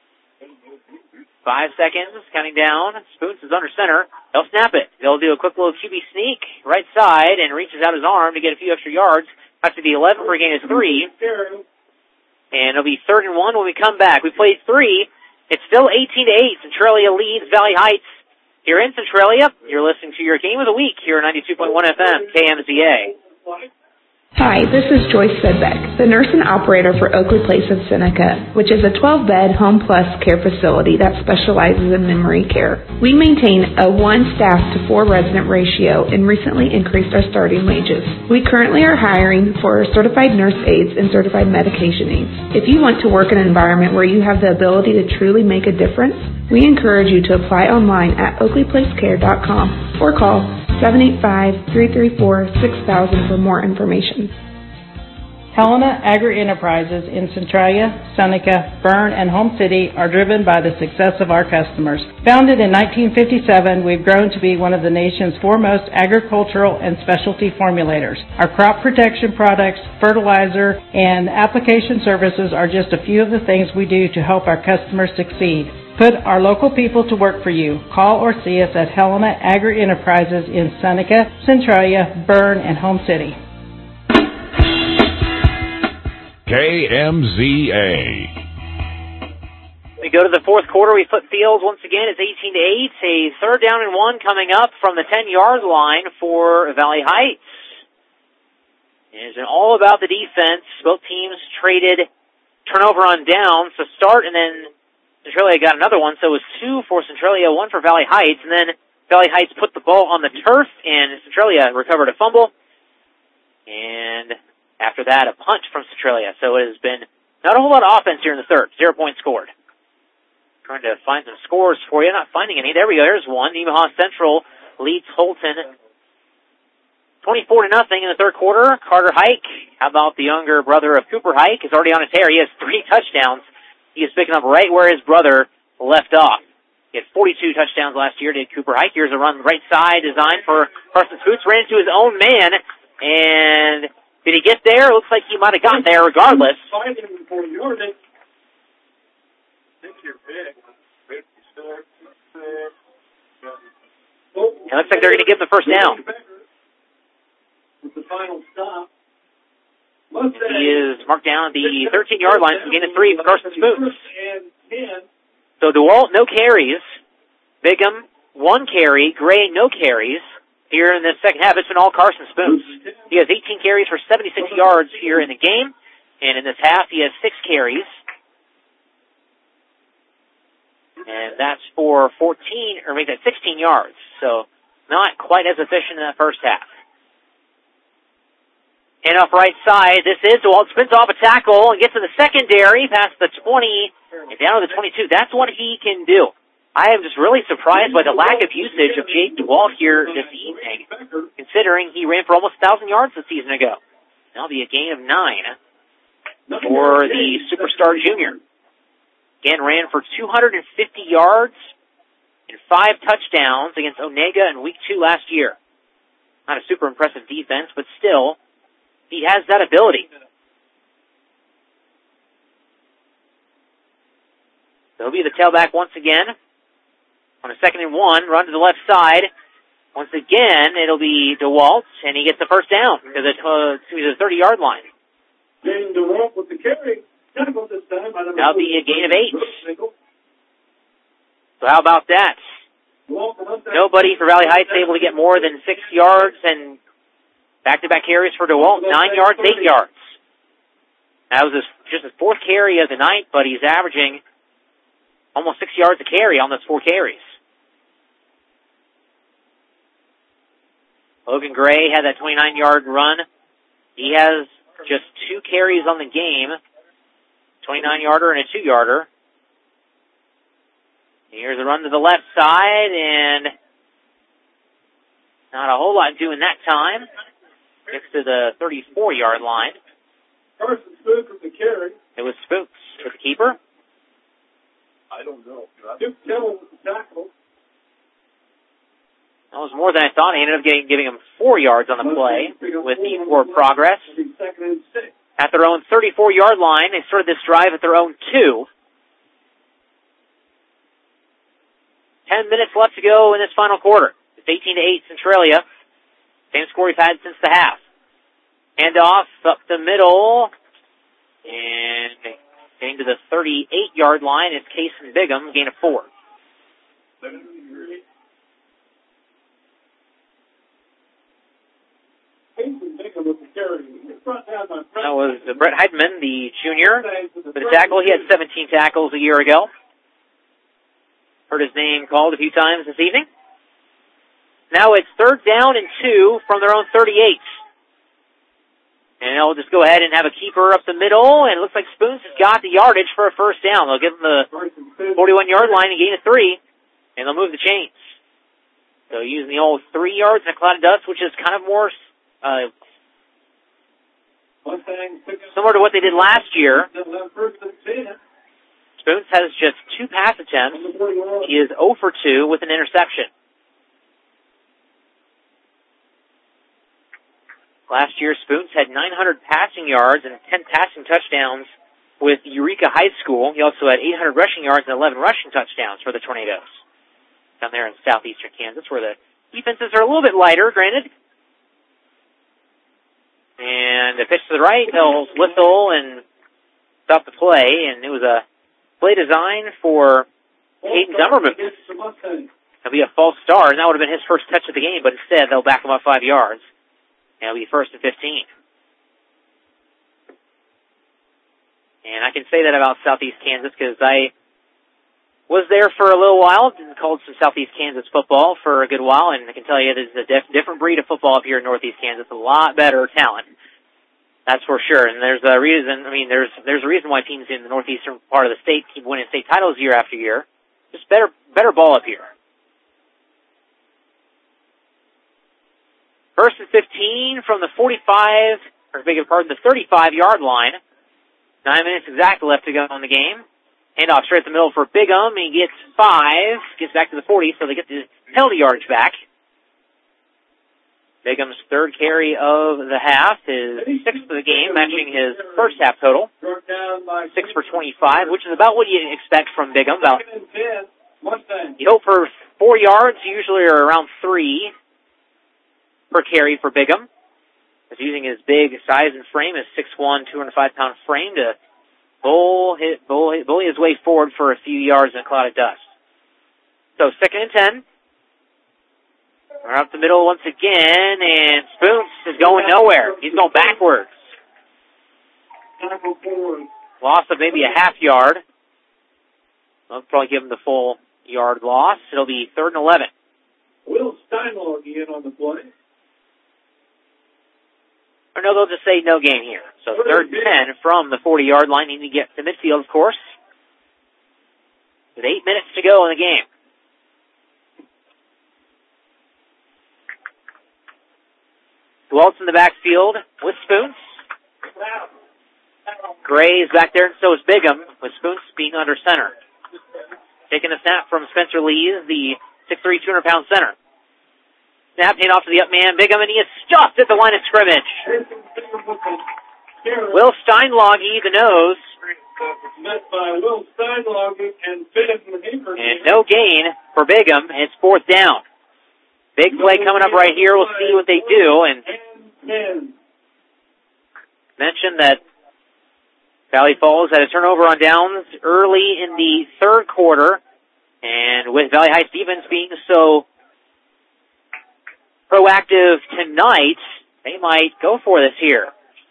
Five seconds, counting down. Spoons is under center. They'll snap it. They'll do a quick little Q B sneak, right side, and reaches out his arm to get a few extra yards. After the eleven for a gain of three. And it'll be third and one when we come back. We played three. It's still eighteen to eight. Centralia leads Valley Heights. Here in Centralia, you're listening to your game of the week here on ninety-two point one F M, K M Z A. Hi, this is Joyce Sedbeck, the nurse and operator for Oakley Place of Seneca, which is a twelve-bed Home Plus care facility that specializes in memory care. We maintain a one staff to four resident ratio and recently increased our starting wages. We currently are hiring for certified nurse aides and certified medication aides. If you want to work in an environment where you have the ability to truly make a difference, we encourage you to apply online at oakley place care dot com or call seven eight five, three three four, six thousand for more information. Helena Agri-Enterprises in Centralia, Seneca, Bern, and Home City are driven by the success of our customers. Founded in nineteen fifty-seven, we've grown to be one of the nation's foremost agricultural and specialty formulators. Our crop protection products, fertilizer, and application services are just a few of the things we do to help our customers succeed. Put our local people to work for you. Call or see us at Helena Agri-Enterprises in Seneca, Centralia, Bern, and Home City. K M Z A. We go to the fourth quarter. We flip fields once again. It's eighteen to eight. A third down and one coming up from the ten-yard line for Valley Heights. It's all about the defense. Both teams traded turnover on downs to start, and then Centralia got another one, so it was two for Centralia, one for Valley Heights, and then Valley Heights put the ball on the turf, and Centralia recovered a fumble. And after that, a punt from Centralia. So it has been not a whole lot of offense here in the third. Zero points scored. Trying to find some scores for you. Not finding any. There we go. There's one. Nemaha Central leads Holton twenty-four to nothing in the third quarter. Carter Hike, how about the younger brother of Cooper Hike, is already on a tear. He has three touchdowns. He is picking up right where his brother left off. He had forty-two touchdowns last year, did Cooper Hike. Here's a run right side designed for Carson Spoots. Ran into his own man, and did he get there? Looks like he might have gotten there regardless. It looks like they're going to give him the first down. With the final stop. He is marked down at the thirteen-yard line, so gain of three for Carson Spoots. So DeWalt, no carries. Bigham, one carry. Gray, no carries. Here in the second half, it's been all Carson Spoots. He has eighteen carries for seventy-six yards here in the game. And in this half, he has six carries. And that's for fourteen, or make that sixteen yards. So not quite as efficient in that first half. And off right side, this is DeWalt, spins off a tackle and gets to the secondary, past the twenty, and down to the twenty-two. That's what he can do. I am just really surprised by the lack of usage of Jake DeWalt here this evening, considering he ran for almost one thousand yards a season ago. That'll be a gain of nine for the superstar junior. Again, ran for two hundred fifty yards and five touchdowns against Onega in week two last year. Not a super impressive defense, but still, he has that ability. So he'll be the tailback once again. On a second and one, run to the left side. Once again, it'll be DeWalt, and he gets the first down to the thirty-yard line. James DeWalt with the carry. This time by That'll be a gain of eight. So how about that? Nobody for Valley Heights able to get more than six yards, and back-to-back carries for DeWalt, nine yards, eight yards. That was his, just his fourth carry of the night, but he's averaging almost six yards a carry on those four carries. Logan Gray had that twenty-nine-yard run. He has just two carries on the game, twenty-nine-yarder and a two-yarder. Here's a run to the left side, and not a whole lot doing that time. Gets to the thirty-four-yard line. Carson Spooks with the carry. It was Spooks with the keeper. I don't know. Duke Kettle with the tackle. That was more than I thought. He ended up getting, giving him four yards on the play with the forward progress. At their own thirty-four-yard line, they started this drive at their own two. Ten minutes left to go in this final quarter. It's eighteen to eight Centralia. Same score we've had since the half. Handoff up the middle. And getting to the thirty-eight-yard line is Cason Bigham, gain of four. That was Brett Heidman, the junior, with a tackle. He had seventeen tackles a year ago. Heard his name called a few times this evening. Now it's third down and two from their own thirty-eight. And they'll just go ahead and have a keeper up the middle, and it looks like Spoons has got the yardage for a first down. They'll give him the forty-one-yard line and gain a three, and they'll move the chains. So using the old three yards in a cloud of dust, which is kind of more uh, similar to what they did last year. Spoons has just two pass attempts. He is zero for two with an interception. Last year, Spoons had nine hundred passing yards and ten passing touchdowns with Eureka High School. He also had eight hundred rushing yards and eleven rushing touchdowns for the Tornadoes down there in southeastern Kansas, where the defenses are a little bit lighter, granted. And a pitch to the right, they'll whistle and stop the play, and it was a play design for Hayden Zimmerman. It'll be a false start, and that would have been his first touch of the game, but instead they'll back him up five yards. And it'll be first and fifteen. And I can say that about Southeast Kansas because I was there for a little while and called some Southeast Kansas football for a good while, and I can tell you there's a dif- different breed of football up here in Northeast Kansas, a lot better talent. That's for sure. And there's a reason, I mean, there's there's a reason why teams in the northeastern part of the state keep winning state titles year after year. Just better better ball up here. First and fifteen from the forty-five, or beg your pardon, the thirty-five-yard line. Nine minutes exactly left to go in the game. Handoff straight to the middle for Bigham. He gets five, gets back to the forty, so they get the penalty yardage back. Bigham's third carry of the half, his sixth of the game, matching his first half total. Six for twenty-five, which is about what you expect from Bigham. About, you hope for four yards, usually are around three per carry for Bigham. He's using his big size and frame, his six one, two hundred five pound frame to bull hit, bull hit, bully his way forward for a few yards in a cloud of dust. So second and ten. We're up the middle once again, and Spoons is going nowhere. He's going backwards. Loss of maybe a half yard. I'll probably give him the full yard loss. It'll be third and eleven. Will Steinlog in on the play. Or no, they'll just say no gain here. So third and ten from the forty-yard line. Need to get to midfield, of course. With eight minutes to go in the game. Dwelt's in the backfield with Spoons. Gray is back there, and so is Bigham, with Spoons being under center. Taking a snap from Spencer Lees, the six three, two hundred pound center. Snap, hand off to the up man, Bigham, and he is stuffed at the line of scrimmage. Will Steinloggy, the nose. Met by Will Steinloggy and And no gain for Bigham. It's fourth down. Big play coming up right here. We'll see what they do. And mention that Valley Falls had a turnover on downs early in the third quarter. And with Valley Heights defense being so proactive tonight, they might go for this here.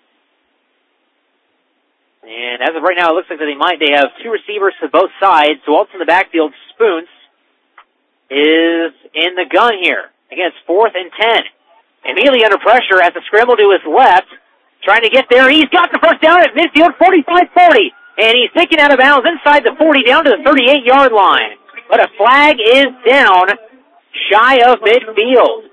And as of right now, it looks like that they might. They have two receivers to both sides. So Walt's in the backfield. Spoons is in the gun here. Again, it's fourth and ten. Immediately under pressure as a scramble to his left. Trying to get there. He's got the first down at midfield, forty-five forty. And he's taken out of bounds inside the forty down to the thirty-eight-yard line. But a flag is down shy of midfield.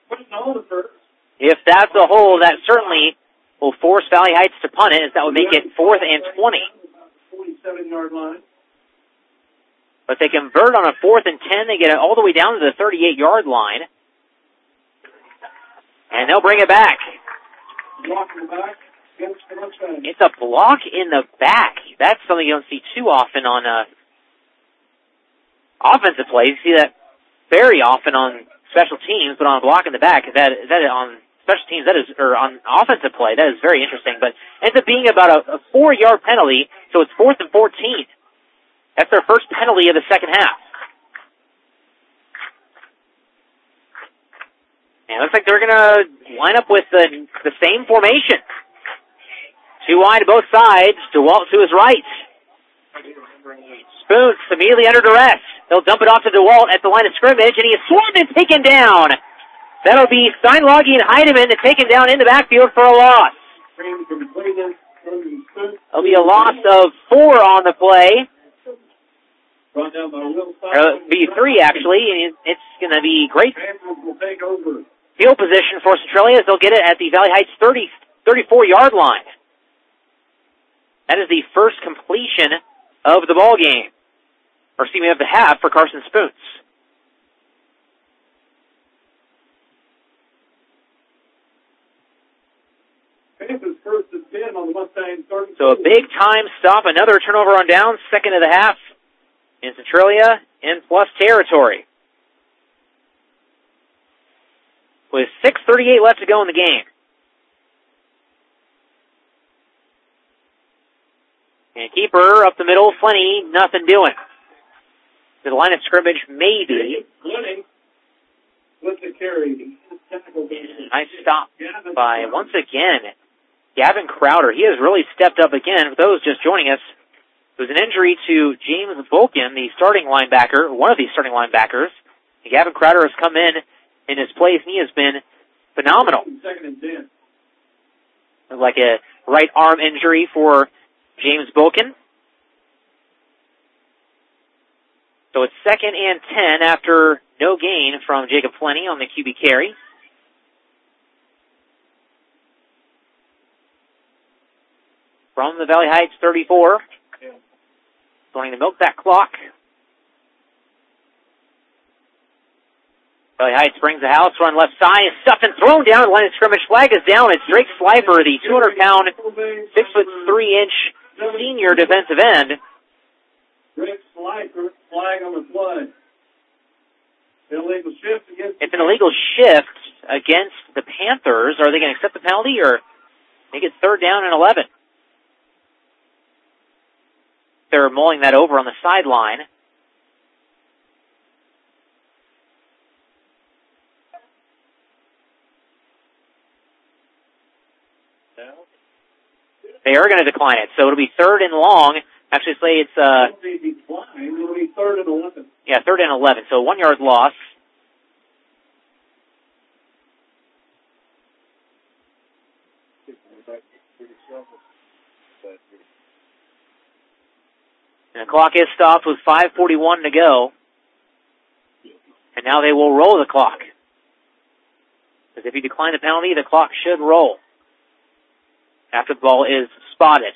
If that's a hold, that certainly will force Valley Heights to punt it, as that would make it fourth and twenty. forty-seven-yard line. But they convert on a fourth and ten. They get it all the way down to the thirty-eight-yard line. And they'll bring it back. Block in the back. It's a block in the back. That's something you don't see too often on uh, offensive plays. You see that very often on special teams, but on a block in the back, that that on special teams, that is, or on offensive play, that is very interesting. But it ends up being about a, a four-yard penalty, so it's fourth and fourteen. That's their first penalty of the second half. And it looks like they're going to line up with the, the same formation. Two wide to both sides. DeWalt to his right. Spoons immediately under duress. They'll dump it off to DeWalt at the line of scrimmage, and he is swarmed and taken down. That'll be Steinloggy and Heidemann to take him down in the backfield for a loss. There'll be a loss of four on the play. Uh, be three, actually. And it's going to be great field position for Centralia as they'll get it at the Valley Heights thirty, thirty-four-yard line. That is the first completion of the ball game. Or excuse me, of the half for Carson Spoons. So a big time stop, another turnover on downs, second of the half in Centralia in plus territory. With six thirty-eight left to go in the game. And keeper up the middle, Flenny, nothing doing. To the line of scrimmage, maybe. Flenny with the carry. Nice stop by, once again, Gavin Crowder. He has really stepped up again. For those just joining us, it was an injury to James Vulcan, the starting linebacker, one of the starting linebackers. And Gavin Crowder has come in in his place, and he has been phenomenal. Second and ten. Like a right arm injury for James Vulcan. So it's second and ten after no gain from Jacob Flenny on the Q B carry. From the Valley Heights thirty-four. Going to milk that clock. Valley Heights brings the house, run left side, is stuffed and thrown down. The line of scrimmage flag is down. It's Drake Slifer, the two hundred pound, six foot three inch senior defensive end. Drake Slifer, flag on the play. Illegal shift against. It's an illegal shift against the Panthers. Are they going to accept the penalty or make it third down and eleven? They're mulling that over on the sideline. They are going to decline it, so it'll be third and long. Actually, say it's uh. It'll be third and eleven. Yeah, third and eleven. So one yard loss. And the clock is stopped with five forty-one to go. And now they will roll the clock. Because if you decline the penalty, the clock should roll after the ball is spotted.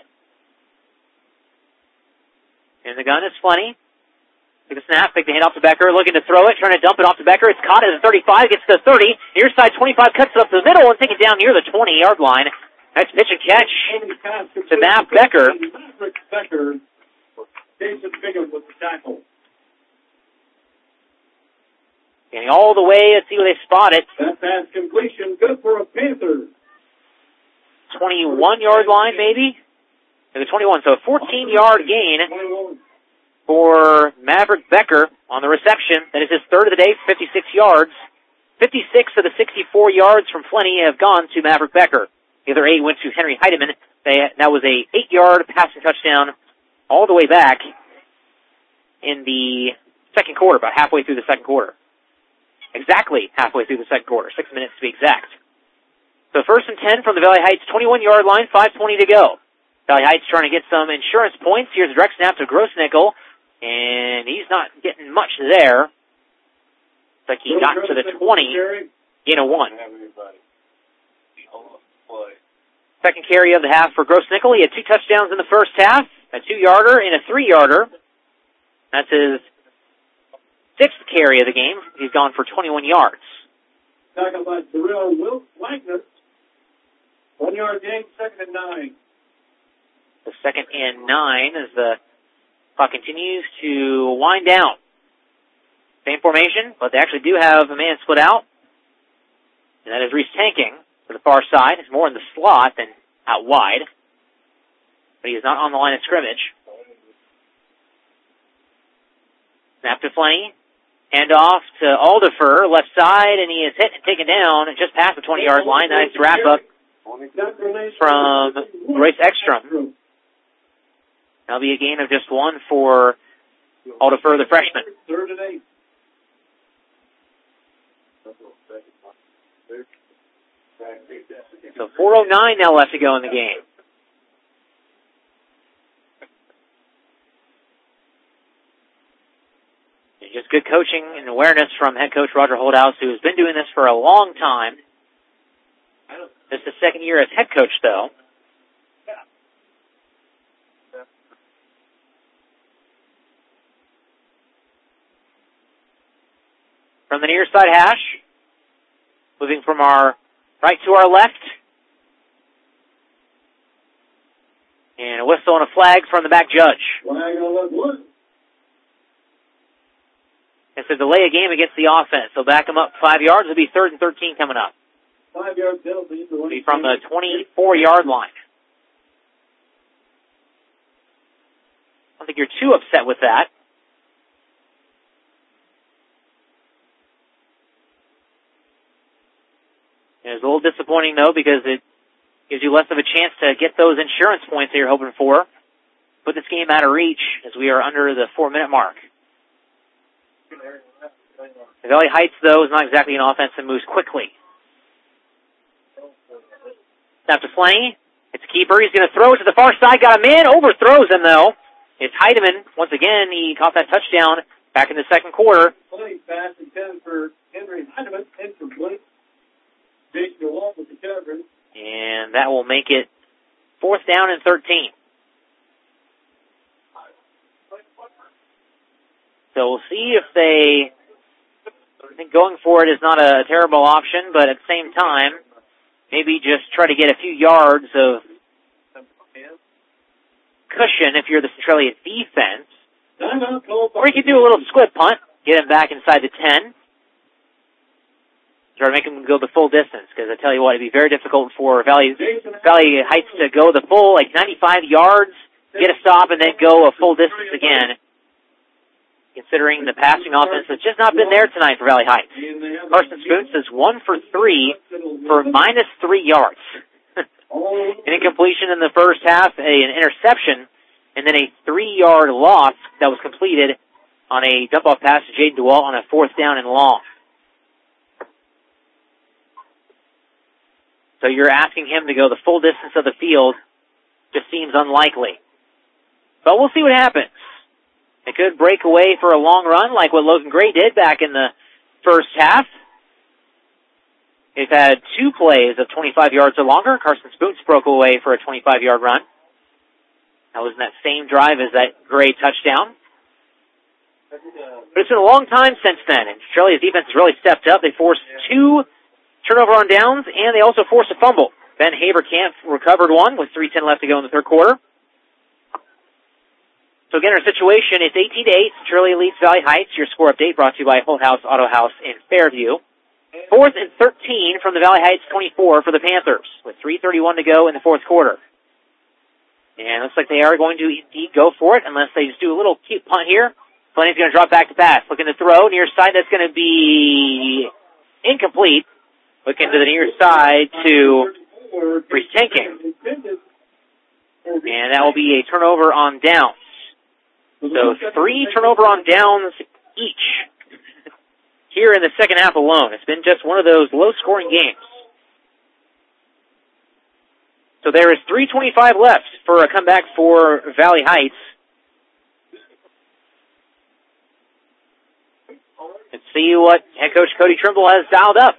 And the gun is Flenny. Take a snap, pick the hand off to Becker, looking to throw it, trying to dump it off to Becker. It's caught at the thirty-five, gets to the thirty. Near side twenty-five, cuts it up the middle and take it down near the twenty-yard line. Nice pitch and catch to Matt Becker. Becker. Jason Bingham with the tackle. Getting all the way, let's see where they spot it. That pass completion, good for a Panther. twenty-one-yard line, maybe? To the twenty-one, so a fourteen-yard gain for Maverick Becker on the reception. That is his third of the day, fifty-six yards. fifty-six of the sixty-four yards from Flenny have gone to Maverick Becker. The other eight went to Henry Heidemann. They, that was a eight-yard passing touchdown all the way back in the second quarter, about halfway through the second quarter. Exactly halfway through the second quarter, six minutes to be exact. So first and ten from the Valley Heights twenty-one-yard line, five twenty to go. Valley Heights trying to get some insurance points. Here's a direct snap to Grossnickel, and he's not getting much there. Looks like he got to the twenty in a one. Second carry of the half for Grossnickel. He had two touchdowns in the first half, a two-yarder and a three-yarder. That's his sixth carry of the game. He's gone for twenty-one yards. Tackled by Terrell Wagner. One yard gain, second and nine. The second and nine as the clock continues to wind down. Same formation, but they actually do have a man split out. And that is Reese Tanking to the far side. It's more in the slot than out wide. But he is not on the line of scrimmage. Snap to Flenny. Hand off to Alderfer, left side, and he is hit and taken down just past the twenty-yard line. Nice wrap-up from Royce Ekstrom. That'll be a gain of just one for Alderfer, the freshman. Third and eight. So four oh nine now left to go in the game. Just good coaching and awareness from head coach Roger Holdhouse, who has been doing this for a long time. This is the second year as head coach, though. From the near side hash, moving from our right to our left. And a whistle and a flag from the back judge. Flag on left one. It's a delay of game against the offense. So back them up five yards. It'll be third and thirteen coming up. Five yard penalty. It'll be from the twenty-four-yard line. I don't think you're too upset with that. It's a little disappointing, though, because it gives you less of a chance to get those insurance points that you're hoping for. Put this game out of reach as we are under the four-minute mark. The Valley Heights, though, is not exactly an offense that moves quickly. Snap to Flenny. It's a keeper. He's going to throw it to the far side. Got him in. Overthrows him, though. It's Heidemann. Once again, he caught that touchdown back in the second quarter. Flenny pass intended for Henry Heidemann. Incomplete. Jason DeWalt with the coverage. And that will make it fourth down and thirteen. So we'll see if they, I think going for it is not a terrible option, but at the same time, maybe just try to get a few yards of cushion if you're the Centralia defense. Or you could do a little split punt, get him back inside the ten. Try to make him go the full distance, because I tell you what, it'd be very difficult for Valley Valley Heights to go the full, like, ninety-five yards, get a stop, and then go a full distance again, considering the passing offense has just not been there tonight for Valley Heights. Carson Spoons is one for three for minus three yards. An incompletion in the first half, an interception, and then a three-yard loss that was completed on a dump-off pass to Jaden DeWalt on a fourth down and long. So you're asking him to go the full distance of the field. Just seems unlikely. But we'll see what happens. It could break away for a long run like what Logan Gray did back in the first half. They've had two plays of twenty-five yards or longer. Carson Spoons broke away for a twenty-five-yard run. That was in that same drive as that Gray touchdown. But it's been a long time since then, and Australia's defense has really stepped up. They forced two turnover on downs, and they also forced a fumble. Ben Haberkamp recovered one with three ten left to go in the third quarter. So again, our situation is eighteen to eight. Australia leads Valley Heights. Your score update brought to you by Holt House Auto House in Fairview. Fourth and thirteen from the Valley Heights twenty-four for the Panthers, with three thirty-one to go in the fourth quarter. And it looks like they are going to indeed go for it, unless they just do a little cute punt here. Fleming's going to drop back to pass. Looking to throw near side. That's going to be incomplete. Looking to the near side to Reese Tenking. And that will be a turnover on downs. So three turnover on downs each here in the second half alone. It's been just one of those low-scoring games. So there is three twenty-five left for a comeback for Valley Heights. Let's see what head coach Cody Trimble has dialed up.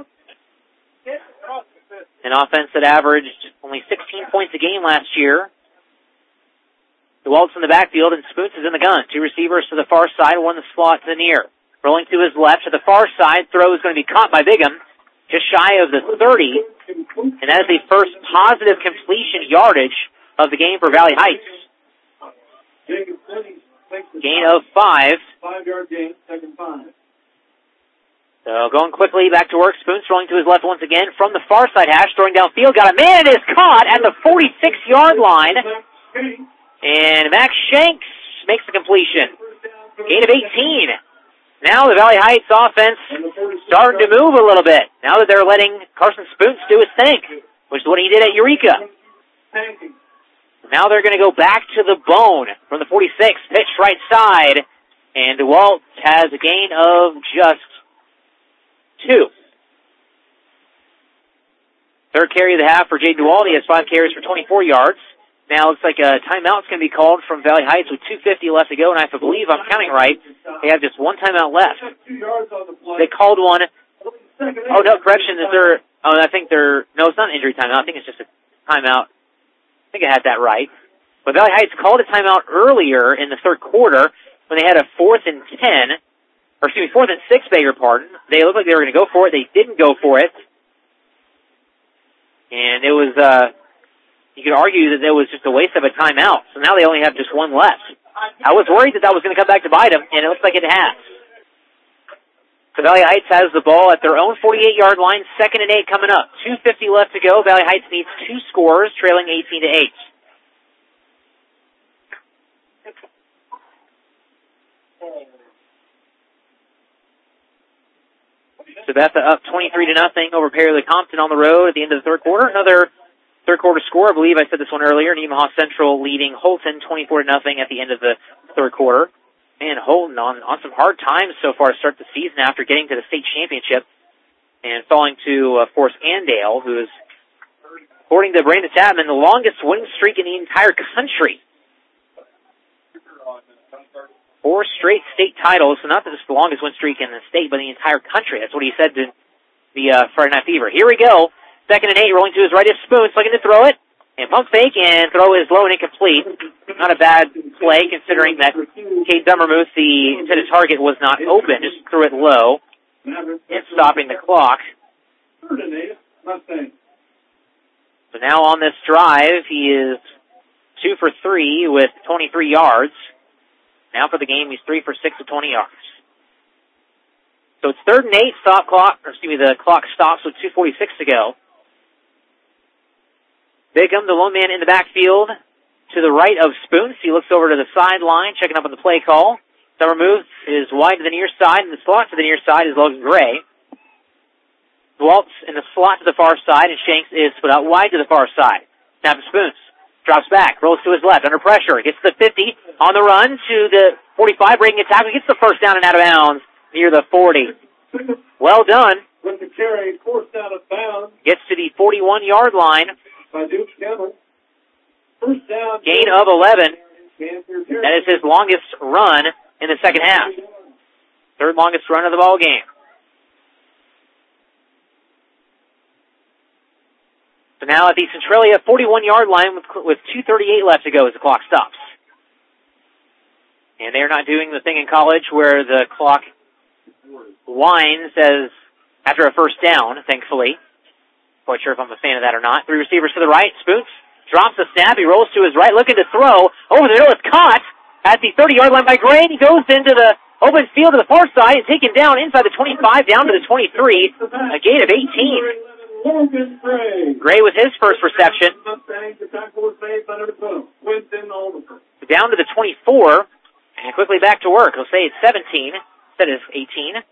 An offense that averaged only sixteen points a game last year. DeWalt's in the backfield and Spoons is in the gun. Two receivers to the far side, one the slot to the near. Rolling to his left to the far side. Throw is going to be caught by Bigham, just shy of the thirty. And that is the first positive completion yardage of the game for Valley Heights. Gain of five. Five-yard gain, second five. So going quickly back to work. Spoons rolling to his left once again from the far side hash, throwing downfield. Got a man. It is caught at the forty-six-yard line. And Max Shanks makes the completion. Gain of eighteen. Now the Valley Heights offense starting to move a little bit. Now that they're letting Carson Spoons do his thing, which is what he did at Eureka. Now they're going to go back to the bone from the forty-six. Pitch right side. And DeWalt has a gain of just two. Third carry of the half for Jaden DeWalt. He has five carries for twenty-four yards. Now it looks like a timeout's going to be called from Valley Heights with two fifty left to go, and I believe I'm counting right. They have just one timeout left. They called one. Oh, no, correction. Is there, oh, I think they're, no, it's not an injury timeout. I think it's just a timeout. I think I had that right. But Valley Heights called a timeout earlier in the third quarter when they had a fourth and ten, or excuse me, fourth and six, beg your pardon. They looked like they were going to go for it. They didn't go for it. And it was, uh, you could argue that it was just a waste of a timeout. So now they only have just one left. I was worried that that was going to come back to bite them, and it looks like it has. So Valley Heights has the ball at their own forty-eight-yard line, second and eight coming up. two fifty left to go. Valley Heights needs two scores, trailing eighteen to eight. Sabetha up twenty-three to nothing over Perry Compton on the road at the end of the third quarter. Another third quarter score, I believe I said this one earlier. Nemaha Central leading Holton twenty-four to nothing at the end of the third quarter. Man, Holton on, on some hard times so far to start the season after getting to the state championship and falling to, of course, Andale, who is, according to Brandon Chapman, the longest winning streak in the entire country. Four straight state titles, so not that it's the longest win streak in the state, but in the entire country. That's what he said to the uh, Friday Night Fever. Here we go. Second and eight, rolling to his right is Spoons, looking to throw it. And pump fake and throw is low and incomplete. Not a bad play considering that Cade Dummermuth, the intended target, was not open. Just threw it low and stopping the clock. So now on this drive, he is two for three with twenty-three yards. Now for the game, he's three for six with twenty yards. So it's third and eight, stop clock, or excuse me, the clock stops with two forty-six to go. Bigham, the lone man in the backfield, to the right of Spoons. He looks over to the sideline, checking up on the play call. Dummermuth is wide to the near side, and the slot to the near side is Logan Gray. Waltz in the slot to the far side, and Shanks is put out wide to the far side. Snap to Spoons. Drops back, rolls to his left, under pressure. Gets to the fifty, on the run to the forty-five, breaking a tackle. Gets the first down and out of bounds near the forty. Well done. With the carry, forced out of bounds. Gets to the forty-one-yard line. By Duke Campbell. First down. Gain of eleven. That is his longest run in the second half. Third longest run of the ball game. So now at the Centralia forty-one-yard line with, with two thirty-eight left to go as the clock stops. And they're not doing the thing in college where the clock winds as after a first down, thankfully. Quite sure if I'm a fan of that or not. Three receivers to the right. Spoons drops the snap. He rolls to his right, looking to throw. Over the middle, it's caught at the thirty-yard line by Gray. He goes into the open field to the far side and taken down inside the twenty-five, down to the twenty-three. A gain of eighteen. Gray with his first reception. Down to the twenty-four, and quickly back to work. He'll say it's seventeen instead of eighteen.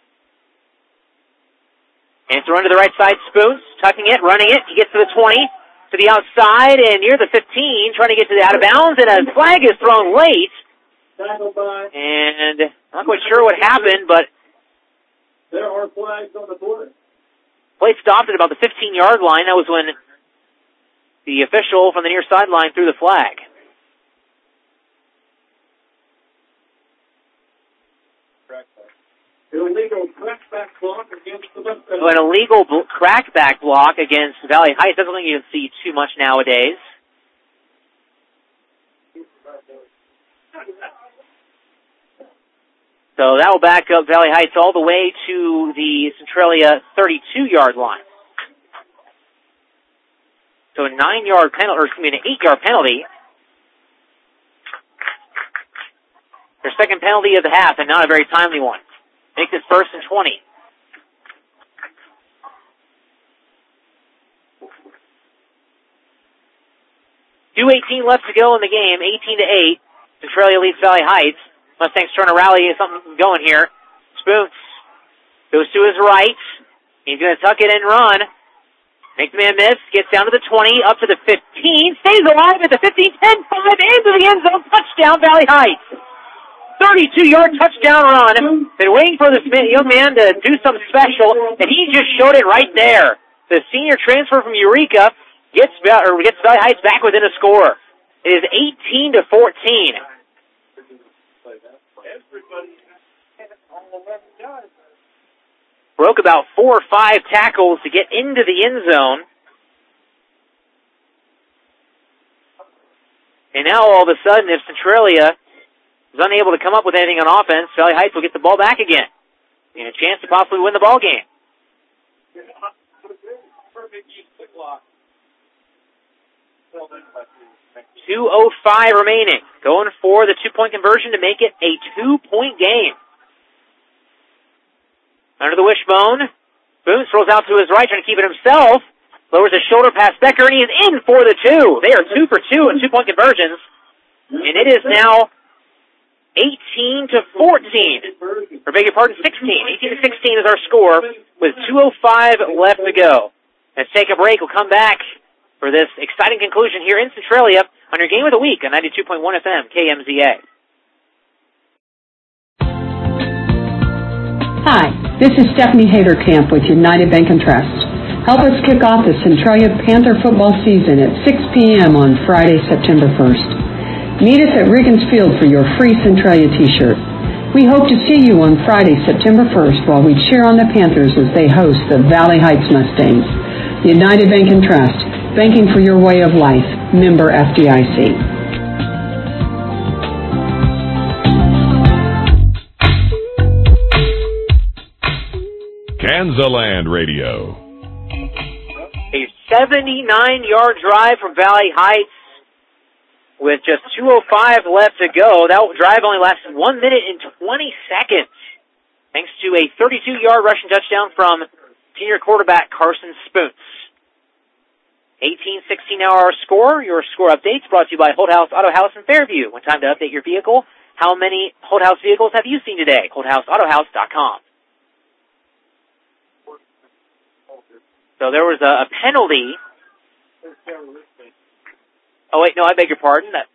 And it's run to the right side, Spoons, tucking it, running it. He gets to the twenty, to the outside, and near the fifteen, trying to get to the out of bounds, and a flag is thrown late. And I'm not quite sure what happened, but there are flags on the board. Play stopped at about the fifteen-yard line. That was when the official from the near sideline threw the flag. Illegal crackback block against the Mustangs. So an illegal bl- crackback block against Valley Heights. That's something you can see too much nowadays. So that will back up Valley Heights all the way to the Centralia thirty-two-yard line. So a nine-yard penalty, or excuse me, an eight-yard penalty. Their second penalty of the half, and not a very timely one. Makes it first and twenty. two eighteen left to go in the game, eighteen to eight. Centralia leads Valley Heights. Mustangs trying to rally, something going here. Spoons goes to his right. He's going to tuck it and run. Makes the man miss. Gets down to the twenty, up to the fifteen. Stays alive at the fifteen, ten five, into the end zone. Touchdown, Valley Heights. thirty-two-yard touchdown run. Been waiting for this young man to do something special, and he just showed it right there. The senior transfer from Eureka gets or gets Valley Heights back within a score. It is eighteen to fourteen. Broke about four or five tackles to get into the end zone. And now all of a sudden, if Centralia is unable to come up with anything on offense, Valley Heights will get the ball back again. And a chance to possibly win the ball game. two oh five remaining. Going for the two-point conversion to make it a two-point game. Under the wishbone, Boone throws out to his right, trying to keep it himself. Lowers his shoulder past Becker, and he is in for the two. They are two for two in two-point conversions. And it is now eighteen to fourteen. Or beg your pardon, sixteen. eighteen to sixteen is our score with two oh five left to go. Let's take a break. We'll come back for this exciting conclusion here in Centralia on your Game of the Week on ninety-two point one F M, K M Z A. Hi, this is Stephanie Haderkamp with United Bank and Trust. Help us kick off the Centralia Panther football season at six p.m. on Friday, September first. Meet us at Riggins Field for your free Centralia t-shirt. We hope to see you on Friday, September first, while we cheer on the Panthers as they host the Valley Heights Mustangs. United Bank and Trust, Banking for your way of life. Member F D I C. Kansaland Radio. A seventy-nine yard drive from Valley Heights with just two oh five left to go. That drive only lasted one minute and twenty seconds, thanks to a thirty-two yard rushing touchdown from senior quarterback Carson Spoons. eighteen sixteen now our score. Your score updates brought to you by Holthouse Auto House in Fairview. When time to update your vehicle, how many Holthouse vehicles have you seen today? Holthouse Auto House dot com. So there was a, a penalty. Oh, wait, no, I beg your pardon. That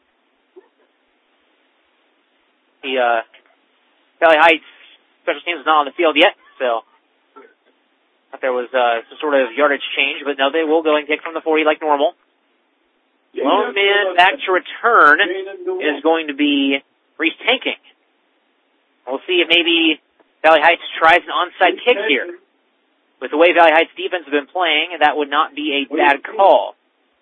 The uh, Valley Heights special teams is not on the field yet, so I thought there was uh, some sort of yardage change, but no, they will go and kick from the forty like normal. Lone man back to return is going to be Reese Tanking. We'll see if maybe Valley Heights tries an onside kick here. With the way Valley Heights defense has been playing, that would not be a bad call.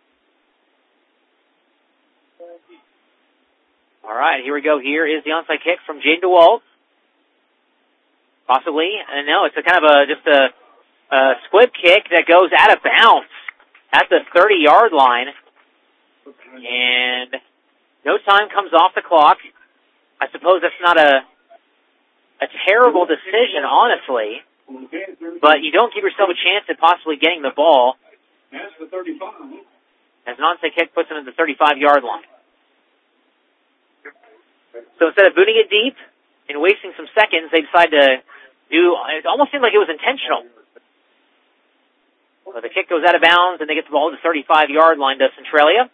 All right, here we go. Here is the onside kick from Jaden DeWalt. Possibly. And no, it's a kind of a just a, a squib kick that goes out of bounds at the thirty yard line. And no time comes off the clock. I suppose that's not a a terrible decision, honestly. But you don't give yourself a chance at possibly getting the ball. As an onside kick puts him at the thirty-five yard line. So instead of booting it deep and wasting some seconds, they decide to do, it almost seemed like it was intentional. So the kick goes out of bounds and they get the ball to the thirty-five yard line to Centralia.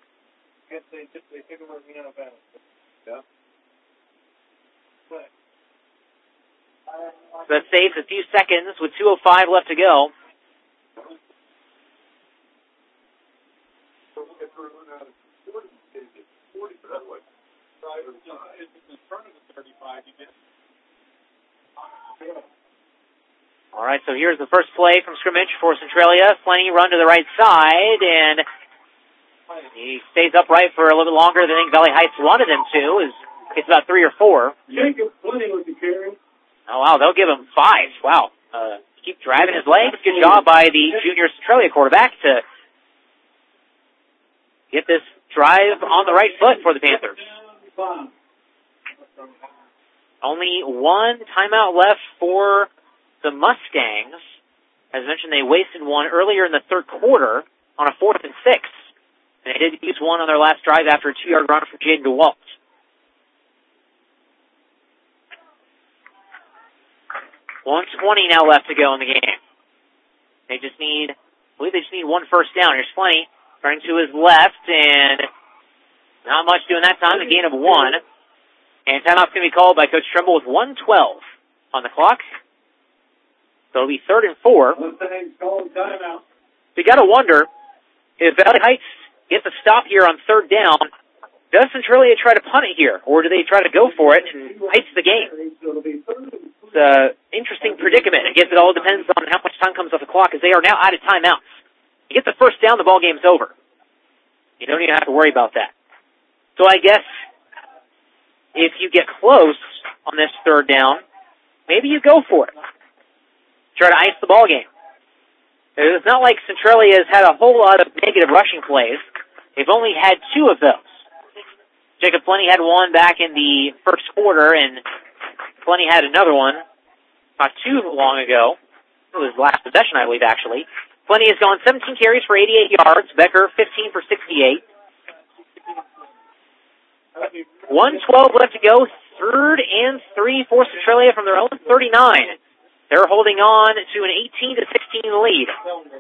So that saves a few seconds with two oh five left to go. All right, so here's the first play from scrimmage for Centralia. Flenny run to the right side, and he stays upright for a little bit longer than I think Valley Heights wanted him to. It's about three or four. Jacob Flenny with the carry. Oh, wow, they'll give him five. Wow. Uh, keep driving his legs. Good job by the junior Centralia quarterback to get this drive on the right foot for the Panthers. Only one timeout left for the Mustangs. As mentioned, they wasted one earlier in the third quarter on a fourth and six. And they did use one on their last drive after a two-yard run from Jaden DeWalt. one twenty now left to go in the game. They just need, I believe they just need one first down. Here's Flenny turning to his left, and not much doing that time, a gain of one. And timeout's going to be called by Coach Trimble with one twelve on the clock. So it'll be third and four. So you got to wonder, if Valley Heights gets a stop here on third down, does Centralia try to punt it here, or do they try to go for it and ice the game? It's an interesting predicament. I guess it all depends on how much time comes off the clock, as they are now out of timeouts. You get the first down, the ball game's over. You don't even have to worry about that. So I guess if you get close on this third down, maybe you go for it. Try to ice the ball game. It's not like Centralia has had a whole lot of negative rushing plays. They've only had two of those. Jacob Flenny had one back in the first quarter, and Flenny had another one not too long ago. It was last possession, I believe, actually. Flenny has gone seventeen carries for eighty-eight yards. Becker, fifteen for sixty-eight. one twelve left to go. Third and three for Centralia from their own thirty-nine. They're holding on to an eighteen to sixteen lead.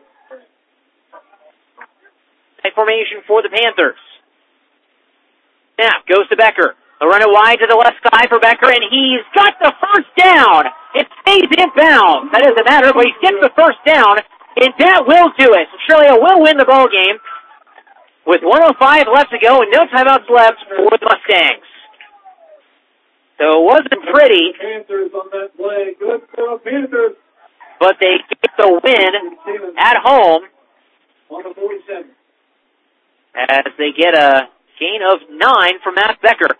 Tight formation for the Panthers. Snap goes to Becker. A run it wide to the left side for Becker, and he's got the first down. It stays in bounds. That doesn't matter, but he gets the first down, and that will do it. Centralia will win the ball game with one oh five left to go and no timeouts left for the Mustangs. So it wasn't pretty, Panthers on that play. Good for the Panthers. but they get the win at home. forty-seven forty-seven. As they get a gain of nine from Matt Becker.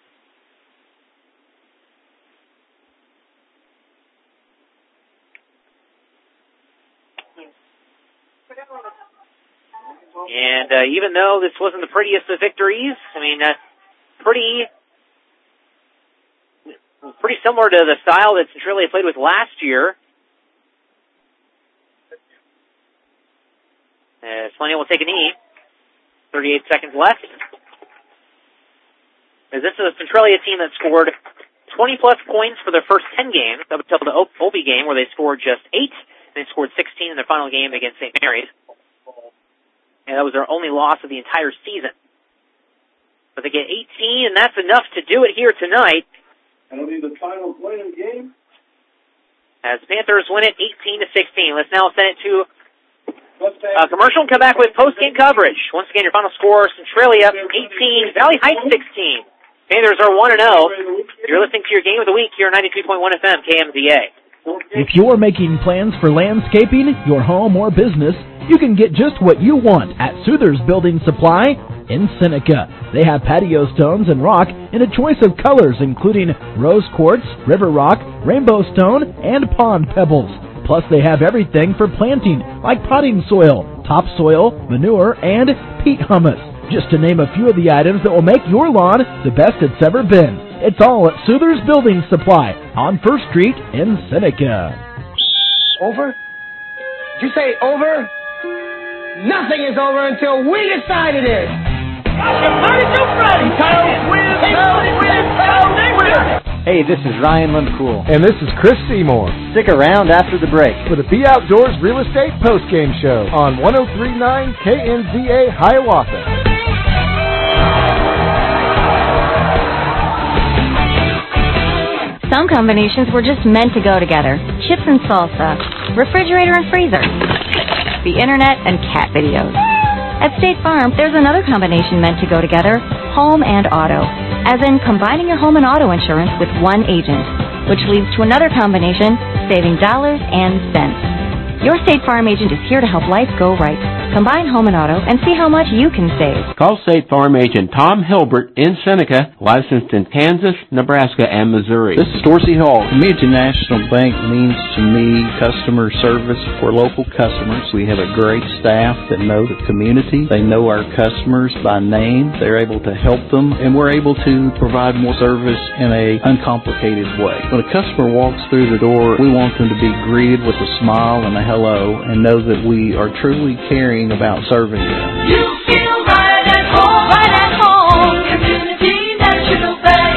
And uh, even though this wasn't the prettiest of victories, I mean, uh, pretty pretty similar to the style that Centralia played with last year. Uh, Selenia will take a knee. thirty-eight seconds left. As this is a Centralia team that scored twenty-plus points for their first ten games, up until the Obie game where they scored just eight, and they scored sixteen in their final game against Saint Mary's. And that was their only loss of the entire season. But they get eighteen, and that's enough to do it here tonight. That'll be the final play of the game. As the Panthers win it eighteen to sixteen. Let's now send it to uh, commercial and come back with post-game coverage. Once again, your final score, Centralia eighteen, Valley Heights sixteen. Panthers are one and oh. You're listening to your game of the week here on ninety-two point one F M, K M Z A. If you're making plans for landscaping, your home or business, you can get just what you want at Souther's Building Supply in Seneca. They have patio stones and rock in a choice of colors including rose quartz, river rock, rainbow stone, and pond pebbles. Plus they have everything for planting like potting soil, topsoil, manure, and peat humus. Just to name a few of the items that will make your lawn the best it's ever been. It's all at Souther's Building Supply on First Street in Seneca. Over? Did you say over? Nothing is over until we decide it is. Hey, this is Ryan Lundcool. And this is Chris Seymour. Stick around after the break for the Be Outdoors Real Estate Postgame Show on one oh three point nine K M Z A Hiawatha. Some combinations were just meant to go together. Chips and salsa, refrigerator and freezer, the internet and cat videos. At State Farm, there's another combination meant to go together, home and auto, as in combining your home and auto insurance with one agent, which leads to another combination, saving dollars and cents. Your State Farm agent is here to help life go right. Combine home and auto and see how much you can save. Call State Farm agent Tom Hilbert in Seneca, licensed in Kansas, Nebraska, and Missouri. This is Dorsey Hall. Community National Bank means to me customer service for local customers. We have a great staff that know the community. They know our customers by name. They're able to help them, and we're able to provide more service in a uncomplicated way. When a customer walks through the door, we want them to be greeted with a smile and a hello and know that we are truly caring about serving them. You feel right at home, right at home, Community National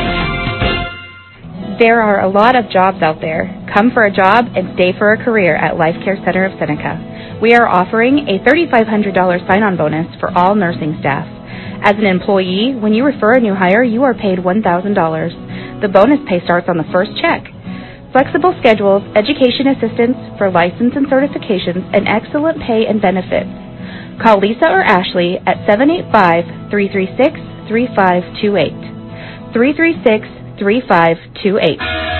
Bank. There are a lot of jobs out there. Come for a job and stay for a career at Life Care Center of Seneca. We are offering a thirty-five hundred dollars sign-on bonus for all nursing staff. As an employee, when you refer a new hire, you are paid one thousand dollars. The bonus pay starts on the first check. Flexible schedules, education assistance for license and certifications, and excellent pay and benefits. Call Lisa or Ashley at seven eight five, three three six, three five two eight. three three six, three five two eight.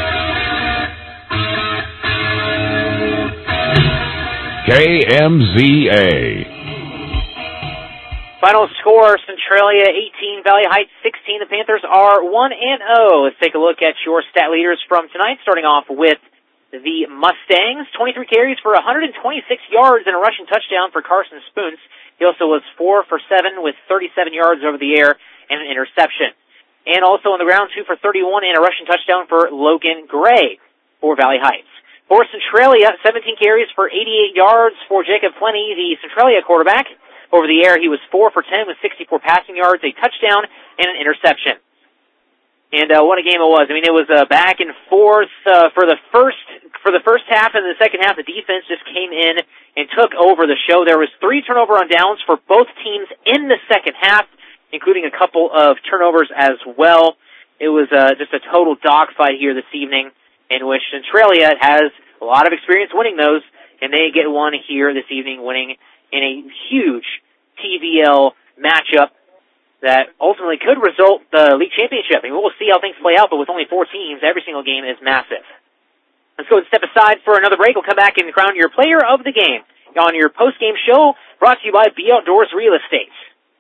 K M Z A. Final score, Centralia eighteen, Valley Heights sixteen. The Panthers are one and oh. Let's take a look at your stat leaders from tonight, starting off with the Mustangs. twenty-three carries for one hundred twenty-six yards and a rushing touchdown for Carson Spoons. He also was four for seven with thirty-seven yards over the air and an interception. And also on the ground, two for thirty-one and a rushing touchdown for Logan Gray for Valley Heights. For Centralia, seventeen carries for eighty-eight yards for Jacob Plenty, the Centralia quarterback. Over the air, he was four for ten with sixty-four passing yards, a touchdown, and an interception. And uh, what a game it was. I mean, it was uh, back and forth uh, for the first for the first half, and the second half, the defense just came in and took over the show. There was three turnover on downs for both teams in the second half, including a couple of turnovers as well. It was uh, just a total dogfight here this evening, in which Centralia has a lot of experience winning those, and they get one here this evening, winning in a huge T V L matchup that ultimately could result the league championship. I mean, we'll see how things play out, but with only four teams, every single game is massive. Let's go and step aside for another break. We'll come back and crown your player of the game on your post-game show brought to you by B Outdoors Real Estate.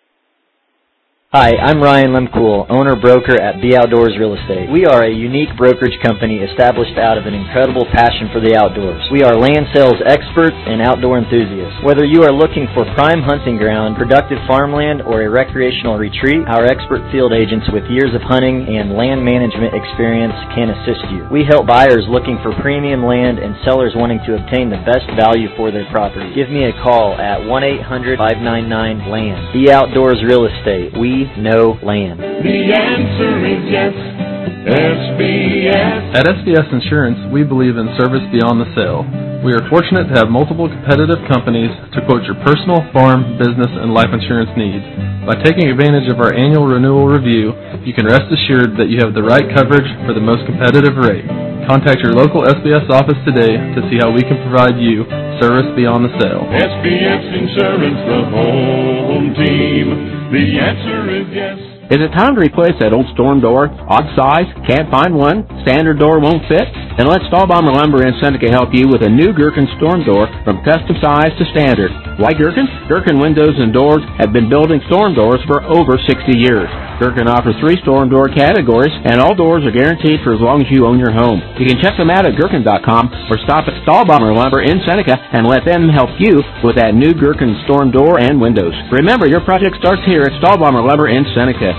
Hi, I'm Ryan Lemcool, owner-broker at B Outdoors Real Estate. We are a unique brokerage company established out of an incredible passion for the outdoors. We are land sales experts and outdoor enthusiasts. Whether you are looking for prime hunting ground, productive farmland, or a recreational retreat, our expert field agents with years of hunting and land management experience can assist you. We help buyers looking for premium land and sellers wanting to obtain the best value for their property. Give me a call at one eight hundred, five nine nine, land. B Outdoors Real Estate. We know land. The answer is yes, S B S. At S B S Insurance, we believe in service beyond the sale. We are fortunate to have multiple competitive companies to quote your personal, farm, business, and life insurance needs. By taking advantage of our annual renewal review, you can rest assured that you have the right coverage for the most competitive rate. Contact your local S B S office today to see how we can provide you service beyond the sale. S B S Insurance, the home team. The answer is yes. Is it time to replace that old storm door? Odd size? Can't find one? Standard door won't fit? Then let Stahlbomber Lumber in Seneca help you with a new Gherkin storm door from custom size to standard. Why Gherkin? Gherkin Windows and Doors have been building storm doors for over sixty years. Gherkin offers three storm door categories, and all doors are guaranteed for as long as you own your home. You can check them out at Gherkin dot com or stop at Stahlbomber Lumber in Seneca and let them help you with that new Gherkin storm door and windows. Remember, your project starts here at Stahlbomber Lumber in Seneca.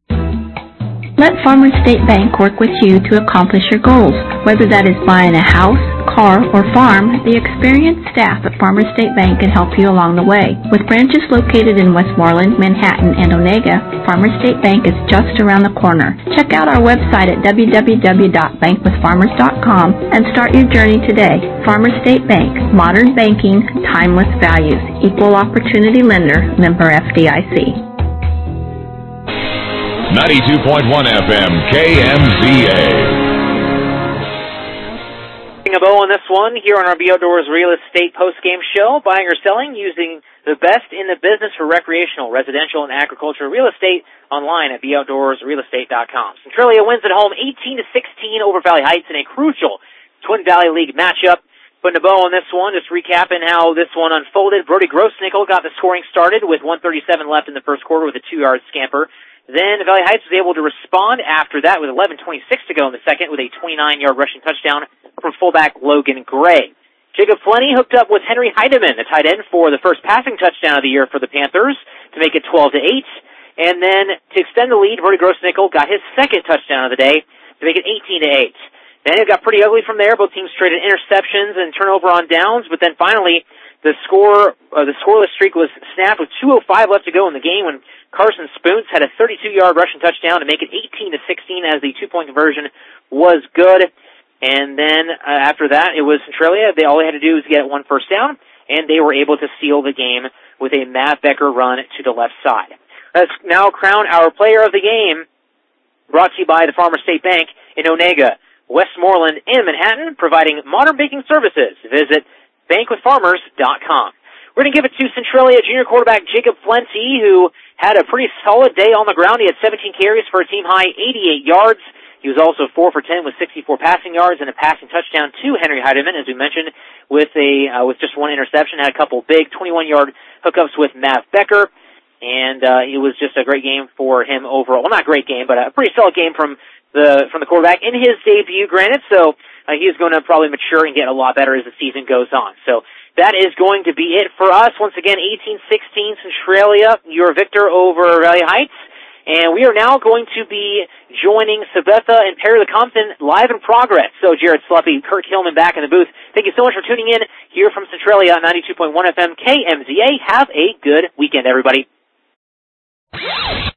Let Farmers State Bank work with you to accomplish your goals. Whether that is buying a house, car, or farm, the experienced staff at Farmers State Bank can help you along the way. With branches located in Westmoreland, Manhattan, and Onega, Farmers State Bank is just around the corner. Check out our website at w w w dot bank with farmers dot com and start your journey today. Farmers State Bank, modern banking, timeless values, equal opportunity lender, member F D I C. ninety-two point one F M, K M Z A. A bow on this one here on our B Outdoors Real Estate post-game show, buying or selling using the best in the business for recreational, residential, and agricultural real estate online at b outdoors real estate dot com. Centralia wins at home eighteen to sixteen over Valley Heights in a crucial Twin Valley League matchup. Putting a bow on this one, just recapping how this one unfolded. Brody Grossnickel got the scoring started with one thirty-seven left in the first quarter with a two-yard scamper. Then Valley Heights was able to respond after that with eleven twenty-six to go in the second with a twenty-nine-yard rushing touchdown from fullback Logan Gray. Jacob Flenny hooked up with Henry Heidemann, the tight end, for the first passing touchdown of the year for the Panthers to make it twelve to eight. And then to extend the lead, Brody Grossnickel got his second touchdown of the day to make it eighteen to eight. Then it got pretty ugly from there. Both teams traded interceptions and turnover on downs, but then finally the score, uh, the scoreless streak was snapped with two oh five left to go in the game when Carson Spoons had a thirty-two-yard rushing touchdown to make it eighteen to sixteen as the two-point conversion was good. And then uh, after that, it was Centralia. They all they had to do was get one first down, and they were able to seal the game with a Matt Becker run to the left side. Let's now crown our player of the game, brought to you by the Farmers State Bank in Onega, Westmoreland, and Manhattan, providing modern banking services. Visit bank with farmers dot com. We're going to give it to Centralia junior quarterback Jacob Flenty, who had a pretty solid day on the ground. He had seventeen carries for a team-high eighty-eight yards. He was also four for ten with sixty-four passing yards and a passing touchdown to Henry Heidemann, as we mentioned, with a uh, with just one interception. Had a couple big twenty-one-yard hookups with Matt Becker, and uh, it was just a great game for him overall. Well, not a great game, but a pretty solid game from the from the quarterback in his debut, granted. So uh, he is going to probably mature and get a lot better as the season goes on. So that is going to be it for us. Once again, eighteen sixteen Centralia, your victor over Valley Heights. And we are now going to be joining Sabetha and Perry Lecompton live in progress. So Jared Sluppy, Kirk Hillman back in the booth. Thank you so much for tuning in here from Centralia on ninety-two point one F M K M Z A. Have a good weekend, everybody.